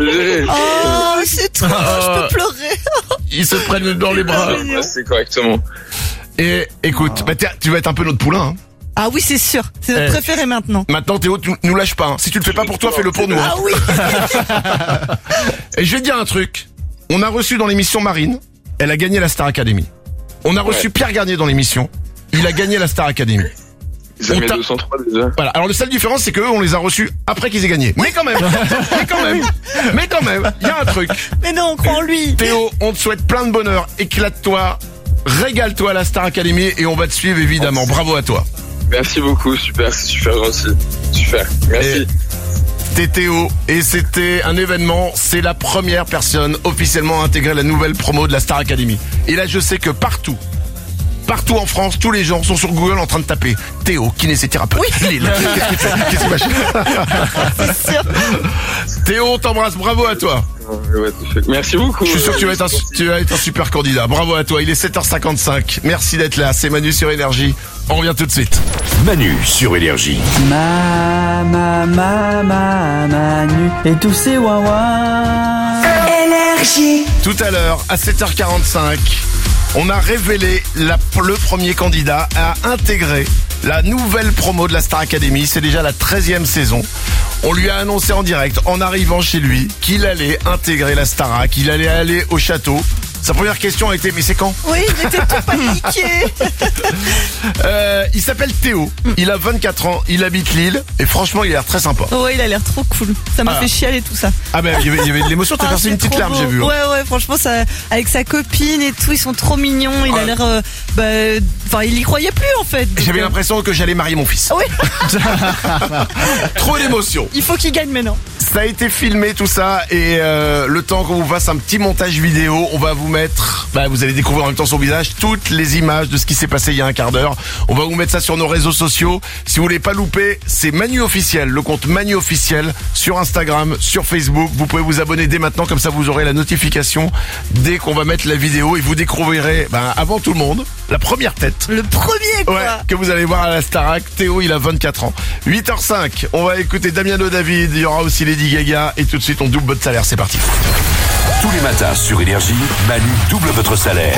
Oh, c'est trop, je peux pleurer. Ils se prennent dans les bras. Ouais, c'est correctement. Et écoute, bah tiens, tu vas être un peu notre poulain. Hein. Ah oui, c'est sûr. C'est notre Eh. préféré maintenant. Maintenant Théo, tu nous lâches pas. Hein. Si tu le fais pas pour toi, fais-le pour nous. Hein. Ah oui. Et je vais te dire un truc. On a reçu dans l'émission Marine, elle a gagné la Star Academy. On a reçu Ouais. Pierre Garnier dans l'émission, il a gagné la Star Academy. Ils avaient On t'a- deux cent trois déjà. Voilà. Alors le seule différence, c'est qu'eux, on les a reçus après qu'ils aient gagné. Mais quand même, mais quand même, mais quand même, il y a un truc. Mais non, on croit en lui. Théo, on te souhaite plein de bonheur, éclate-toi, régale-toi à la Star Academy et on va te suivre évidemment. Bravo à toi. Merci beaucoup, super, c'est super gentil. Super, merci. C'était Théo et c'était un événement. C'est la première personne officiellement à intégrer la nouvelle promo de la Star Academy. Et là, je sais que partout, partout en France, tous les gens sont sur Google en train de taper Théo, kinésithérapeute. Oui. Lille. Qu'est-ce que c'est Qu'est-ce que c'est C'est sûr. Théo, on t'embrasse. Bravo à toi. Ouais, tout fait. Merci beaucoup. Je suis sûr que tu vas être un, tu vas être un super candidat. Bravo à toi. Il est sept heures cinquante-cinq. Merci d'être là. C'est Manu sur Énergie. On revient tout de suite. Manu sur Énergie. Ma, ma, ma, ma, Manu et tous ces wawas. Énergie. Tout à l'heure, à sept heures quarante-cinq, on a révélé la- le premier candidat à intégrer la nouvelle promo de la Star Academy. C'est déjà la treizième saison. On lui a annoncé en direct, en arrivant chez lui, qu'il allait intégrer la Starac, qu'il allait aller au château. Sa première question a été, mais c'est quand? Oui, il était tout paniqué. euh, Il s'appelle Théo, il a vingt-quatre ans, il habite Lille, et franchement, il a l'air très sympa. Ouais, il a l'air trop cool. Ça m'a Ah. fait chialer tout ça. Ah ben, il y avait, il y avait de l'émotion, t'as Ah, versé c'est une petite trop larme, beau. j'ai vu. hein. Ouais, ouais, franchement, ça, avec sa copine et tout, ils sont trop mignons. Il a Ouais. l'air, euh, bah, enfin, il y croyait plus en fait. Donc, J'avais euh, l'impression que j'allais marier mon fils. Oui, Trop d'émotion. il faut qu'il gagne maintenant. Ça a été filmé tout ça et euh, le temps qu'on vous fasse un petit montage vidéo, on va vous mettre, bah, vous allez découvrir en même temps son visage, toutes les images de ce qui s'est passé il y a un quart d'heure. On va vous mettre ça sur nos réseaux sociaux. Si vous voulez pas louper, c'est Manu Officiel, le compte Manu Officiel sur Instagram, sur Facebook. Vous pouvez vous abonner dès maintenant, comme ça vous aurez la notification dès qu'on va mettre la vidéo et vous découvrirez, bah, avant tout le monde, la première tête. Le premier, quoi. Ouais, que vous allez voir à la Starac. Théo, il a vingt-quatre ans. huit heures cinq, on va écouter Damiano David, il y aura aussi Lady Gaga et tout de suite on double votre salaire, c'est parti. Tous les matins sur Énergie, Manu double votre salaire.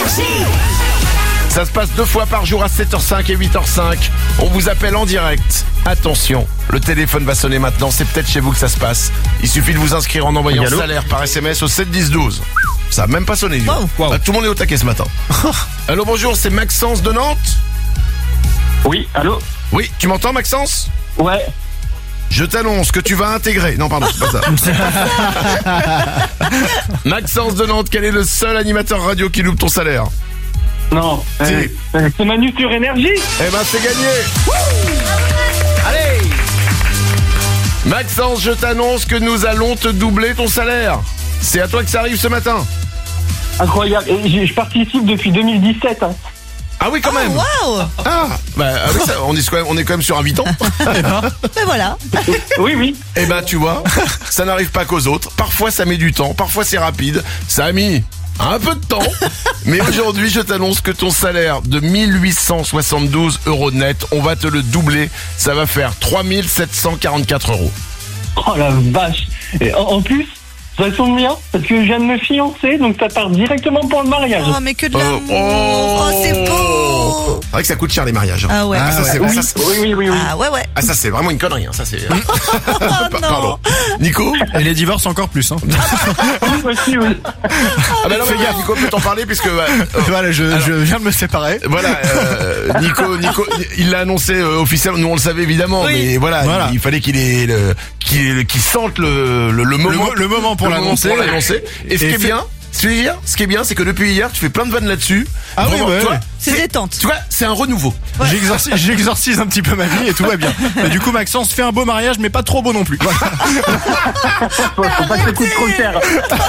Ça se passe deux fois par jour à sept heures cinq et huit heures cinq. On vous appelle en direct. Attention, le téléphone va sonner maintenant, c'est peut-être chez vous que ça se passe. Il suffit de vous inscrire en envoyant Allô salaire par S M S au sept dix douze. Ça a même pas sonné. dis donc. Wow. Ah, tout le monde est au taquet ce matin. Allô, bonjour, c'est Maxence de Nantes. Oui, allô? Oui, tu m'entends Maxence? Ouais. Je t'annonce que tu vas intégrer. Non, pardon, c'est pas ça. Maxence de Nantes, quel est le seul animateur radio qui loupe ton salaire? Non. Si. euh, euh, c'est Manu sur Énergie. Eh ben, c'est gagné. Allez. Maxence, je t'annonce que nous allons te doubler ton salaire. C'est à toi que ça arrive ce matin. Incroyable. Et j'ai- je participe depuis deux mille dix-sept. Hein. Ah oui, quand même. Waouh. Ah, bah, ah oui, ça, on, est quand même, on est quand même sur un huit ans. Mais voilà. Oui, oui. Eh ben, tu vois, ça n'arrive pas qu'aux autres. Parfois, ça met du temps. Parfois, c'est rapide. Ça a mis un peu de temps. Mais aujourd'hui, je t'annonce que ton salaire de mille huit cent soixante-douze euros net, on va te le doubler. Ça va faire trois mille sept cent quarante-quatre euros. Oh la vache. Et en, en plus, Ça tombe bien, parce que je viens de me fiancer, donc ça part directement pour le mariage. Oh, mais que de l'amour. Oh, oh. Oh, c'est beau. C'est vrai que ça coûte cher les mariages. hein. Ah ouais. Ah, ça, c'est, oui. ça, c'est- oui, oui, oui, oui. Ah ouais, ouais. ah, ça, c'est vraiment une connerie. Hein. Ça, c'est. Oh, non. Pardon. Nico. Et les divorces encore plus, hein. Oui, aussi, oui. Ah bah non, mais Nico peut t'en parler puisque. euh, euh, Voilà, je, Alors- je viens de me séparer. Voilà, euh, Nico, Nico, il l'a annoncé euh, officiellement. Nous on le savait évidemment, Oui. mais voilà, Voilà. Il, il fallait qu'il ait le, qu'il, qu'il sente le, le, le moment, mo- le moment pour le l'annoncer. pour l'annoncer. Et ce Et qui est fait- bien, ce qui est bien, ce qui est bien, c'est que depuis hier, tu fais plein de vannes là-dessus. Ah oui, Vraiment, ouais, tu vois, ouais. C'est détente. Tu vois, c'est un renouveau. J'exorcise, j'exorcise un petit peu ma vie et tout va bien. Et du coup, Maxence fait un beau mariage, mais pas trop beau non plus. Voilà. Faut, faut pas que ça coûte trop cher.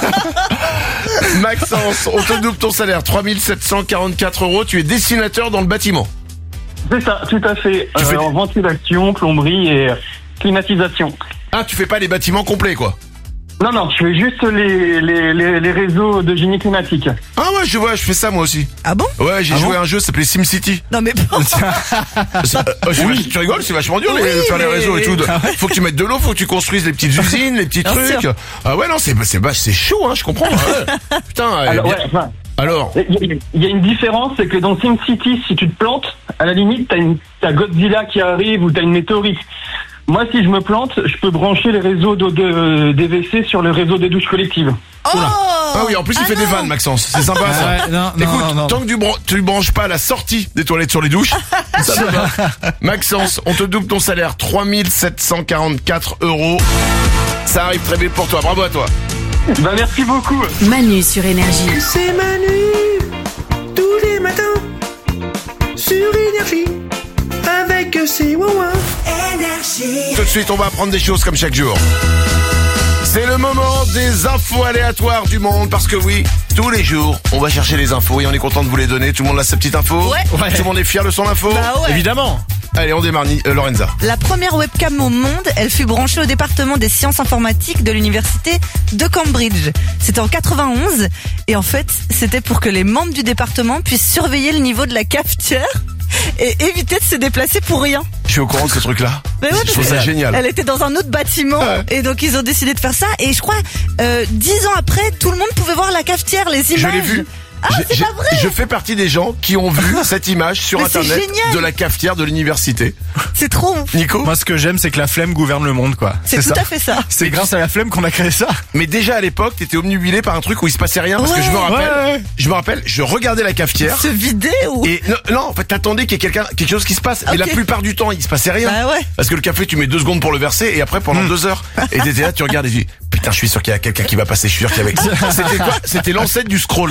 Maxence, on te double ton salaire, trois mille sept cent quarante-quatre euros. Tu es dessinateur dans le bâtiment. C'est ça, tout à fait. Tu Euh, fais- En ventilation, plomberie et euh, climatisation. Ah, tu fais pas les bâtiments complets, quoi. Non, non, je fais juste les, les, les, les réseaux de génie climatique. Ah ouais, je vois, je fais ça moi aussi. Ah bon? Ouais, j'ai Ah joué bon à un jeu, ça s'appelait SimCity. Non, mais bon. C'est- euh, c'est vach- Tu rigoles, c'est vachement dur les, Oui, de faire les mais- réseaux et tout. Faut que tu mettes de l'eau, faut que tu construises les petites usines, les petits Bien trucs. sûr. Ah ouais, non, c'est c'est vache, c'est chaud, hein, je comprends. Ouais. Putain. eh Alors, bien- ouais, enfin, Alors, il y, a- il y a une différence, c'est que dans SimCity, si tu te plantes, à la limite, t'as une, t'as Godzilla qui arrive ou t'as une météorite. Moi, si je me plante, je peux brancher les réseaux d'eau de, des W C sur le réseau des douches collectives. Oh. ah oui, en plus il Ah fait des non. vannes, Maxence. C'est sympa ça. Ouais, non, non, Écoute, non, non. tant que tu, bran- tu branches pas la sortie des toilettes sur les douches, ça me va. Maxence, on te double ton salaire, trois mille sept cent quarante-quatre euros. Ça arrive très vite pour toi. Bravo à toi. Bah, merci beaucoup. Manu sur Énergie. C'est Manu, tous les matins, sur Énergie, avec ses ouin Énergie. Tout de suite, on va apprendre des choses comme chaque jour. C'est le moment des infos aléatoires du monde parce que oui, tous les jours, on va chercher les infos et on est content de vous les donner. Tout le monde a sa petite info. Ouais. Ouais. Tout le monde est fier de son info. Bah ouais. Évidemment. Allez, on démarre, Ni- euh, Lorenza. La première webcam au monde, elle fut branchée au département des sciences informatiques de l'université de Cambridge. C'était en quatre-vingt-onze et en fait, c'était pour que les membres du département puissent surveiller le niveau de la cafetière et éviter de se déplacer pour rien. Je suis au courant de ce truc-là. Mais ouais, Je trouve ça parce que génial. Elle était dans un autre bâtiment Ouais. et donc ils ont décidé de faire ça et je crois euh, dix ans après, tout le monde pouvait voir la cafetière, les images. Je l'ai vu. Ah, J'ai- c'est j'ai- pas vrai. Je fais partie des gens qui ont vu cette image sur Mais c'est internet génial. de la cafetière de l'université. C'est trop ouf. Nico. Moi, ce que j'aime, c'est que la flemme gouverne le monde, quoi. C'est tout ça. à fait ça. C'est grâce à la flemme qu'on a créé ça. Mais déjà à l'époque, t'étais omnubilé par un truc où il se passait rien parce que Ouais. je me rappelle, Ouais, ouais. je me rappelle, je regardais la cafetière Se vider ou et non, non, en fait t'attendais qu'il y ait quelqu'un, quelque chose qui se passe. Mais Ok. la plupart du temps, il se passait rien. Bah ouais. Parce que le café, tu mets deux secondes pour le verser et après pendant deux heures. Et t'étais là, tu regardes et tu dis putain, je suis sûr qu'il y a quelqu'un qui va passer. Je suis sûr qu'il y avait. C'était quoi? C'était l'ancêtre du scroll.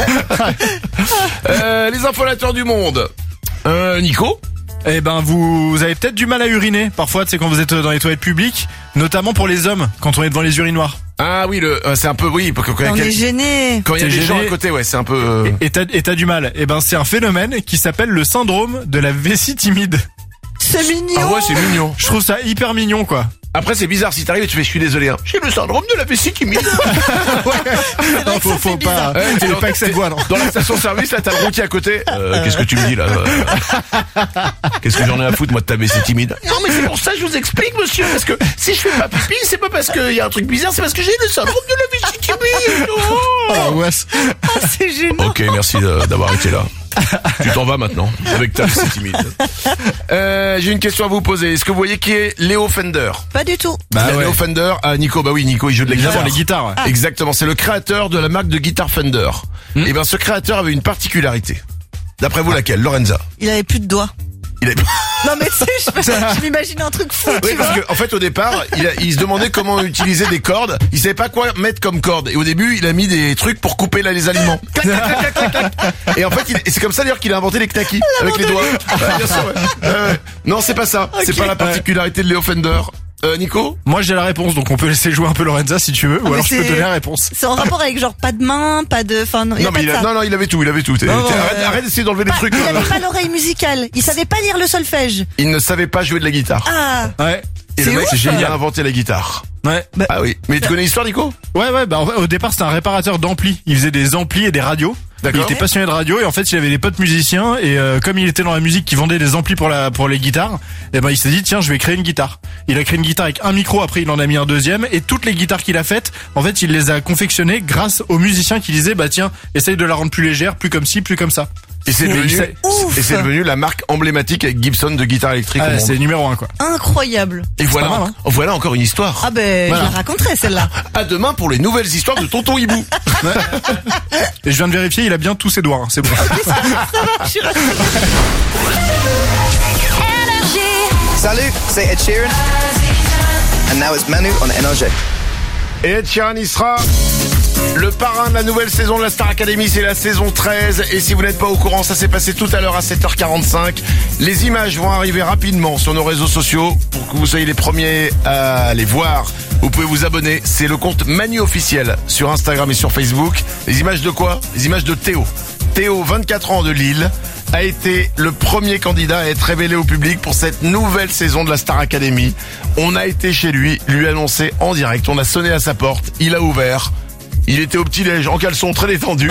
euh, les infolateurs du monde. Euh, Nico. Eh ben, vous, vous avez peut-être du mal à uriner. Parfois, c'est quand vous êtes dans les toilettes publiques, notamment pour les hommes, quand on est devant les urinoirs. Ah oui, le, euh, c'est un peu oui. Quand, quand, on quand- est gêné. quand il y a T'es des gens gêné. à côté, ouais, c'est un peu. euh, Et t'as, et t'as du mal. Eh ben, c'est un phénomène qui s'appelle le syndrome de la vessie timide. C'est mignon. Ah ouais, c'est mignon. Je trouve ça hyper mignon, quoi. Après, c'est bizarre si t'arrives et tu fais, je suis désolé, hein. J'ai le syndrome de la vessie timide. Non, faut, faut pas, Ouais, t'es faut dans- pas que cette voix, non. Dans la station-service, là, t'as le routier à côté. Euh, qu'est-ce que tu me dis, là? euh Qu'est-ce que j'en ai à foutre, moi, de ta vessie timide? Non, mais c'est pour ça, je vous explique, monsieur, parce que si je fais pas pipi, c'est pas parce qu'il y a un truc bizarre, c'est parce que j'ai le syndrome de la vessie timide. Oh. Ah, ouais. Ah, c'est gênant. Ok, merci de- d'avoir été là. Tu t'en vas maintenant, avec ta vessie timide. Euh, j'ai une question à vous poser. Est-ce que vous voyez qui est Léo Fender? Pas du tout. Bah Léo ouais. Fender, ah Nico, bah oui, Nico, il joue de la Évidemment, guitare. les guitares, ouais. Exactement, c'est le créateur de la marque de guitare Fender. Et ben ce créateur avait une particularité. D'après vous, laquelle, Lorenza? Il avait plus de doigts. Il avait... Non mais tu sais, je, je m'imagine un truc fou. Oui, tu parce vois. qu'en en fait, au départ, il, a- il se demandait comment utiliser des cordes. Il savait pas quoi mettre comme corde. Et au début, il a mis des trucs pour couper là, les aliments. Clac, clac, clac, clac, clac, clac. Et en fait, il- et c'est comme ça d'ailleurs qu'il a inventé les knackis avec les doigts. Ouais, bien sûr, ouais. Ouais, ouais. Non, c'est pas ça. C'est Ok. pas la particularité de Léo Fender. Euh, Nico? Moi, j'ai la réponse, donc on peut laisser jouer un peu Lorenza si tu veux, ou mais alors je peux c'est- donner la réponse. C'est en rapport avec genre pas de main, pas de, enfin non, il y a Non, pas mais de il a- ça. non, non, il avait tout, il avait tout. T'es- Non, non, t'es- arrête, euh, arrête d'essayer d'enlever des Pas- trucs. il là. avait pas l'oreille musicale. Il savait pas lire le solfège. Il ne savait pas jouer de la guitare. Ah. Ouais. Et le c'est mec, ouf, c'est ça. génial, il a inventé la guitare. Ouais. Ah oui. Mais tu connais l'histoire, Nico? Ouais, ouais, bah en fait, au départ, c'était un réparateur d'amplis. Il faisait des amplis et des radios. D'accord. Il était passionné de radio et en fait il avait des potes musiciens et euh, comme il était dans la musique qui vendait des amplis pour la pour les guitares, et ben il s'est dit tiens je vais créer une guitare. Il a créé une guitare avec un micro, après il en a mis un deuxième et toutes les guitares qu'il a faites, en fait il les a confectionnées grâce aux musiciens qui disaient bah tiens essaye de la rendre plus légère, plus comme ci, plus comme ça. Et c'est devenu, et c'est devenu la marque emblématique avec Gibson de guitare électrique. Ah, au monde. c'est numéro un quoi. Incroyable. Et voilà, mal, hein. voilà encore une histoire. Ah ben, Voilà. je la raconterai celle-là. À demain pour les nouvelles histoires de Tonton Hibou. Et je viens de vérifier, il a bien tous ses doigts, hein, c'est bon. Je suis rassurée. Salut, c'est Ed Sheeran. And now it's Manu on N R J. Et Ed Sheeran y sera. Le parrain de la nouvelle saison de la Star Academy, c'est la saison treize. Et si vous n'êtes pas au courant, ça s'est passé tout à l'heure à sept heures quarante-cinq. Les images vont arriver rapidement sur nos réseaux sociaux pour que vous soyez les premiers à les voir. Vous pouvez vous abonner. C'est le compte Manu officiel sur Instagram et sur Facebook. Les images de quoi? Les images de Théo. Théo, vingt-quatre ans, de Lille, a été le premier candidat à être révélé au public pour cette nouvelle saison de la Star Academy. On a été chez lui, lui annoncer en direct. On a sonné à sa porte. Il a ouvert. Il était au petit-déj, en caleçon, très détendu.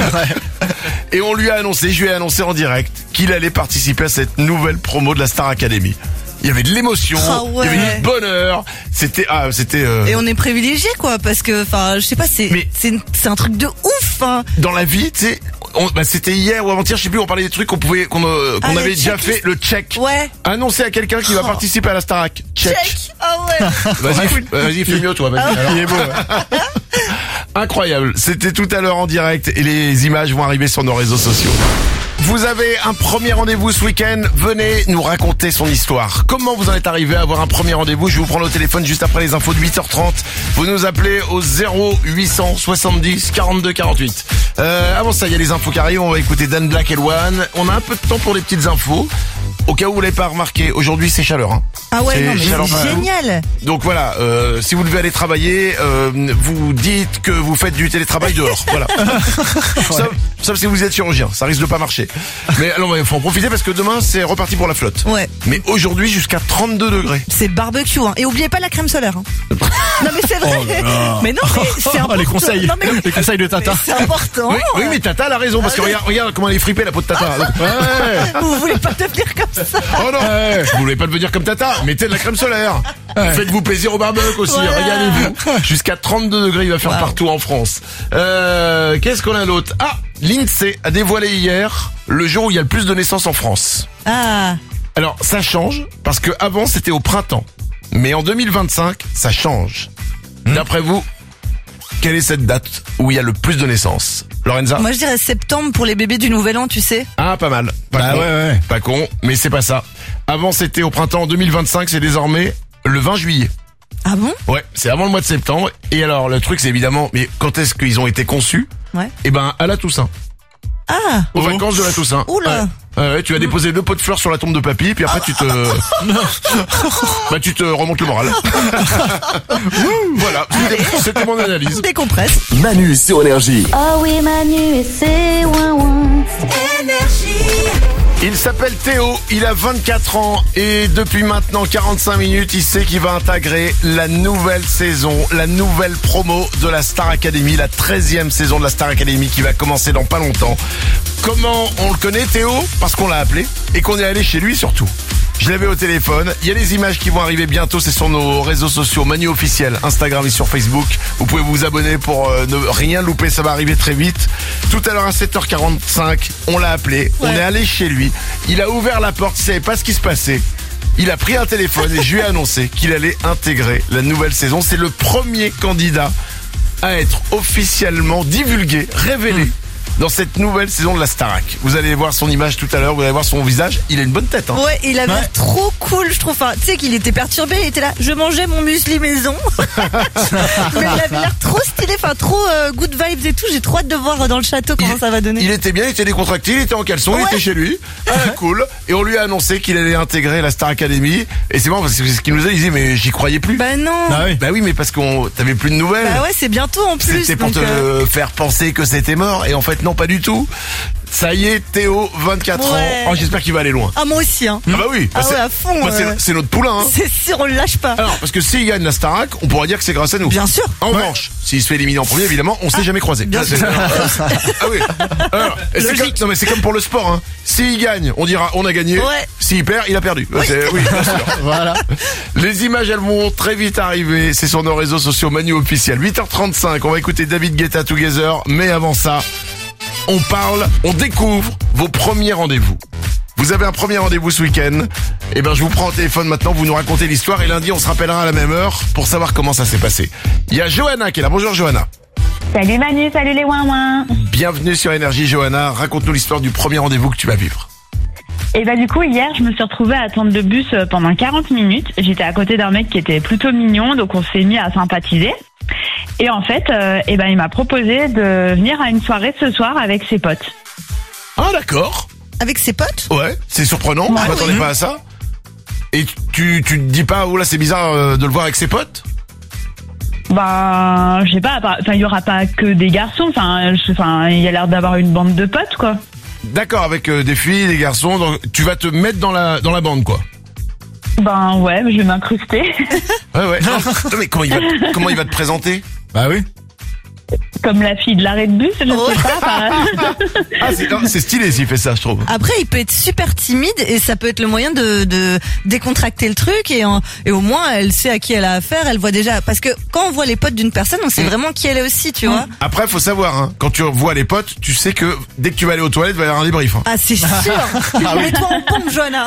Et on lui a annoncé, je lui ai annoncé en direct qu'il allait participer à cette nouvelle promo de la Star Academy. Il y avait de l'émotion, Ah ouais. il y avait du bonheur. C'était, ah, c'était. Euh... Et on est privilégié quoi, parce que, enfin, je sais pas, c'est, Mais- c'est, une- c'est un truc de ouf. Hein. Dans la vie, tu sais, on- bah, c'était hier ou avant-hier, je sais plus, on parlait des trucs qu'on pouvait, qu'on, euh, qu'on Ah, avait le déjà checklist. fait, le check. Ouais. Annoncer à quelqu'un qui va Oh. participer à la Starac. Check. Check. Ah ouais. Vas-y, f- vas-y, fais mieux toi. Vas-y. Ah ouais. Alors. Il est beau. Ouais. Incroyable. C'était tout à l'heure en direct et les images vont arriver sur nos réseaux sociaux. Vous avez un premier rendez-vous ce week-end. Venez nous raconter son histoire. Comment vous en êtes arrivé à avoir un premier rendez-vous? Je vous prends le téléphone juste après les infos de huit heures trente. Vous nous appelez au zéro huit cent soixante-dix quarante-deux quarante-huit. Euh, avant ça, il y a les infos qui arrivent. On va écouter Dan Black et Luan. On a un peu de temps pour les petites infos. Au cas où vous l'avez pas remarqué, aujourd'hui c'est chaleur. Hein. Ah ouais, C'est non mais chaleur c'est partout. génial. Donc voilà, euh, si vous devez aller travailler, euh, vous dites que vous faites du télétravail dehors. Voilà. sauf, sauf si vous êtes chirurgien, ça risque de pas marcher. Mais alors, il faut en profiter parce que demain c'est reparti pour la flotte. Ouais. Mais aujourd'hui jusqu'à trente-deux degrés. C'est barbecue. Hein. Et oubliez pas la crème solaire. Hein. Non mais c'est vrai. Oh là là. Mais non, mais c'est important. Les conseils, Non, mais- les conseils de Tata. mais c'est important. Oui, oui, mais Tata elle a raison parce que regarde, regarde comment elle est fripée la peau de Tata. Donc, ouais. Vous voulez pas devenir comme ça. Oh non, vous voulez pas devenir comme Tata, mettez de la crème solaire. Faites-vous plaisir au barbecue aussi, Voilà. régalez-vous. Jusqu'à trente-deux degrés il va faire Wow. partout en France. Euh, qu'est-ce qu'on a d'autre? Ah, l'INSEE a dévoilé hier le jour où il y a le plus de naissances en France. Ah. Alors ça change parce que avant c'était au printemps, mais en deux mille vingt-cinq ça change. D'après vous, quelle est cette date où il y a le plus de naissances? Lorenza? Moi je dirais septembre pour les bébés du nouvel an, tu sais. Ah, pas mal. Pas Bah con. ouais, ouais. Pas con, mais c'est pas ça. Avant c'était au printemps, en deux mille vingt-cinq c'est désormais le vingt juillet. Ah bon? Ouais, c'est avant le mois de septembre. Et alors le truc c'est évidemment, mais quand est-ce qu'ils ont été conçus? Ouais. Eh ben à la Toussaint. Ah. Aux vacances de la Toussaint. Oula. Ouais. Ouais, ouais, tu vas déposer deux pots de fleurs sur la tombe de papy, puis après tu te, bah tu te remontes le moral. Voilà, c'était- c'était mon analyse. Décompresse. Manu sur Énergie. Oh oui, Manu et c'est ouin ouin. Il s'appelle Théo, il a vingt-quatre ans et depuis maintenant quarante-cinq minutes, il sait qu'il va intégrer la nouvelle saison, la nouvelle promo de la Star Academy, la treizième saison de la Star Academy qui va commencer dans pas longtemps. Comment on le connaît Théo? Parce qu'on l'a appelé et qu'on est allé chez lui surtout. Je l'avais au téléphone, il y a les images qui vont arriver bientôt, c'est sur nos réseaux sociaux, Manu officiel, Instagram et sur Facebook. Vous pouvez vous abonner pour euh, ne rien louper, ça va arriver très vite. Tout à l'heure à sept heures quarante-cinq, on l'a appelé, on est allé chez lui, il a ouvert la porte, il savait pas ce qui se passait. Il a pris un téléphone et je lui ai annoncé qu'il allait intégrer la nouvelle saison. C'est le premier candidat à être officiellement divulgué, révélé dans cette nouvelle saison de la Starac. Vous allez voir son image tout à l'heure, vous allez voir son visage. Il a une bonne tête, hein. Ouais, il avait l'air trop cool, je trouve. Enfin, tu sais qu'il était perturbé, il était là. Je mangeais mon muesli maison. Mais il avait l'air trop stylé, enfin trop euh, good vibes et tout. J'ai trop hâte de voir euh, dans le château comment Il- ça va donner. Il était bien, il était décontracté, il était en caleçon, il Ouais. était chez lui. Ah, cool. Et on lui a annoncé qu'il allait intégrer la Star Academy. Et c'est marrant parce que c'est ce qu'il nous a dit, il disait, mais j'y croyais plus. Bah non. Bah oui. Bah oui, mais parce qu'on t'avais plus de nouvelles. Bah ouais, c'est bientôt en plus. C'était pour donc, te euh, faire penser que c'était mort. Et en fait, non, pas du tout. Ça y est, Théo, vingt-quatre Ouais. ans. Oh, j'espère qu'il va aller loin. Ah, moi aussi, hein. Ah bah oui. Ah Bah, ouais, c'est- à fond. bah, c'est- euh, c'est notre poulain, hein. C'est sûr, on le lâche pas. Alors, parce que s'il gagne la Starac, on pourra dire que c'est grâce à nous. Bien sûr. En revanche, si s'il se fait éliminer en premier, évidemment, on s'est ah, jamais croisé. Là, c'est, ah oui. Alors, c'est comme, non mais c'est comme pour le sport. Hein. S'il gagne, on dira on a gagné. Ouais. S'il perd, il a perdu. Oui, c'est, oui bien sûr. Voilà. Les images, elles vont très vite arriver. C'est sur nos réseaux sociaux Manu officiel. huit heures trente-cinq. On va écouter David Guetta Together. Mais avant ça, on parle, on découvre vos premiers rendez-vous. Vous avez un premier rendez-vous ce week-end. Eh ben, je vous prends au téléphone maintenant, vous nous racontez l'histoire et lundi, on se rappellera à la même heure pour savoir comment ça s'est passé. Il y a Johanna qui est là. Bonjour Johanna. Salut Manu, salut les ouin-ouin. Bienvenue sur Énergie Johanna. Raconte-nous l'histoire du premier rendez-vous que tu vas vivre. Et bah du coup, hier, je me suis retrouvée à attendre le bus pendant quarante minutes. J'étais à côté d'un mec qui était plutôt mignon, donc on s'est mis à sympathiser. Et en fait, euh, eh ben, il m'a proposé de venir à une soirée ce soir avec ses potes. Ah d'accord. Avec ses potes ? Ouais, c'est surprenant, ouais, on m'attendait oui. pas à ça. Et tu, tu te dis pas, oh là c'est bizarre euh, de le voir avec ses potes ? Bah, je sais pas, enfin il y aura pas que des garçons, enfin enfin il y a l'air d'avoir une bande de potes quoi. D'accord, avec euh, des filles, des garçons, donc tu vas te mettre dans la dans la bande quoi. Ben ouais, je vais m'incruster. Ouais ouais. Non, mais comment il va te, comment il va te présenter ? Bah oui. Comme la fille de l'arrêt de bus, je oh. sais pas. Ah, c'est, non, c'est stylé s'il fait ça, je trouve. Après, il peut être super timide et ça peut être le moyen de, de décontracter le truc et, en, et au moins elle sait à qui elle a affaire, elle voit déjà. Parce que quand on voit les potes d'une personne, on sait mmh. vraiment qui elle est aussi, tu mmh. vois. Après, faut savoir, hein, quand tu vois les potes, tu sais que dès que tu vas aller aux toilettes, il va y avoir un débrief. Hein. Ah, c'est sûr. Ah, oui. Mets-toi en pompe, Johanna.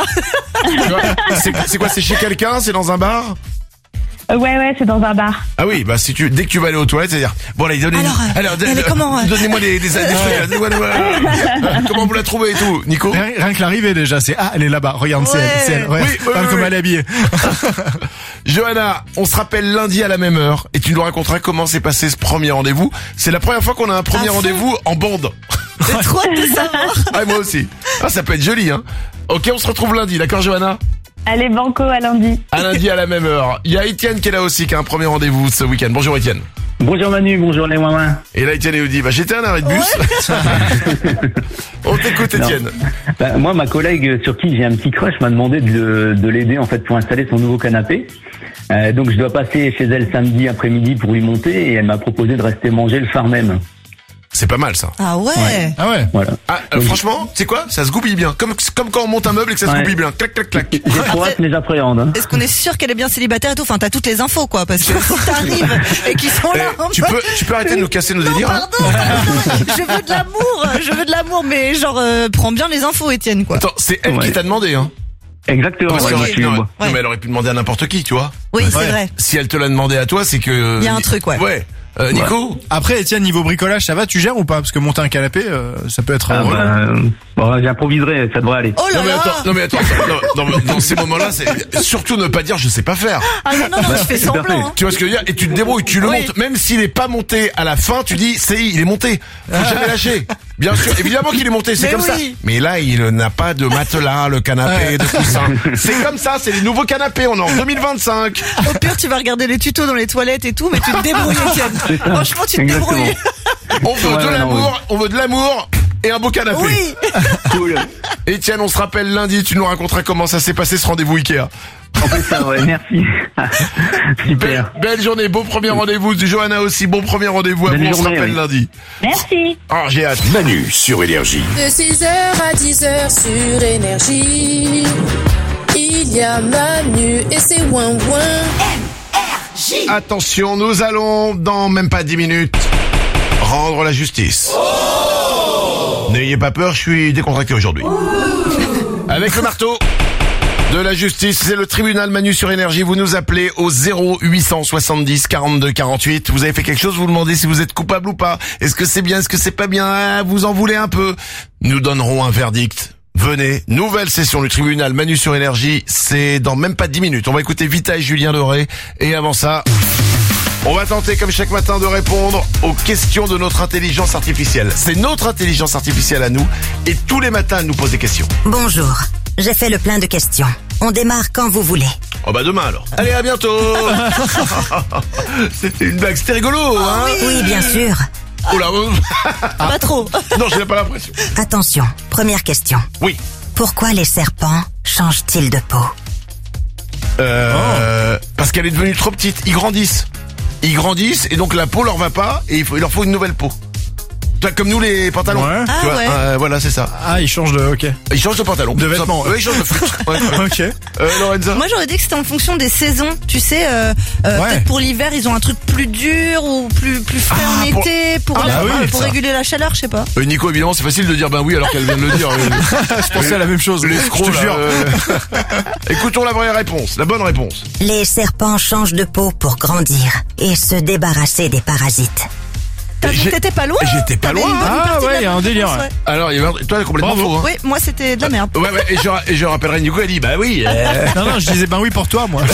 c'est, c'est quoi, c'est chez quelqu'un, c'est dans un bar ? Ouais, ouais, c'est dans un bar. Ah oui, bah si tu, dès que tu vas aller aux toilettes, c'est-à-dire, bon allez, donnez, alors, alors, elle de, est comment, donnez-moi des, des, des trucs, donnez-moi, donnez-moi, comment vous la trouvez et tout, Nico? Rien, rien que l'arrivée déjà, c'est, ah, elle est là-bas, regarde, ouais. c'est elle, c'est elle, ouais. Oui, oui, oui, comme oui. Elle est habillée. Johanna, on se rappelle lundi à la même heure, et tu nous raconteras comment s'est passé ce premier rendez-vous. C'est la première fois qu'on a un premier ah, rendez-vous en bande. C'est trop de savoir. Ah, moi aussi. Ah, ça peut être joli, hein. Ok, on se retrouve lundi, d'accord, Johanna? Allez, banco à lundi. À lundi à la même heure. Il y a Étienne qui est là aussi, qui a un premier rendez-vous ce week-end. Bonjour Étienne. Bonjour Manu, bonjour les ouin-ouin. Et là Étienne il dit, bah j'étais à un arrêt de bus. Ouais. On t'écoute Étienne. Bah, moi, ma collègue sur qui j'ai un petit crush m'a demandé de, de l'aider en fait pour installer son nouveau canapé. Euh, donc je dois passer chez elle samedi après-midi pour lui monter et elle m'a proposé de rester manger le soir même. C'est pas mal ça. Ah ouais. ouais. Ah ouais. Voilà. Ah, euh, franchement, c'est quoi ? Ça se goupille bien. Comme comme quand on monte un meuble et que ça ouais. se goupille bien. Clac clac clac. J'ai trop hâte mais j'appréhende. Hein. Est-ce qu'on est sûr qu'elle est bien célibataire et tout ? Enfin, t'as toutes les infos quoi, parce que quand t'arrives et qu'ils sont là. Eh, tu peux tu peux arrêter de nous casser nos non, délires. Pardon. Je veux de l'amour. Je veux de l'amour, mais genre euh, prends bien les infos, Étienne quoi. Attends, c'est elle ouais. qui t'a demandé hein. Exactement. Parce ouais, non, ouais. non, mais elle aurait pu demander à n'importe qui, tu vois. Oui, ouais. c'est vrai. Si elle te l'a demandé à toi, c'est que il y a un truc, ouais. Ouais. Euh, Nico ouais. Après Étienne, niveau bricolage, ça va, tu gères ou pas ? Parce que monter un canapé, euh, ça peut être... Ah bah, euh, bon, j'improviserai, ça devrait aller. Oh là non, mais là attends, non mais attends, non, non, dans ces moments-là, c'est surtout ne pas dire je sais pas faire. Ah non, non, non, bah, je fais semblant. Hein. Tu vois ce que je veux dire ? Et tu te débrouilles, tu le oui. montes. Même s'il est pas monté à la fin, tu dis, c'est il est monté. Faut jamais lâcher. Bien sûr, évidemment qu'il est monté, c'est mais comme oui. ça. Mais là, il n'a pas de matelas, le canapé, ouais. de coussin. C'est comme ça, c'est les nouveaux canapés, on est en deux mille vingt-cinq. Au pire, tu vas regarder les tutos dans les toilettes et tout, mais tu te débrouilles, Étienne. Franchement, tu te débrouilles. On veut de l'amour, on veut de l'amour et un beau canapé. Oui. Cool. Étienne, on se rappelle lundi, tu nous raconteras comment ça s'est passé ce rendez-vous Ikea. On fait ça, ouais, merci. Super. Belle, belle journée, beau premier rendez-vous. Johanna aussi, bon premier rendez-vous. À vous, on se rappelle oui. lundi. Merci. Oh, j'ai hâte. Manu sur Énergie. De six heures à dix heures sur Énergie, il y a Manu et ses ouin-ouin. Énergie. Attention, nous allons, dans même pas dix minutes, rendre la justice. Oh. N'ayez pas peur, je suis décontracté aujourd'hui. Oh. Avec le marteau de la justice, c'est le tribunal Manu sur Énergie. Vous nous appelez au zéro huit cent soixante-dix quarante-deux quarante-huit. Vous avez fait quelque chose, vous vous demandez si vous êtes coupable ou pas. Est-ce que c'est bien, est-ce que c'est pas bien, vous en voulez un peu. Nous donnerons un verdict. Venez, nouvelle session du tribunal Manu sur Énergie, c'est dans même pas dix minutes. On va écouter Vita et Julien Doré. Et avant ça, on va tenter comme chaque matin de répondre aux questions de notre intelligence artificielle. C'est notre intelligence artificielle à nous. Et tous les matins, elle nous pose des questions. Bonjour. J'ai fait le plein de questions. On démarre quand vous voulez. Oh bah demain alors. Allez, à bientôt. C'était une blague, c'était rigolo, hein ? Oui, oui, bien sûr. Oh là, ah. Pas trop. Non, je n'ai pas l'impression. Attention, première question. Oui. Pourquoi les serpents changent-ils de peau ? Euh, oh. Parce qu'elle est devenue trop petite. Ils grandissent. ils grandissent et donc la peau leur va pas et il, faut, il leur faut une nouvelle peau. Toi, comme nous les pantalons. Ouais. Ah tu vois, ouais. euh, voilà, c'est ça. Ah, il change de, ok. Ils changent de pantalon. De vêtements. Oui, ils changent de flux. Ouais, ouais. Ok. Euh, Lorenza. Moi j'aurais dit que c'était en fonction des saisons. Tu sais, euh, euh, Ouais. peut-être pour l'hiver ils ont un truc plus dur ou plus plus frais Ah, en pour- été pour, Ah, la- bah oui, pour ça. réguler la chaleur, je sais pas. Euh, Nico, évidemment, c'est facile de dire ben oui alors qu'elle vient de le dire. Je pensais à la même chose. L'escroc, Je te là, jure. euh. Écoutons la vraie réponse, la bonne réponse. Les serpents changent de peau pour grandir et se débarrasser des parasites. T'as vu que J'ai- t'étais pas loin. J'étais pas T'avais loin. une bonne Ah partie de ouais, la il y a un bonne délire, réponse, ouais. Alors, il y avait- toi, complètement Bravo. faux. Hein. Oui, moi c'était de la merde. Ouais, ouais, et je, et je rappellerai Nico, elle dit bah oui. euh. Non, non, je disais ben oui pour toi, moi.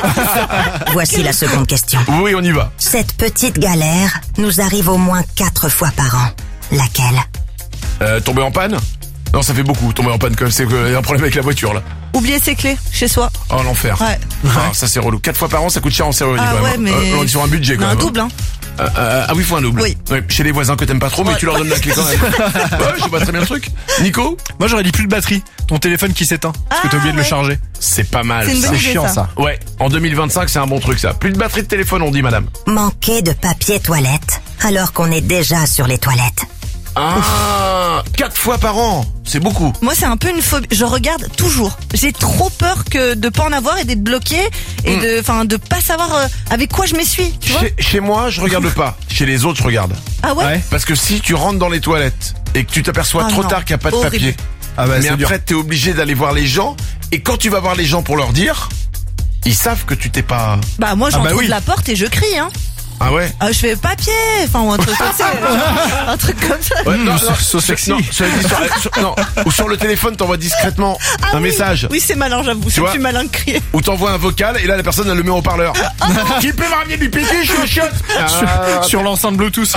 Voici la seconde question. Oui, on y va. Cette petite galère nous arrive au moins quatre fois par an. Laquelle? Euh, tomber en panne. Non, ça fait beaucoup. Tomber en panne, comme c'est qu'il y a un problème avec la voiture là. Oublier ses clés chez soi. Oh l'enfer. Ouais. Ah, ça c'est relou. Quatre fois par an, ça coûte cher en cérémonie Ah quand même. ouais, mais Euh, on est sur un budget quand Non, même. un double hein. Euh, euh, ah oui, il faut un double. Oui. Ouais, chez les voisins que t'aimes pas trop, mais Ouais. tu leur donnes la clé quand même. Ouais, je vois très bien le truc. Nico, Moi, j'aurais dit plus de batterie. Ton téléphone qui s'éteint. Parce que t'as Ah, oublié de le ouais. charger. c'est pas mal. C'est une ça. bonne C'est idée, chiant, ça. ça. Ouais, en deux mille vingt-cinq, c'est un bon truc ça. Plus de batterie de téléphone, on dit madame. Manquer de papier toilette alors qu'on est déjà sur les toilettes. Ah, quatre fois par an, c'est beaucoup. Moi c'est un peu une phobie. Je regarde toujours. J'ai trop peur que de pas en avoir et d'être bloqué et Mm. de, enfin, de pas savoir euh, avec quoi je m'essuie. Tu vois Chez, chez moi, je regarde pas. Chez les autres, je regarde. Ah ouais. Ouais. Parce que si tu rentres dans les toilettes et que tu t'aperçois Ah trop non, tard qu'il n'y a pas de horrible. papier, Ah bah, mais c'est dur. après t'es obligé d'aller voir les gens et quand tu vas voir les gens pour leur dire, ils savent que tu t'es pas. Bah moi j'en Ah bah trouve oui. la porte et je crie hein. Ah ouais. Ah, je fais papier, enfin ou un truc comme ça. Un truc comme ça. Ouais, non, Mmh, non, so sexy. non, cela dit, sur- sur- non, ou sur le téléphone, t'envoies discrètement Ah un oui. message. Oui c'est malin j'avoue. C'est vois plus malin que crier. Ou t'envoies un vocal et là la personne elle le met en haut-parleur. Qui peut me ramener du pipi, je suis chiotte. Ah, Sur, sur l'enceinte Bluetooth.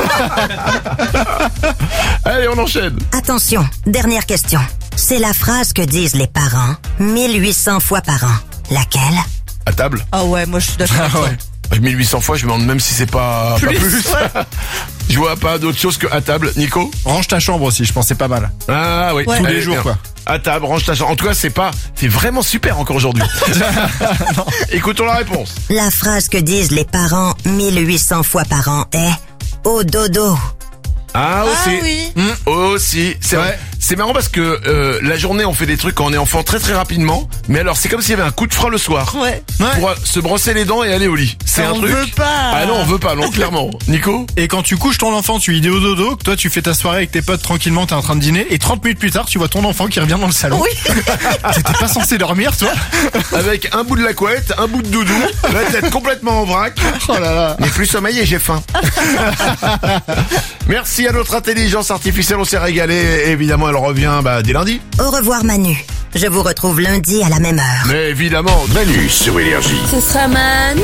Allez, on enchaîne. Attention, dernière question. C'est la phrase que disent les parents mille huit cents fois par an. Laquelle? À table. Ah ouais moi je suis d'accord. avec toi. mille huit cents fois, je me demande même si c'est pas pas Plus, plus. ouais. Je vois pas d'autre chose que à table. Nico? Range ta chambre aussi, je pensais pas mal. Ah oui. Ouais. Tous les Allez, jours, bien. quoi. À table, range ta chambre. En tout cas, c'est pas, c'est vraiment super encore aujourd'hui. Écoutons la réponse. La phrase que disent les parents mille huit cents fois par an est au dodo. Ah aussi. Ah oui. Hmm, aussi. C'est vrai. C'est marrant parce que euh, la journée on fait des trucs quand on est enfant très très rapidement, mais alors c'est comme s'il y avait un coup de frein le soir. Ouais. Pour euh, se brosser les dents et aller au lit. C'est un On truc. veut pas. Ah non, on veut pas, non, clairement. Nico? Et quand tu couches ton enfant, tu lui dis au dodo, que toi tu fais ta soirée avec tes potes tranquillement, t'es en train de dîner, et trente minutes plus tard, tu vois ton enfant qui revient dans le salon. Oui. T'étais pas censé dormir, toi? Avec un bout de la couette, un bout de doudou, la tête complètement en vrac. Oh là là. Mais plus sommeil et j'ai faim. Merci à notre intelligence artificielle, on s'est régalé. Et évidemment, elle revient bah, dès lundi. Au revoir Manu. Je vous retrouve lundi à la même heure. Mais évidemment, Manu sur Énergie. Ce sera Manu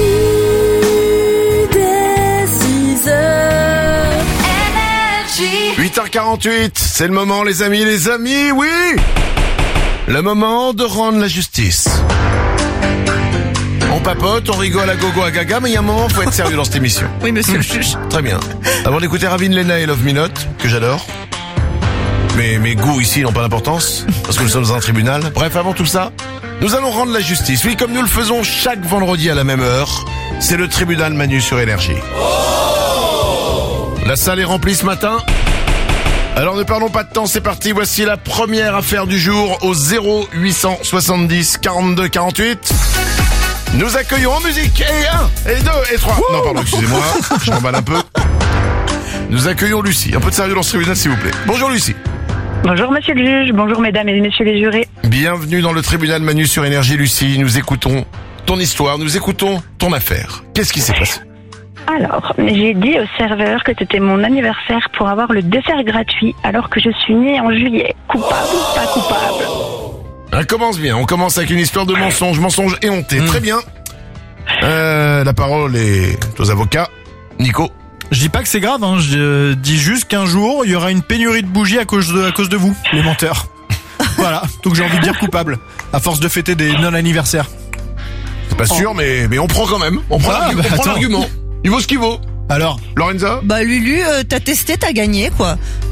dès six heures. huit heures quarante-huit, c'est le moment les amis, les amis, oui. Le moment de rendre la justice. On papote, on rigole à gogo à gaga, mais il y a un moment, faut être sérieux dans cette émission. Oui monsieur le juge. Très bien. Avant d'écouter Ravin Lena et Love Me Not, que j'adore. Mais mes goûts ici n'ont pas d'importance, parce que nous sommes dans un tribunal. Bref, avant tout ça, nous allons rendre la justice. Oui, comme nous le faisons chaque vendredi à la même heure, c'est le tribunal Manu sur Énergie. La salle est remplie ce matin. Alors ne perdons pas de temps, c'est parti. Voici la première affaire du jour au zéro huit cent soixante-dix quarante-deux quarante-huit. Nous accueillons en musique et un, et deux, et trois. Non, pardon, excusez-moi, je m'emballe un peu. Nous accueillons Lucie. Un peu de sérieux dans ce tribunal, s'il vous plaît. Bonjour Lucie. Bonjour monsieur le juge, bonjour mesdames et messieurs les jurés. Bienvenue dans le tribunal Manu sur Énergie, Lucie. Nous écoutons ton histoire, nous écoutons ton affaire. Qu'est-ce qui s'est passé? Alors, j'ai dit au serveur que c'était mon anniversaire pour avoir le dessert gratuit alors que je suis née en juillet. Coupable ou pas coupable? On commence bien, on commence avec une histoire de mensonge, mensonge éhonté. Très bien. Euh, la parole est aux avocats. Nico. Je dis pas que c'est grave, hein. Je dis juste qu'un jour, il y aura une pénurie de bougies à cause de, à cause de vous, les menteurs. Voilà, donc j'ai envie de dire coupable, à force de fêter des non-anniversaires. C'est pas sûr, mais, mais on prend quand même. On prend Ah, l'argu- bah, on prend attends. l'argument. Il vaut ce qu'il vaut. Alors, Lorenza? Bah Lulu, euh, t'as testé, t'as gagné quoi. Puis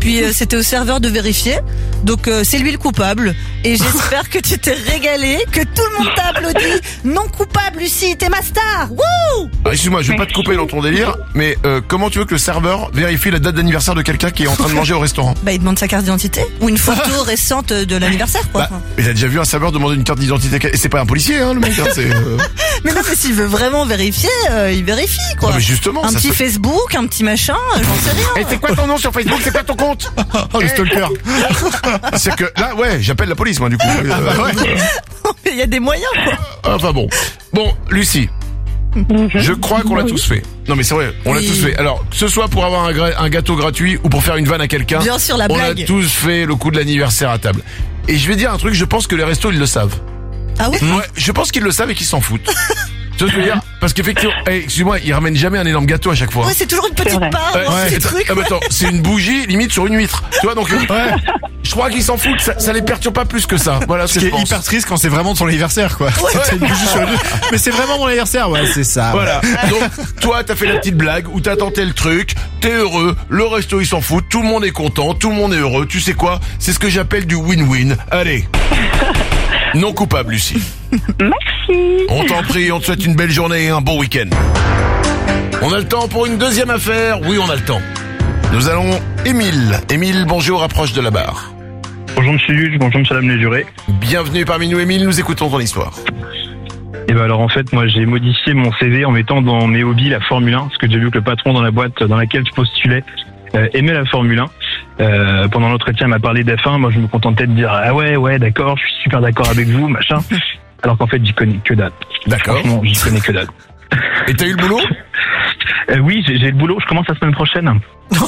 puis euh, c'était au serveur de vérifier. Donc euh, c'est lui le coupable. Et j'espère que tu t'es régalé, que tout le monde t'a applaudi. Non coupable, Lucie, t'es ma star. Wouh! Ah, excuse-moi, je vais pas te couper dans ton délire, mais euh, comment tu veux que le serveur vérifie la date d'anniversaire de quelqu'un qui est en train de manger au restaurant? Bah il demande sa carte d'identité ou une photo récente de l'anniversaire quoi. Bah, il a déjà vu un serveur demander une carte d'identité et c'est pas un policier hein le mec. Hein, c'est, euh... Mais non, mais s'il veut vraiment vérifier, euh, il vérifie quoi. Non, mais justement, un ça petit se... Facebook, un petit machin, j'en sais rien. Et c'est quoi ton nom sur Facebook? C'est quoi ton compte? Oh le stalker. C'est que là ouais, j'appelle la police moi du coup. Ah bah ouais. Il y a des moyens quoi. Enfin bon. Bon, Lucie. Je crois qu'on l'a tous fait. Non mais c'est vrai, on l'a Oui. tous fait. Alors, que ce soit pour avoir un, gra- un gâteau gratuit ou pour faire une vanne à quelqu'un, Bien sûr, la on blague. a tous fait le coup de l'anniversaire à table. Et je vais dire un truc, je pense que les restos ils le savent. Ah oui? Ouais, je pense qu'ils le savent et qu'ils s'en foutent. Tu vois ce que je veux dire? Parce qu'effectivement, hey, excuse-moi, ils ramènent jamais un énorme gâteau à chaque fois. Ouais, c'est toujours une petite part Ouais, dans ouais. ces Attends, trucs. ah, mais attends, c'est une bougie limite sur une huître. Tu vois donc euh, ouais, je crois qu'ils s'en foutent, ça, ça les perturbe pas plus que ça. Voilà ce Ce que qui je est pense. hyper triste quand c'est vraiment ton anniversaire quoi. Ouais. C'est une bougie sur une- Mais c'est vraiment mon anniversaire, ouais, c'est ça. Voilà. Donc, toi, t'as fait la petite blague où t'as tenté le truc, t'es heureux, le resto ils s'en foutent, tout le monde est content, tout le monde est heureux. Tu sais quoi? C'est ce que j'appelle du win-win. Allez. Non coupable, Lucie. Merci. On t'en prie, on te souhaite une belle journée et un bon week-end. On a le temps pour une deuxième affaire. Oui, on a le temps. Nous allons Émile. Émile, bonjour, approche de la barre. Bonjour monsieur Luge, bonjour monsieur Madame Léjuré. Bienvenue parmi nous, Émile, nous écoutons ton histoire. Et ben alors en fait, moi j'ai modifié mon C V en mettant dans mes hobbies la Formule un, parce que j'ai vu que le patron dans la boîte dans laquelle je postulais euh, aimait la Formule un. Euh, pendant l'entretien, il m'a parlé d'F un, moi je me contentais de dire ah ouais ouais d'accord, je suis super d'accord avec vous, machin. Alors qu'en fait j'y connais que dalle. D'accord. Franchement, j'y connais que dalle. Et t'as eu le boulot? euh, Oui, j'ai, j'ai le boulot, je commence la semaine prochaine.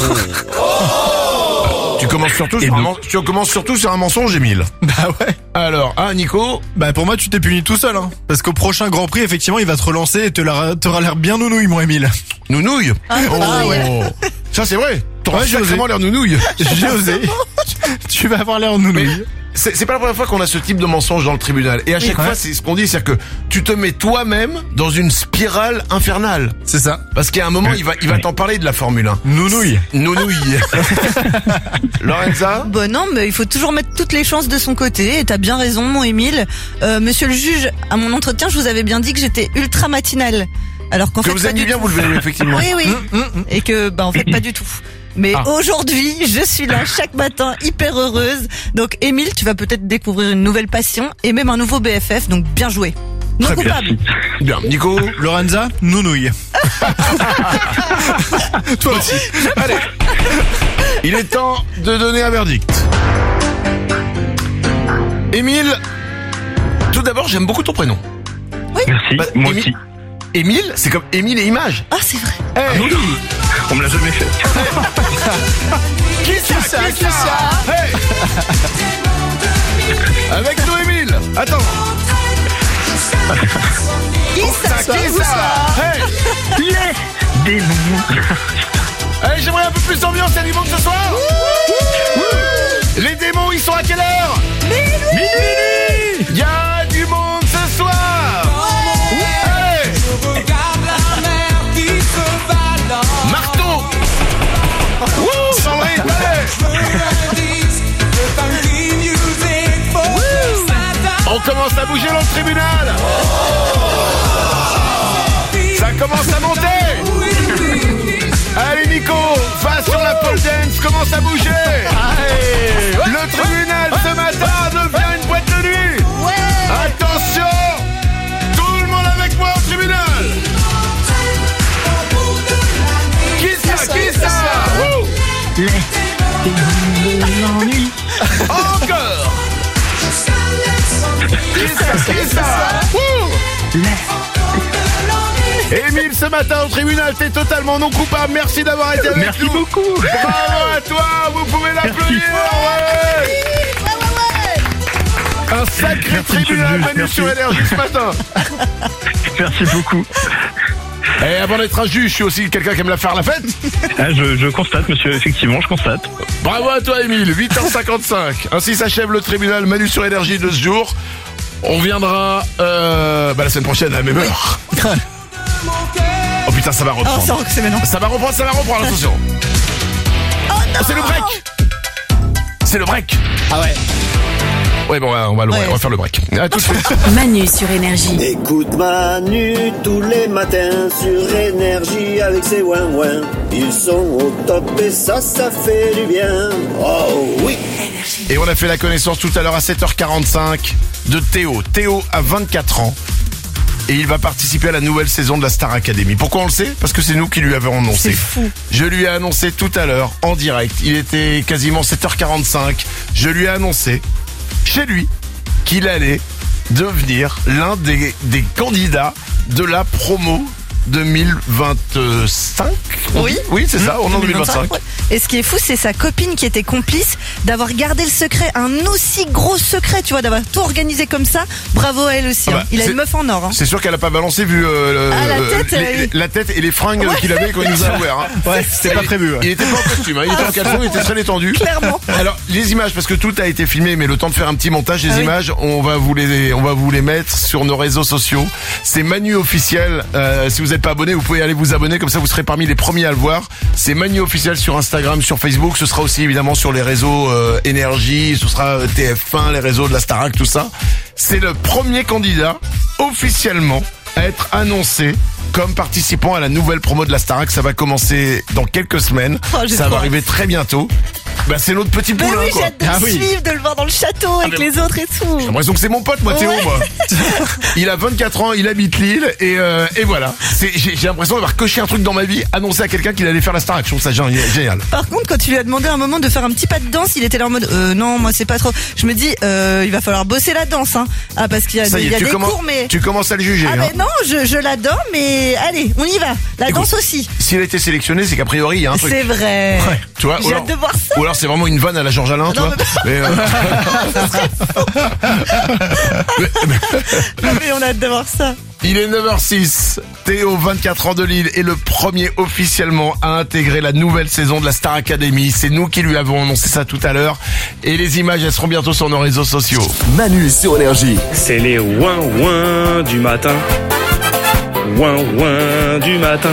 Tu commences surtout sur un, men- tu commences surtout sur un mensonge, Émile. Bah ouais. Alors, ah Nico? Bah pour moi tu t'es puni tout seul hein. Parce qu'au prochain Grand Prix effectivement il va te relancer et te la- t'auras l'air bien nounouille mon Émile. Nounouille? Ah, Oh. ah, ouais. Ça c'est vrai. T'auras Ouais, j'ai sacrément osé. l'air nounouille. J'ai osé. Tu vas avoir l'air nounouille. C'est, c'est pas la première fois qu'on a ce type de mensonge dans le tribunal. Et à chaque Ouais. fois, c'est ce qu'on dit, c'est-à-dire que tu te mets toi-même dans une spirale infernale. C'est ça. Parce qu'à un moment, il va, il va t'en parler de la Formule un. Nounouille. Nounouille. Lorenza? Bah non, mais il faut toujours mettre toutes les chances de son côté. Et t'as bien raison, mon Émile. Euh, monsieur le juge, à mon entretien, je vous avais bien dit que j'étais ultra matinale. Alors qu'en Que fait, vous pas aimiez du bien tout. vous lever, effectivement. Oui, oui. Et que, bah en fait, pas du tout. Mais Ah. aujourd'hui, je suis là chaque matin, hyper heureuse. Donc, Émile, tu vas peut-être découvrir une nouvelle passion et même un nouveau B F F. Donc, bien joué. Non Très bien. coupable. Bien. Nico? Lorenza, nounouille. Toi aussi. Allez. Il est temps de donner un verdict. Émile, tout d'abord, j'aime beaucoup ton prénom. Merci, Bah, moi Émile- aussi. Émile, c'est comme Émile et Image. Ah, c'est vrai. Hey. On me l'a jamais fait. Qui ça? Qui ça? Hey. Avec nous, Émile. Attends. Qui ça? Qui Où ça? Hey. Les démons. Allez, j'aimerais un peu plus d'ambiance, il y a du monde ce soir. Les démons, ils sont à quelle heure? Minuit. Il y a du monde ce soir. Allez. Marteau. Wouh, Sandrine, allez. On commence à bouger dans le tribunal. Ça commence à monter. Allez Nico, va sur la pole dance, commence à bouger. Le tribunal ce matin devient une boîte de nuit. Attention, tout le monde avec moi au tribunal. Qui ça, qui ça? Wouh. Encore. Qui ça, qui ça? Wouh. Émile, ce matin au tribunal, t'es totalement non coupable. Merci d'avoir été avec Merci nous. beaucoup. Bravo à toi, vous pouvez l'applaudir. Ouais. Un sacré Merci, tribunal monsieur le venu juge, sur merci. Énergie ce matin. Merci beaucoup. Et avant d'être un juge, je suis aussi quelqu'un qui aime la faire la fête. Ah, je, je constate, monsieur, effectivement, je constate. Bravo à toi, Émile. huit heures cinquante-cinq. Ainsi s'achève le tribunal Manu sur Énergie de ce jour. On viendra euh, bah, la semaine prochaine à la même heure. Oh putain, ça va reprendre. Oh, ça, c'est maintenant. Ça va reprendre, ça va reprendre, attention. Oh non. C'est le break. C'est le break. Ah ouais. Ouais, bon, on va, le, Ouais. on va faire le break. À tout de suite. Manu sur Énergie. Écoute Manu tous les matins sur Énergie avec ses ouin-ouin. Ils sont au top et ça, ça fait du bien. Oh oui. Et on a fait la connaissance tout à l'heure à sept heures quarante-cinq de Théo. Théo a vingt-quatre ans. Et il va participer à la nouvelle saison de la Star Academy. Pourquoi on le sait? Parce que c'est nous qui lui avons annoncé. C'est fou. Je lui ai annoncé tout à l'heure, en direct. Il était quasiment sept heures quarante-cinq. Je lui ai annoncé, chez lui, qu'il allait devenir l'un des, des candidats de la promo deux mille vingt-cinq. Oui. Oui, c'est ça, on est en deux mille vingt-cinq. Ouais. Et ce qui est fou, c'est sa copine qui était complice d'avoir gardé le secret, un aussi gros secret, tu vois, d'avoir tout organisé comme ça. Bravo à elle aussi. Ah bah, hein. Il a c'est- une meuf en or. Hein. C'est sûr qu'elle a pas balancé vu euh, le- Ah, la tête, les- euh, la tête et les fringues Ouais. qu'il avait quand il nous a ouvert. Hein. Ouais, c'était pas prévu. Ouais. Il était pas en costume, hein. Il était en caleçon, il était très détendu. Clairement. Alors les images, parce que tout a été filmé, mais le temps de faire un petit montage, les Ah oui. images, on va vous les, on va vous les mettre sur nos réseaux sociaux. C'est Manu officiel. Euh, si vous n'êtes pas abonné, vous pouvez aller vous abonner, comme ça vous serez parmi les premiers à le voir. C'est Manu officiel sur Instagram, sur Facebook. Ce sera aussi évidemment sur les réseaux euh, Énergie, ce sera euh, T F un, les réseaux de la Starac, tout ça. C'est le premier candidat officiellement à être annoncé comme participant à la nouvelle promo de la Starac. Ça va commencer dans quelques semaines. Oh, j'ai ça trop va hâte. arriver très bientôt. Bah c'est l'autre petit Mais poulain oui, quoi. j'ai hâte de Ah le oui. suivre, de le voir dans le château avec mais- les autres et tout. J'ai l'impression que c'est mon pote, moi, Théo, Ouais. moi. Il a vingt-quatre ans, il habite Lille, et, euh, et voilà. C'est, j'ai, j'ai l'impression d'avoir coché un truc dans ma vie, annoncé à quelqu'un qu'il allait faire la Starac. Je trouve ça gé- génial. Par contre, quand tu lui as demandé un moment de faire un petit pas de danse, il était là en mode euh, non, moi c'est pas trop. Je me dis, euh, il va falloir bosser la danse, hein. Ah parce qu'il y a, Ça des- y il y est, a tu, des commen- cours, mais tu commences à le juger. ah hein. ben non, je, je l'adore, mais allez, on y va. La Écoute, danse aussi. S'il a été sélectionné, c'est qu'a priori, il y a un truc. C'est vrai. Ouais, tu vois, ou J'ai alors, hâte de voir ça. ou alors c'est vraiment une vanne à la Georges Alain, tu Non, vois. mais- Mais, euh, Ah, mais on a hâte de voir ça. il est neuf heures six. Théo, vingt-quatre ans de Lille, est le premier officiellement à intégrer la nouvelle saison de la Star Academy. C'est nous qui lui avons annoncé ça tout à l'heure. Et les images, elles seront bientôt sur nos réseaux sociaux. Manu sur Énergie. C'est les ouin-ouin du matin. Ouin-ouin du matin.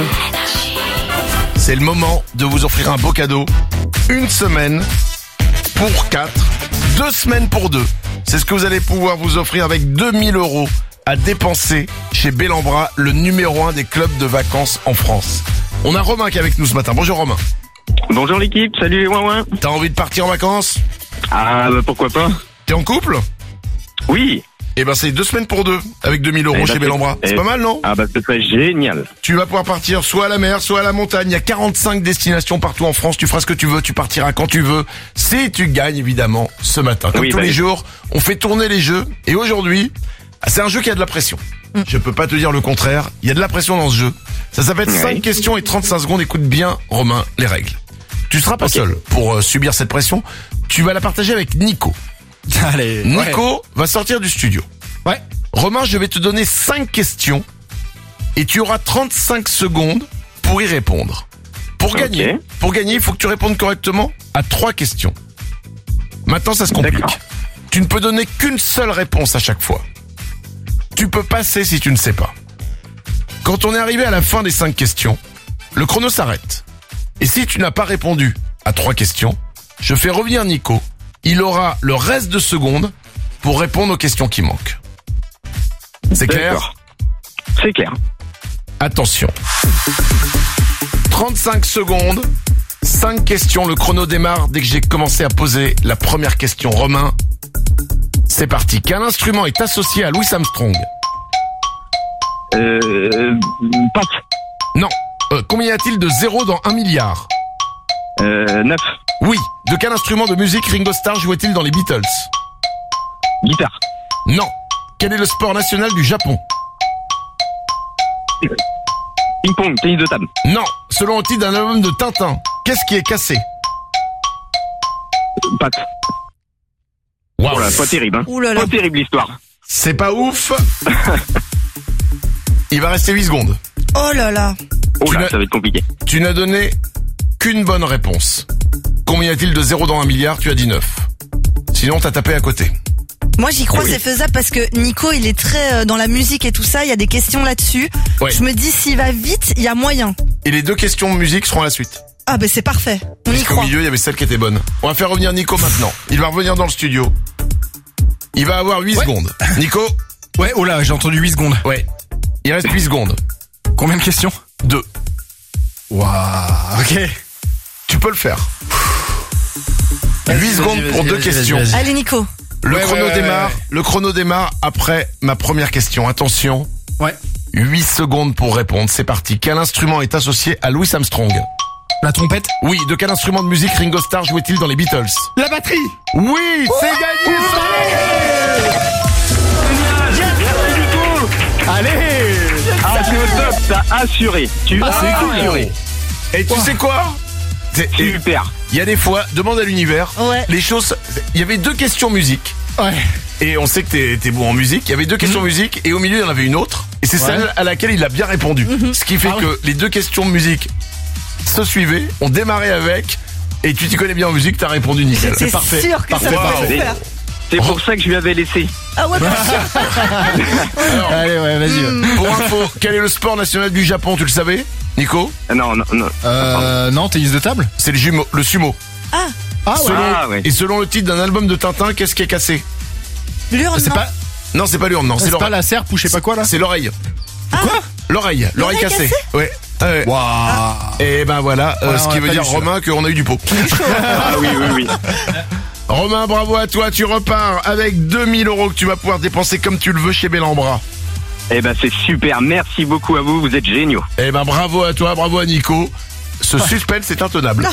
C'est le moment de vous offrir un beau cadeau. Une semaine pour quatre, deux semaines pour deux. C'est ce que vous allez pouvoir vous offrir avec deux mille euros à dépenser chez Bellambra, le numéro un des clubs de vacances en France. On a Romain qui est avec nous ce matin. Bonjour Romain. Bonjour l'équipe, salut les ouin-ouin. T'as envie de partir en vacances? Ah bah pourquoi pas. T'es en couple? Oui. Eh ben c'est deux semaines pour deux avec deux mille euros Eh ben, chez Bellambra. C'est eh, pas mal, non? Ah bah ce serait génial. Tu vas pouvoir partir soit à la mer, soit à la montagne. Il y a quarante-cinq destinations partout en France. Tu feras ce que tu veux, tu partiras quand tu veux. Si tu gagnes, évidemment, ce matin. Comme Oui, tous bah les oui. jours, on fait tourner les jeux. Et aujourd'hui, c'est un jeu qui a de la pression. Je peux pas te dire le contraire. Il y a de la pression dans ce jeu. Ça s'appelle Oui. cinq questions et trente-cinq secondes. Écoute bien, Romain, les règles. Tu seras pas Ok. seul pour euh, subir cette pression. Tu vas la partager avec Nico. Allez. Nico va sortir du studio. Ouais. Romain, je vais te donner cinq questions et tu auras trente-cinq secondes pour y répondre. Pour Ok. gagner, pour gagner, il faut que tu répondes correctement à trois questions. Maintenant, ça se complique. D'accord. Tu ne peux donner qu'une seule réponse à chaque fois. Tu peux passer si tu ne sais pas. Quand on est arrivé à la fin des cinq questions, le chrono s'arrête. Et si tu n'as pas répondu à trois questions, je fais revenir Nico. Il aura le reste de secondes pour répondre aux questions qui manquent. C'est clair? D'accord. C'est clair. Attention. trente-cinq secondes, cinq questions. Le chrono démarre dès que j'ai commencé à poser la première question. Romain, c'est parti. Quel instrument est associé à Louis Armstrong? Euh... Passe. Non. Euh, combien y a-t-il de zéros dans un milliard? Euh... neuf. Oui. De quel instrument de musique Ringo Starr jouait-il dans les Beatles? Guitare. Non. Quel est le sport national du Japon? Ping-pong, tennis de table. Non. Selon le titre d'un album de Tintin, qu'est-ce qui est cassé? Patte. Wow. Oh là, pas terrible, hein. Ouh là là. Pas terrible l'histoire. C'est pas ouf. Il va rester huit secondes. Oh là là. Oh Tu là, n'as- ça va être compliqué. Tu n'as donné qu'une bonne réponse. Combien y a-t-il de zéros dans un milliard? Tu as dit neuf. Sinon, t'as tapé à côté. Moi j'y crois, Oui. c'est faisable parce que Nico il est très euh, dans la musique et tout ça, il y a des questions là-dessus. Ouais. Je me dis s'il va vite, il y a moyen. Et les deux questions de musique seront à la suite. Ah ben c'est parfait. On y Puisqu'au croit. milieu, il y avait celle qui était bonne. On va faire revenir Nico maintenant. Il va revenir dans le studio. Il va avoir huit Ouais. secondes. Nico? Ouais, oh là, j'ai entendu huit secondes. Ouais. Il reste huit secondes. Combien de questions? Deux. Waouh, ok. Tu peux le faire. Vas-y, huit vas-y, secondes vas-y, pour deux vas-y, questions. vas-y, vas-y. Allez Nico. Le Ouais, chrono ouais, ouais, démarre. ouais. Le chrono démarre après ma première question. Attention. Ouais. huit secondes pour répondre. C'est parti. Quel instrument est associé à Louis Armstrong? La trompette? Oui. De quel instrument de musique Ringo Starr jouait-il dans les Beatles? La batterie! Oui, c'est gagné. Allez! Ah, c'est au top, t'as assuré. Tu Ah, as c'est cool. assuré. Et tu sais quoi? C'est- Super. Il y a des fois, demande à l'univers, Ouais. les choses... Il y avait deux questions musique. Ouais. Et on sait que t'es, t'es bon en musique. Il y avait deux questions musique et au milieu, il y en avait une autre. Et c'est Ouais. celle à laquelle il a bien répondu. Ce qui fait Ah que les deux questions musique se suivaient, on démarrait avec... Et tu t'y connais bien en musique, t'as répondu nickel. C'est parfait. sûr que Parfait. ça va Wow. le faire. C'est pour ça que je lui avais laissé. Ah ouais, bien sûr. Alors, Allez, ouais, vas-y. ouais. pour info, quel est le sport national du Japon, tu le savais, Nico? Non, non, non. Euh, non, tennis de table? C'est le jumeau, le sumo. Ah, Ah ouais. Selon- Ah, ouais. Et selon le titre d'un album de Tintin, qu'est-ce qui est cassé? l'urne, C'est non. pas, Non, c'est pas l'urne, non, c'est c'est pas l'oreille. la serpe ou je sais pas quoi là? C'est l'oreille. Quoi? L'oreille, l'oreille cassée. cassée Ouais. Ouais. Waouh. Et ben voilà, euh, Ouais, ce on qui a veut pas dire lu celui-là. Romain qu'on a eu du pot. Ah oui, oui, oui. Romain, bravo à toi, tu repars avec deux mille euros que tu vas pouvoir dépenser comme tu le veux chez Bellambra. Eh ben, c'est super. Merci beaucoup à vous. Vous êtes géniaux. Eh ben bravo à toi, bravo à Nico. Ce suspense est intenable.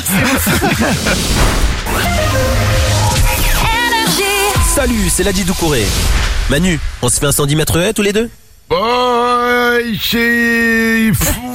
Salut, c'est Ladji Doucouré. Manu, on se fait un cent dix mètres haies tous les deux? Boy, chez...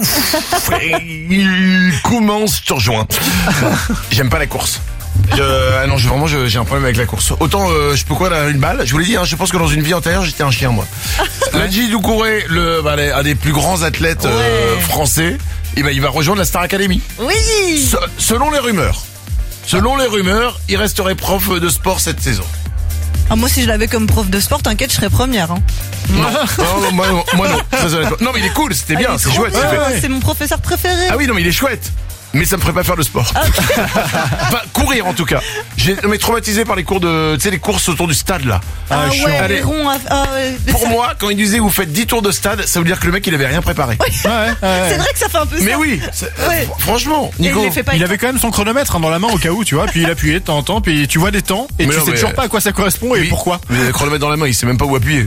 Il commence, je te rejoins. J'aime pas la course. Je... Ah non, je, vraiment, je- j'ai un problème avec la course. Autant, euh, je peux quoi, là, une balle? Je vous l'ai dit, hein, je pense que dans une vie antérieure, j'étais un chien, moi. Ladji Doucouré, le, bah, les- un des plus grands athlètes euh, Ouais. français, et ben, il va rejoindre la Star Academy. Oui. Se- selon les rumeurs. Selon les rumeurs, il resterait prof de sport cette saison. Ah, moi, si je l'avais comme prof de sport, t'inquiète, je serais première. Hein. Non, non, non, moi, non, moi non, très honnêtement. Non, mais il est cool, c'était Ah, bien, il est c'est trop chouette. bien, ce qu'il fait. C'est mon professeur préféré. Ah oui, non, mais il est chouette. Mais ça me ferait pas faire de sport. Enfin, courir en tout cas. J'ai mais traumatisé par les cours de, tu sais, les courses autour du stade là. Ah, Ah, chiant. ouais, Allez. les ronds. à- ah, ouais. Pour moi, quand il disait vous faites dix tours de stade, ça veut dire que le mec il avait rien préparé. Ouais, ouais, ouais. C'est vrai que ça fait un peu Mais ça. oui, c'est- Ouais. fr- franchement, Et Nico. il les fait pas Il avec avait quand même son chronomètre hein, dans la main au cas où, tu vois, puis il appuyait de temps en temps, puis tu vois des temps, et Mais tu non, sais mais- toujours pas à quoi ça correspond et Oui. pourquoi. Mais le chronomètre dans la main, il sait même pas où appuyer.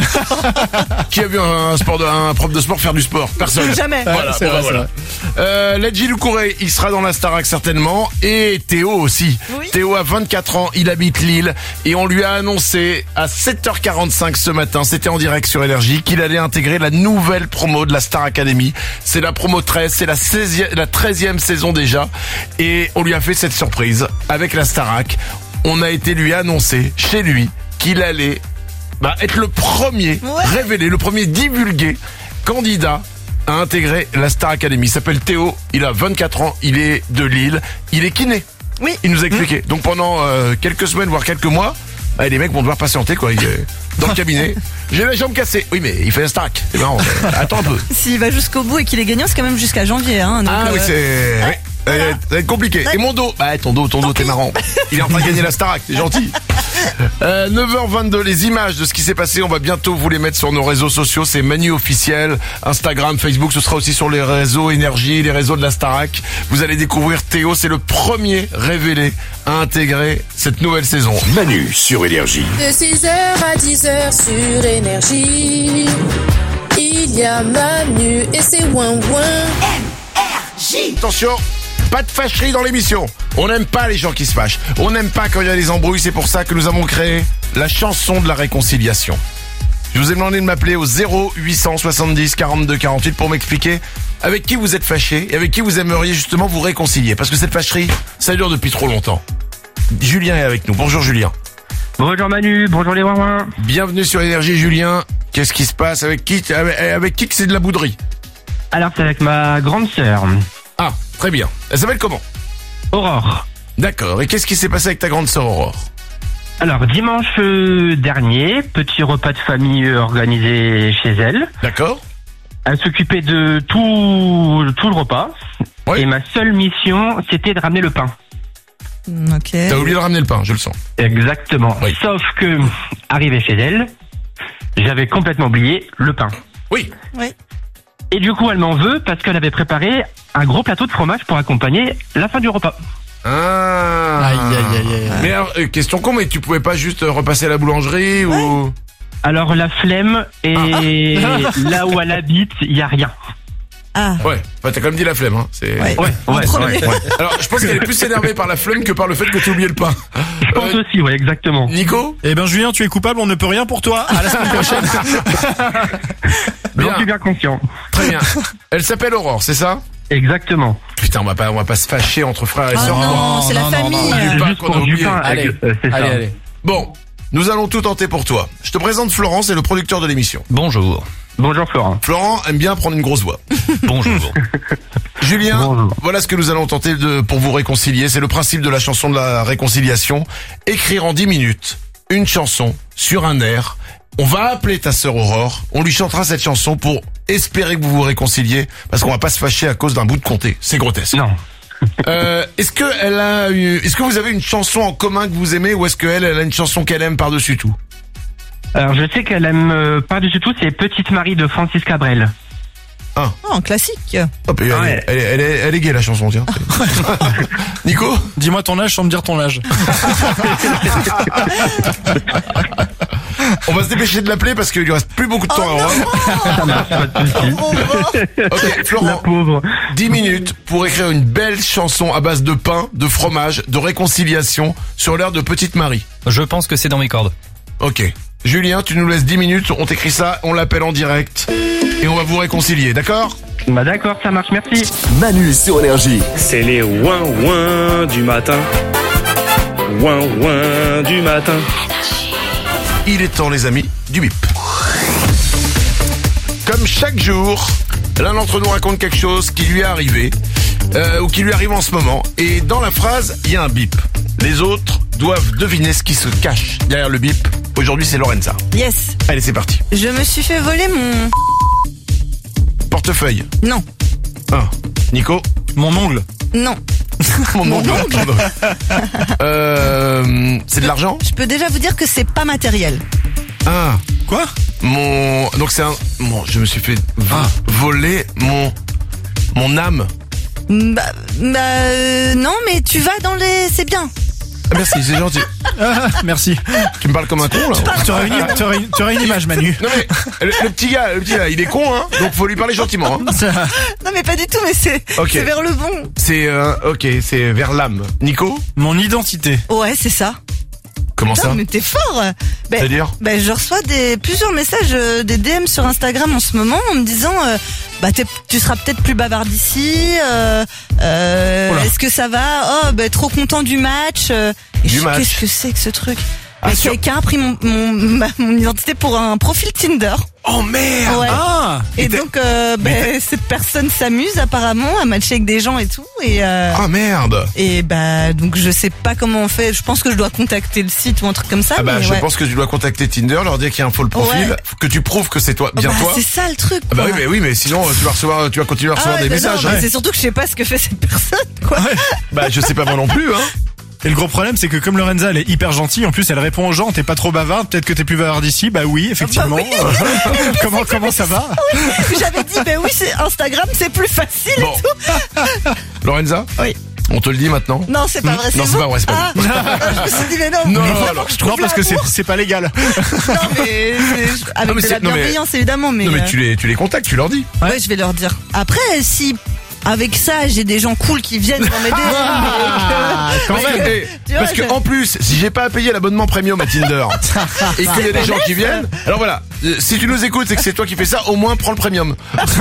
Qui a vu un sport de, un prof de sport faire du sport? Personne. Jamais. Voilà, c'est bon, vrai, bah, voilà. Euh, Ladji Doucouré, il sera dans la Starac certainement, et Théo aussi. Oui. Théo a vingt-quatre ans, il habite Lille, et on lui a annoncé à sept heures quarante-cinq ce matin, c'était en direct sur Énergie, qu'il allait intégrer la nouvelle promo de la Star Academy. C'est la promo treize, c'est la seizième, la treizième saison déjà, et on lui a fait cette surprise avec la Starac. On a été lui annoncer chez lui qu'il allait bah, être le premier Ouais. révélé, le premier divulgué candidat à intégrer la Star Academy. Il s'appelle Théo, il a vingt-quatre ans, il est de Lille, il est kiné. Oui. Il nous a expliqué. Donc pendant euh, quelques semaines, voire quelques mois, bah, les mecs vont devoir patienter quoi. Il est dans le cabinet. J'ai la jambe cassée. Oui, mais il fait un Starac. C'est marrant. Attends un peu. S'il va jusqu'au bout et qu'il est gagnant, c'est quand même jusqu'à janvier. Hein, donc, Ah oui, euh, c'est... oui. Euh, Ça va être compliqué. Et mon dos? Bah ton dos, ton dos, t'es marrant. Il est en train de gagner la Starac, t'es gentil. Euh, neuf heures vingt-deux, les images de ce qui s'est passé, on va bientôt vous les mettre sur nos réseaux sociaux. C'est Manu officiel, Instagram, Facebook, ce sera aussi sur les réseaux Énergie, les réseaux de la Starac. Vous allez découvrir Théo, c'est le premier révélé à intégrer cette nouvelle saison. Manu sur Énergie. De six heures à dix heures sur Énergie, il y a Manu et ses ouin Attention, pas de fâcherie dans l'émission. On n'aime pas les gens qui se fâchent. On n'aime pas quand il y a des embrouilles. C'est pour ça que nous avons créé la chanson de la réconciliation. Je vous ai demandé de m'appeler au zéro huit cent soixante-dix quarante-deux quarante-huit pour m'expliquer avec qui vous êtes fâché et avec qui vous aimeriez justement vous réconcilier. Parce que cette fâcherie, ça dure depuis trop longtemps. Julien est avec nous. Bonjour Julien. Bonjour Manu, bonjour les ouin. Bienvenue sur Énergie Julien. Qu'est-ce qui se passe avec qui avec, avec qui que c'est de la bouderie? Alors c'est avec ma grande sœur, Ah, très bien. Elle s'appelle comment? Aurore. D'accord. Et qu'est-ce qui s'est passé avec ta grande sœur Aurore? Alors dimanche euh, dernier, petit repas de famille euh, organisé chez elle. D'accord. Elle s'occupait de tout, tout le repas. Et ma seule mission, c'était de ramener le pain. Ok. T'as oublié de ramener le pain, je le sens. Exactement. Oui. Sauf que, arrivé chez elle, j'avais complètement oublié le pain. Oui. Oui. Et du coup, elle m'en veut parce qu'elle avait préparé un gros plateau de fromage pour accompagner la fin du repas. Ah. Aïe, aïe, aïe, aïe. Mais alors, euh, question con, mais tu pouvais pas juste euh, repasser à la boulangerie ou... Alors la flemme, et Ah. là où elle habite, il y a rien. Ah. Ouais, enfin, t'as quand même dit la flemme, hein. C'est... Ouais, ouais, ouais, ouais. Alors, je pense qu'elle est plus énervée par la flemme que par le fait que tu oublié le pain. Je pense Euh, aussi, ouais, exactement. Nico? Eh ben Julien, tu es coupable, on ne peut rien pour toi. À la semaine prochaine. J'en Bien. suis bien conscient. Très bien. Elle s'appelle Aurore, c'est ça? Exactement. Putain, on va pas, on va pas se fâcher entre frères et Ah sœurs. non, c'est la famille. Du pain Juste qu'on a pour du oublié. pain, Allez, euh, c'est allez, ça. allez. Bon, nous allons tout tenter pour toi. Je te présente Florent, c'est le producteur de l'émission. Bonjour. Bonjour Florent. Florent aime bien prendre une grosse voix. Bonjour. Julien, Bonjour. voilà ce que nous allons tenter de, pour vous réconcilier. C'est le principe de la chanson de la réconciliation. Écrire en dix minutes une chanson sur un air. On va appeler ta sœur Aurore. On lui chantera cette chanson pour espérer que vous vous réconciliez, parce qu'on va pas se fâcher à cause d'un bout de comté. C'est grotesque. Non. Euh, est-ce que elle a eu, est-ce que vous avez une chanson en commun que vous aimez, ou est-ce qu'elle, elle a une chanson qu'elle aime par-dessus tout? Alors je sais qu'elle aime euh, par-dessus tout, c'est Petite Marie de Francis Cabrel. Ah. Oh, un classique. Hop, elle, Ouais. est- elle, est- elle, est, elle est gaie la chanson, tiens. Nico? Dis-moi ton âge sans me dire ton âge. On va se dépêcher de l'appeler parce qu'il lui reste plus beaucoup de temps à Aurore. Ça marche, pas de soucis. Ok, La Florent, pauvre. dix minutes pour écrire une belle chanson à base de pain, de fromage, de réconciliation sur l'air de Petite Marie. Je pense que c'est dans mes cordes. Ok. Julien, tu nous laisses dix minutes, on t'écrit ça, on l'appelle en direct et on va vous réconcilier, d'accord? Bah d'accord, ça marche, merci. Manu sur Énergie. C'est les ouin ouin du matin. Ouin ouin du matin. Il est temps, les amis, du bip. Comme chaque jour, l'un d'entre nous raconte quelque chose qui lui est arrivé, euh, ou qui lui arrive en ce moment, et dans la phrase, il y a un bip. Les autres doivent deviner ce qui se cache derrière le bip. Aujourd'hui, c'est Lorenza. Yes. Allez, c'est parti. Je me suis fait voler mon... Portefeuille. Non. Ah. Nico. Mon ongle. Non. Mon Mon ongle. ongle. Pardon. Euh, c'est de l'argent? Je peux déjà vous dire que c'est pas matériel. Ah. Quoi? Mon, donc c'est un, bon, je me suis fait vo- Ah. voler mon, mon âme. Bah, bah euh, non, mais tu vas dans les... C'est bien. Ah, merci, c'est gentil. Ah, merci. Tu me parles comme un con, là? Tu aurais une, tu aurais une- tu aurais une image, Manu. Non mais, le, le petit gars, le petit gars, il est con, hein, donc faut lui parler gentiment, hein. Non, mais pas du tout, mais c'est Ok. c'est vers le bon. C'est, euh, ok, c'est vers l'âme. Nico? Mon identité. Ouais, c'est ça. Comment Putain, ça? mais t'es fort. Ben, C'est-à-dire? ben, je reçois des plusieurs messages, euh, des D M sur Instagram en ce moment en me disant euh, bah t'es- tu seras peut-être plus bavard d'ici. Euh, euh, Oula. Est-ce que ça va? Oh, ben trop content du match. euh. Et Du je- match. Qu'est-ce que c'est que ce truc? Ah, Ben, sur- quelqu'un a pris mon, mon, ma- mon identité pour un profil Tinder. Oh merde! Ouais. Ah! Et t'es- donc, euh, ben, cette personne s'amuse apparemment à matcher avec des gens et tout. Et, euh, Ah merde! et bah, donc je sais pas comment on fait. Je pense que je dois contacter le site ou un truc comme ça. Ah bah, mais je ouais. pense que tu dois contacter Tinder, leur dire qu'il y a un faux profil, Ouais. que tu prouves que c'est toi, bien Bah, toi. c'est ça le truc. Ah bah quoi. oui, mais oui, mais sinon, euh, tu vas recevoir, tu vas continuer à Ah recevoir ouais, des bah messages, non, mais hein. c'est surtout que je sais pas ce que fait cette personne, quoi. Bah, je sais pas moi non plus, hein. Et le gros problème, c'est que comme Lorenza, elle est hyper gentille, en plus, elle répond aux gens, t'es pas trop bavard, peut-être que t'es plus bavard d'ici, bah oui, effectivement. Bah oui. comment, comment ça va? Oui, j'avais dit, ben oui, c'est Instagram, c'est plus facile Bon. et tout. Lorenza? Oui. On te le dit maintenant? Non, c'est pas vrai, c'est Non, c'est vous. pas vrai, c'est pas Ah, je me suis dit, mais non, Non, mais non, vraiment non, que je trouve Non, parce que c'est, l'amour. c'est pas légal. Non, mais c'est- avec Non, mais de c'est- la non, mais- bienveillance, évidemment, mais. Non, mais euh, tu les, tu les contactes, tu leur dis. Ouais, je vais leur dire. Après, si avec ça, j'ai des gens cool qui viennent pour m'aider. Ah, quand Parce même. que- Eh, tu vois, parce que je- en plus, si j'ai pas à payer l'abonnement premium à Tinder et qu'il y a des gens qui viennent, alors voilà, euh, si tu nous écoutes et que c'est toi qui fais ça, au moins prends le premium.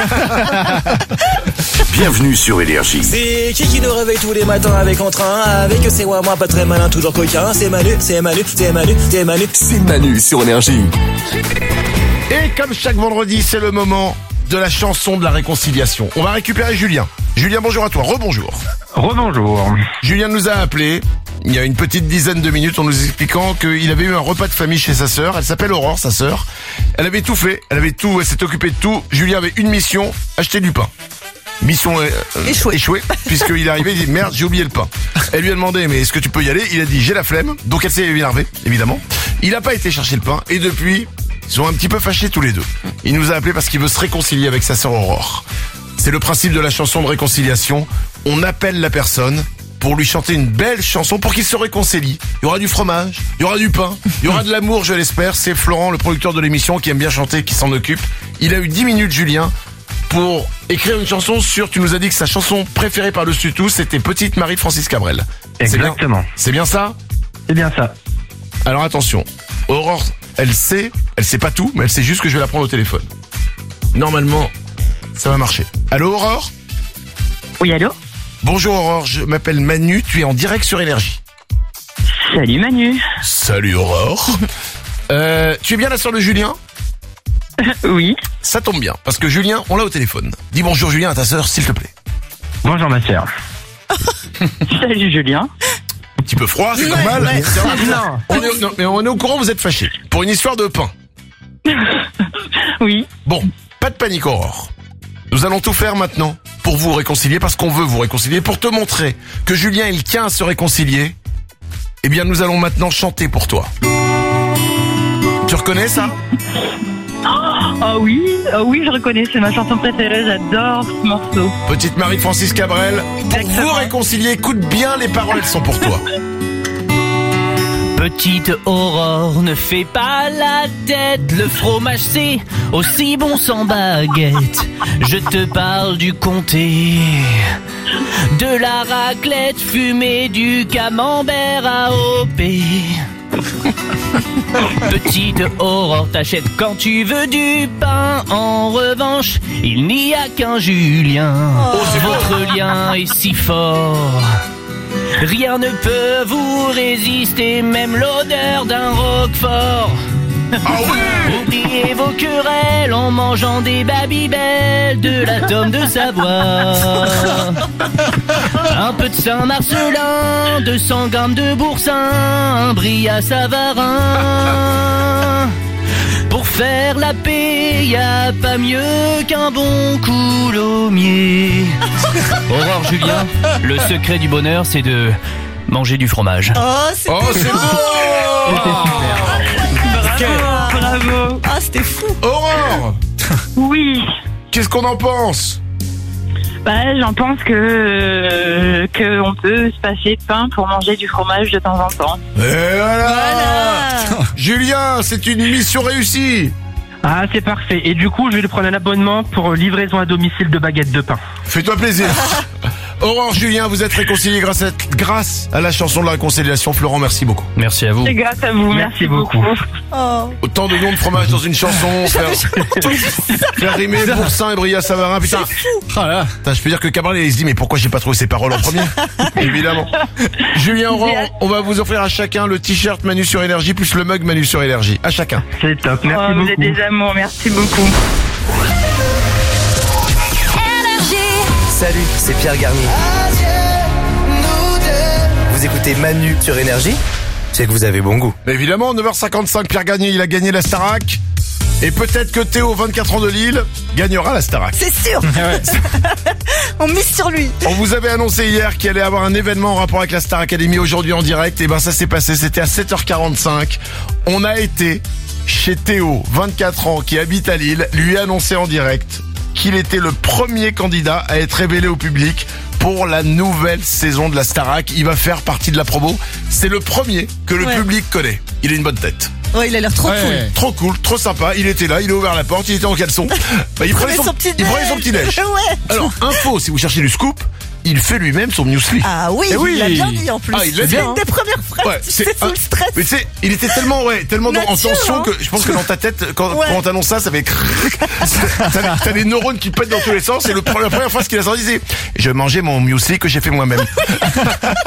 Bienvenue sur Énergie. C'est qui qui nous réveille tous les matins avec entrain? Avec c'est moi, moi pas très malin, toujours coquin. C'est Manu, c'est Manu, c'est Manu, c'est Manu. C'est Manu sur Énergie. Et comme chaque vendredi, c'est le moment de la chanson de la réconciliation. On va récupérer Julien. Julien, bonjour à toi, rebonjour. Rebonjour. Julien nous a appelé il y a une petite dizaine de minutes en nous expliquant qu'il avait eu un repas de famille chez sa sœur. Elle s'appelle Aurore, sa sœur. Elle avait tout fait, elle avait tout, elle s'est occupée de tout. Julien avait une mission, acheter du pain. mission euh, échouée, échouée puisqu'il est arrivé, il dit merde, j'ai oublié le pain. Elle lui a demandé mais est-ce que tu peux y aller? Il a dit j'ai la flemme, donc elle s'est énervée, évidemment. Il a pas été chercher le pain et depuis, ils sont un petit peu fâchés tous les deux. Il nous a appelé parce qu'il veut se réconcilier avec sa sœur Aurore. C'est le principe de la chanson de réconciliation. On appelle la personne pour lui chanter une belle chanson pour qu'il se réconcilie. Il y aura du fromage, il y aura du pain, il y aura de l'amour, je l'espère. C'est Florent, le producteur de l'émission, qui aime bien chanter, qui s'en occupe. Il a eu dix minutes, Julien, pour écrire une chanson sur, tu nous as dit que sa chanson préférée par-dessus tout, c'était Petite Marie de Francis Cabrel. Exactement. C'est bien, c'est bien ça? C'est bien ça. Alors attention, Aurore, elle sait, elle sait pas tout, mais elle sait juste que je vais la prendre au téléphone. Normalement, ça va marcher. Allô Aurore? Oui, allô? Bonjour Aurore, je m'appelle Manu, tu es en direct sur Énergie. Salut Manu. Salut Aurore. euh, tu es bien la sœur de Julien? Oui. Ça tombe bien, parce que Julien, on l'a au téléphone. Dis bonjour Julien à ta sœur, s'il te plaît. Bonjour ma sœur. Salut Julien. Un petit peu froid, c'est Ouais, normal. ouais. C'est normal. Non. On est, non, mais on est au courant, vous êtes fâchés. Pour une histoire de pain. Oui. Bon, pas de panique Aurore. Nous allons tout faire maintenant pour vous réconcilier, parce qu'on veut vous réconcilier, pour te montrer que Julien, il tient à se réconcilier. Eh bien, nous allons maintenant chanter pour toi. Tu reconnais ça? Oh oui, oh oui, je reconnais, c'est ma chanson préférée, j'adore ce morceau. Petite Marie de Francis Cabrel, pour Exactement. vous réconcilier, écoute bien les paroles, elles sont pour toi. Petite Aurore, ne fais pas la tête, le fromage c'est aussi bon sans baguette. Je te parle du comté, de la raclette fumée, du camembert à O P. Petite Aurore, t'achètes quand tu veux du pain. En revanche, il n'y a qu'un Julien. Oh, c'est Votre lien est si fort, rien ne peut vous résister, même l'odeur d'un roquefort. Ah oui! Oubliez vos querelles en mangeant des Babybel, de la tome de Savoie. Un peu de Saint-Marcelin, deux cents grammes de boursin, un brie à Savarin. Pour faire la paix, y a pas mieux qu'un bon coulommiers. Aurore, Julien, le secret du bonheur, c'est de manger du fromage. Oh, c'est Oh, c'est beau! Bravo, bravo. Ah, c'était fou. Aurore! Oui. Qu'est-ce qu'on en pense? Bah, j'en pense que euh, que on peut se passer de pain pour manger du fromage de temps en temps. Et voilà, Voilà. Julien, c'est une mission réussie. Ah, c'est parfait. Et du coup, je vais lui prendre un abonnement pour livraison à domicile de baguettes de pain. Fais-toi plaisir. Aurore, Julien, vous êtes réconciliés grâce à, grâce à la chanson de la réconciliation. Florent, merci beaucoup. Merci à vous. C'est grâce à vous, merci, Merci beaucoup. beaucoup. Oh. Autant de noms de fromage dans une chanson, faire, faire rimer Boursin et Brie à Savarin, putain. Ah là. Putain, je peux dire que Cabrel, il se dit, mais pourquoi j'ai pas trouvé ces paroles en premier? Évidemment. Julien, Aurore, on va vous offrir à chacun le t-shirt Manu sur Énergie plus le mug Manu sur Énergie. À chacun. C'est top, merci Oh, vous beaucoup. êtes des amours, merci beaucoup. Salut, c'est Pierre Garnier. Vous écoutez Manu sur Énergie? C'est que vous avez bon goût. Mais évidemment, neuf heures cinquante-cinq, Pierre Gagné, il a gagné la Starac. Et peut-être que Théo, vingt-quatre ans de Lille, gagnera la Starac. C'est sûr. On mise sur lui. On vous avait annoncé hier qu'il allait avoir un événement en rapport avec la Star Academy aujourd'hui en direct. Et ben ça s'est passé, c'était à sept heures quarante-cinq. On a été chez Théo, vingt-quatre ans, qui habite à Lille, lui annoncer en direct qu'il était le premier candidat à être révélé au public pour la nouvelle saison de la Starac. Il va faire partie de la promo. C'est le premier que le Ouais. public connaît. Il a une bonne tête. Ouais, il a l'air trop Ouais. cool. Trop cool, trop sympa. Il était là, il a ouvert la porte, il était en caleçon. Bah, il, prenait son, petit il prenait son petit déj. Ouais. Alors, info, si vous cherchez du scoop, il fait lui-même son muesli. Ah oui, Eh il l'a bien dit en plus. Ah, il l'a C'est dit, une hein. des premières phrases, Ouais, tu c'est sais, sous un- le stress. Mais tu sais, il était tellement, ouais, tellement dans- en Nature, tension hein. que je pense que dans ta tête, quand, Ouais. quand on t'annonce ça, ça fait t'as, t'as des neurones qui pètent dans tous les sens et le, la première phrase qu'il a sorti, c'est je mangeais mon muesli que j'ai fait moi-même.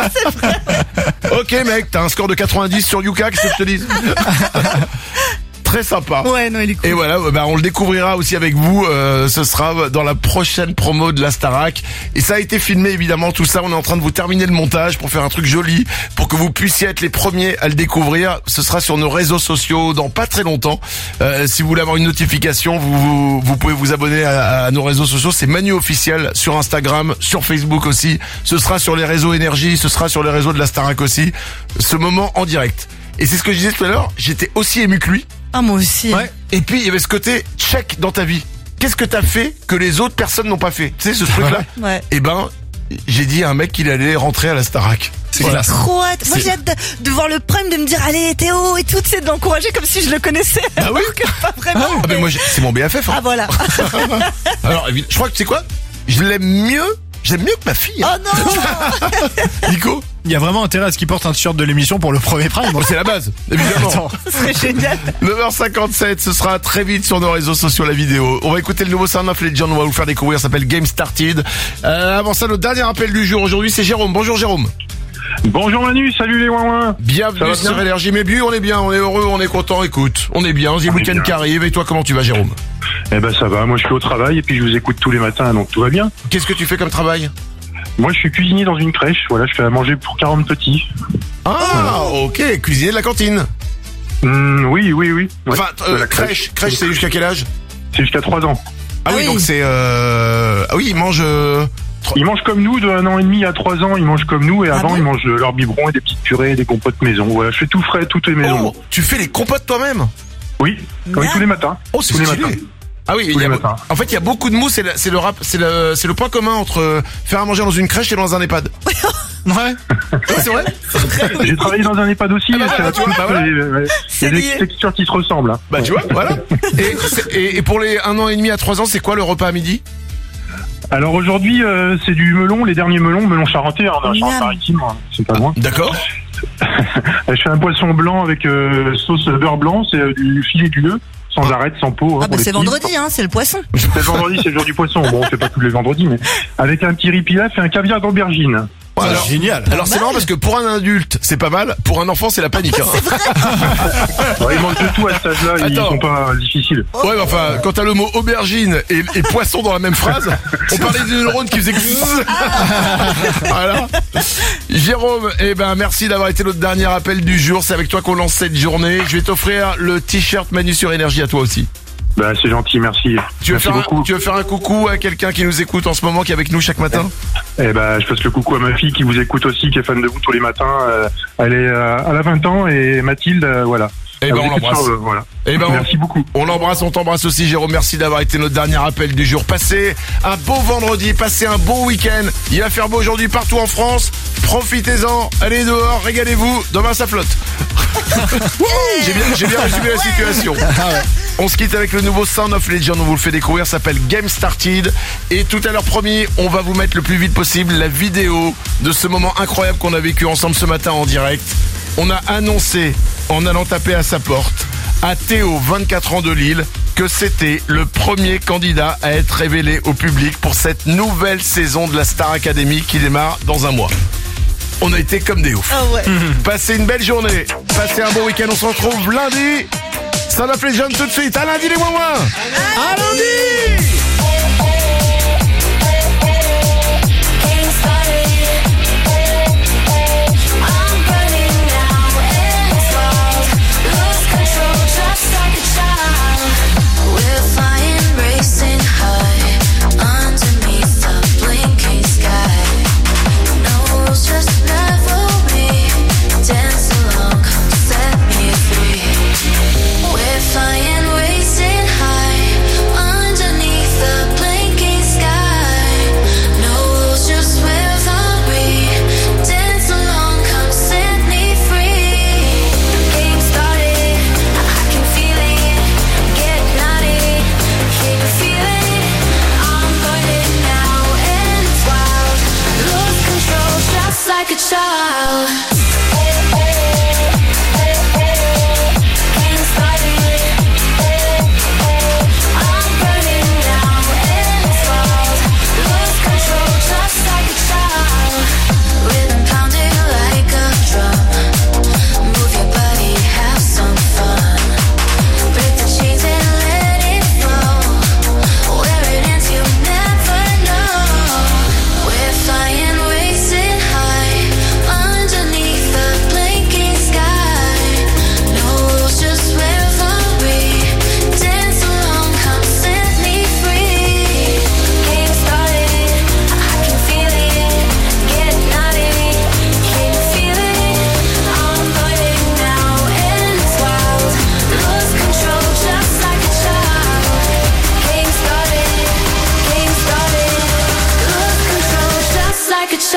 Ok mec, t'as un score de quatre-vingt-dix sur Yuka, qu'est-ce que je te dis? très sympa. Ouais, non, il est cool. Et voilà, bah, on le découvrira aussi avec vous. Euh, ce sera dans la prochaine promo de la Starac. Et ça a été filmé, évidemment, tout ça. On est en train de vous terminer le montage pour faire un truc joli, pour que vous puissiez être les premiers à le découvrir. Ce sera sur nos réseaux sociaux dans pas très longtemps. Euh, si vous voulez avoir une notification, vous, vous, vous pouvez vous abonner à, à nos réseaux sociaux. C'est Manu Officiel sur Instagram, sur Facebook aussi. Ce sera sur les réseaux Énergie, ce sera sur les réseaux de la Starac aussi. Ce moment en direct. Et c'est ce que je disais tout à l'heure, j'étais aussi ému que lui. Ah, moi aussi. Ouais. Et puis, il y avait ce côté check dans ta vie. Qu'est-ce que t'as fait que les autres personnes n'ont pas fait? Tu sais, ce truc-là? Ouais. Eh ben, j'ai dit à un mec qu'il allait rentrer à la Starac. C'est voilà. Trop hâte. Moi, j'ai hâte de, de voir le prime, de me dire, allez, Théo et tout, tu sais, de l'encourager comme si je le connaissais. Ah oui? Que pas vraiment. Ah, mais moi, j'ai- c'est mon B F F. Hein. Ah, voilà. Alors, évi- je crois que tu sais quoi? Je l'aime mieux. J'aime mieux que ma fille. Oh non! Nico? Il y a vraiment intérêt à ce qu'il porte un t-shirt de l'émission pour le premier prime. Bon, c'est la base, évidemment. Attends. Ce serait génial. neuf heures cinquante-sept, ce sera très vite sur nos réseaux sociaux la vidéo. On va écouter le nouveau Sound of Legend, on va vous faire découvrir, ça s'appelle Game Started. Euh, avant ça, notre dernier appel du jour aujourd'hui, c'est Jérôme. Bonjour Jérôme. Bonjour Manu, salut les ouin-ouin. Bienvenue Ça va sur bien Énergie. Mais bien, on est bien, on est heureux, on est content. Écoute, on est bien, c'est le On est week-end bien. qui arrive. Et toi, comment tu vas Jérôme? Eh ben ça va, moi je suis au travail et puis je vous écoute tous les matins, donc tout va bien. Qu'est-ce que tu fais comme travail? Moi je suis cuisinier dans une crèche, voilà, je fais à manger pour quarante petits. Ah, ok, cuisinier de la cantine. Hmm, oui, oui, oui. Ouais, Enfin, de euh, la crèche, crèche, c'est jusqu'à quel âge? C'est jusqu'à trois ans. Ah, oui, oui. donc c'est... Euh... Ah oui, ils mangent... euh, trois- Ils mangent comme nous, de un an et demi à trois ans, ils mangent comme nous, et Ah avant bon ils mangent leur biberon et des petites purées et des compotes maison. Voilà, je fais tout frais, tout est maison. Oh, tu fais les compotes toi-même? Oui, oui, tous les matins. Oh, c'est tous les stylé. matins. Ah oui, Tous il y les a, matins. en fait, il y a beaucoup de mots. C'est le, c'est le rap, c'est le, c'est le point commun entre euh, faire à manger dans une crèche et dans un EHPAD. Ouais. Ouais, c'est vrai. J'ai travaillé dans un EHPAD aussi, Ah bah et ça voilà, a tu vois, tous- bah voilà. il y a des- C'est il y a des lié. textures qui se ressemblent. Hein. Bah tu vois, voilà. Et, c'est- et, et pour les un an et demi à trois ans, c'est quoi le repas à midi? Alors aujourd'hui, euh, c'est du melon, les derniers melons, melon charentais, hein, on a Miam. Charente-Maritime, hein, c'est pas loin. D'accord. Je fais un poisson blanc avec euh, sauce beurre blanc, c'est euh, du filet d'huile, sans arête, sans peau. hein, Ah, pour bah, les c'est petits. vendredi, hein, c'est le poisson. C'est vendredi, c'est le jour du poisson. Bon, on fait pas tous les vendredis, mais avec un petit riz pilaf et un caviar d'aubergine. Ouais, alors, génial. Alors c'est marrant parce que pour un adulte, c'est pas mal. Pour un enfant, c'est la panique. Hein. Ouais, ils mangent de tout à cet âge-là, ils Attends. sont pas difficiles. Ouais, mais enfin, quand t'as le mot aubergine et, et poisson dans la même phrase, on parlait des neurones qui faisaient gzzz. Voilà. Jérôme, eh ben, merci d'avoir été notre dernier appel du jour. C'est avec toi qu'on lance cette journée. Je vais t'offrir le t-shirt Manu sur Énergie à toi aussi. Bah, c'est gentil, merci. Tu veux, merci faire un, beaucoup. tu veux faire un coucou à quelqu'un qui nous écoute en ce moment, qui est avec nous chaque matin? Eh ben, je passe le coucou à ma fille qui vous écoute aussi, qui est fan de vous tous les matins. Euh, elle est, euh, elle a vingt ans et Mathilde, euh, voilà. Eh Elle ben, vous on écoute l'embrasse. sur, euh, voilà. Eh ben, on- Merci beaucoup. On l'embrasse, on t'embrasse aussi Jérôme, merci d'avoir été notre dernier appel du jour. Passez un beau vendredi, passez un bon week-end. Il va faire beau aujourd'hui partout en France. Profitez-en, allez dehors, régalez-vous. Demain ça flotte. J'ai bien, j'ai bien résumé la situation. On se quitte avec le nouveau Sound of Legend, on vous le fait découvrir, ça s'appelle Game Started. Et tout à l'heure promis, on va vous mettre le plus vite possible la vidéo de ce moment incroyable qu'on a vécu ensemble ce matin en direct. On a annoncé, en allant taper à sa porte, à Théo, vingt-quatre ans de Lille, que c'était le premier candidat à être révélé au public pour cette nouvelle saison de la Star Academy qui démarre dans un mois. On a été comme des oufs. Ah ouais. Passez une belle journée, passez un bon week-end, on se retrouve lundi. Sound of Legend tout de suite, à lundi les ouin-ouin. À lundi. Flying, racing high underneath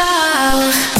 out.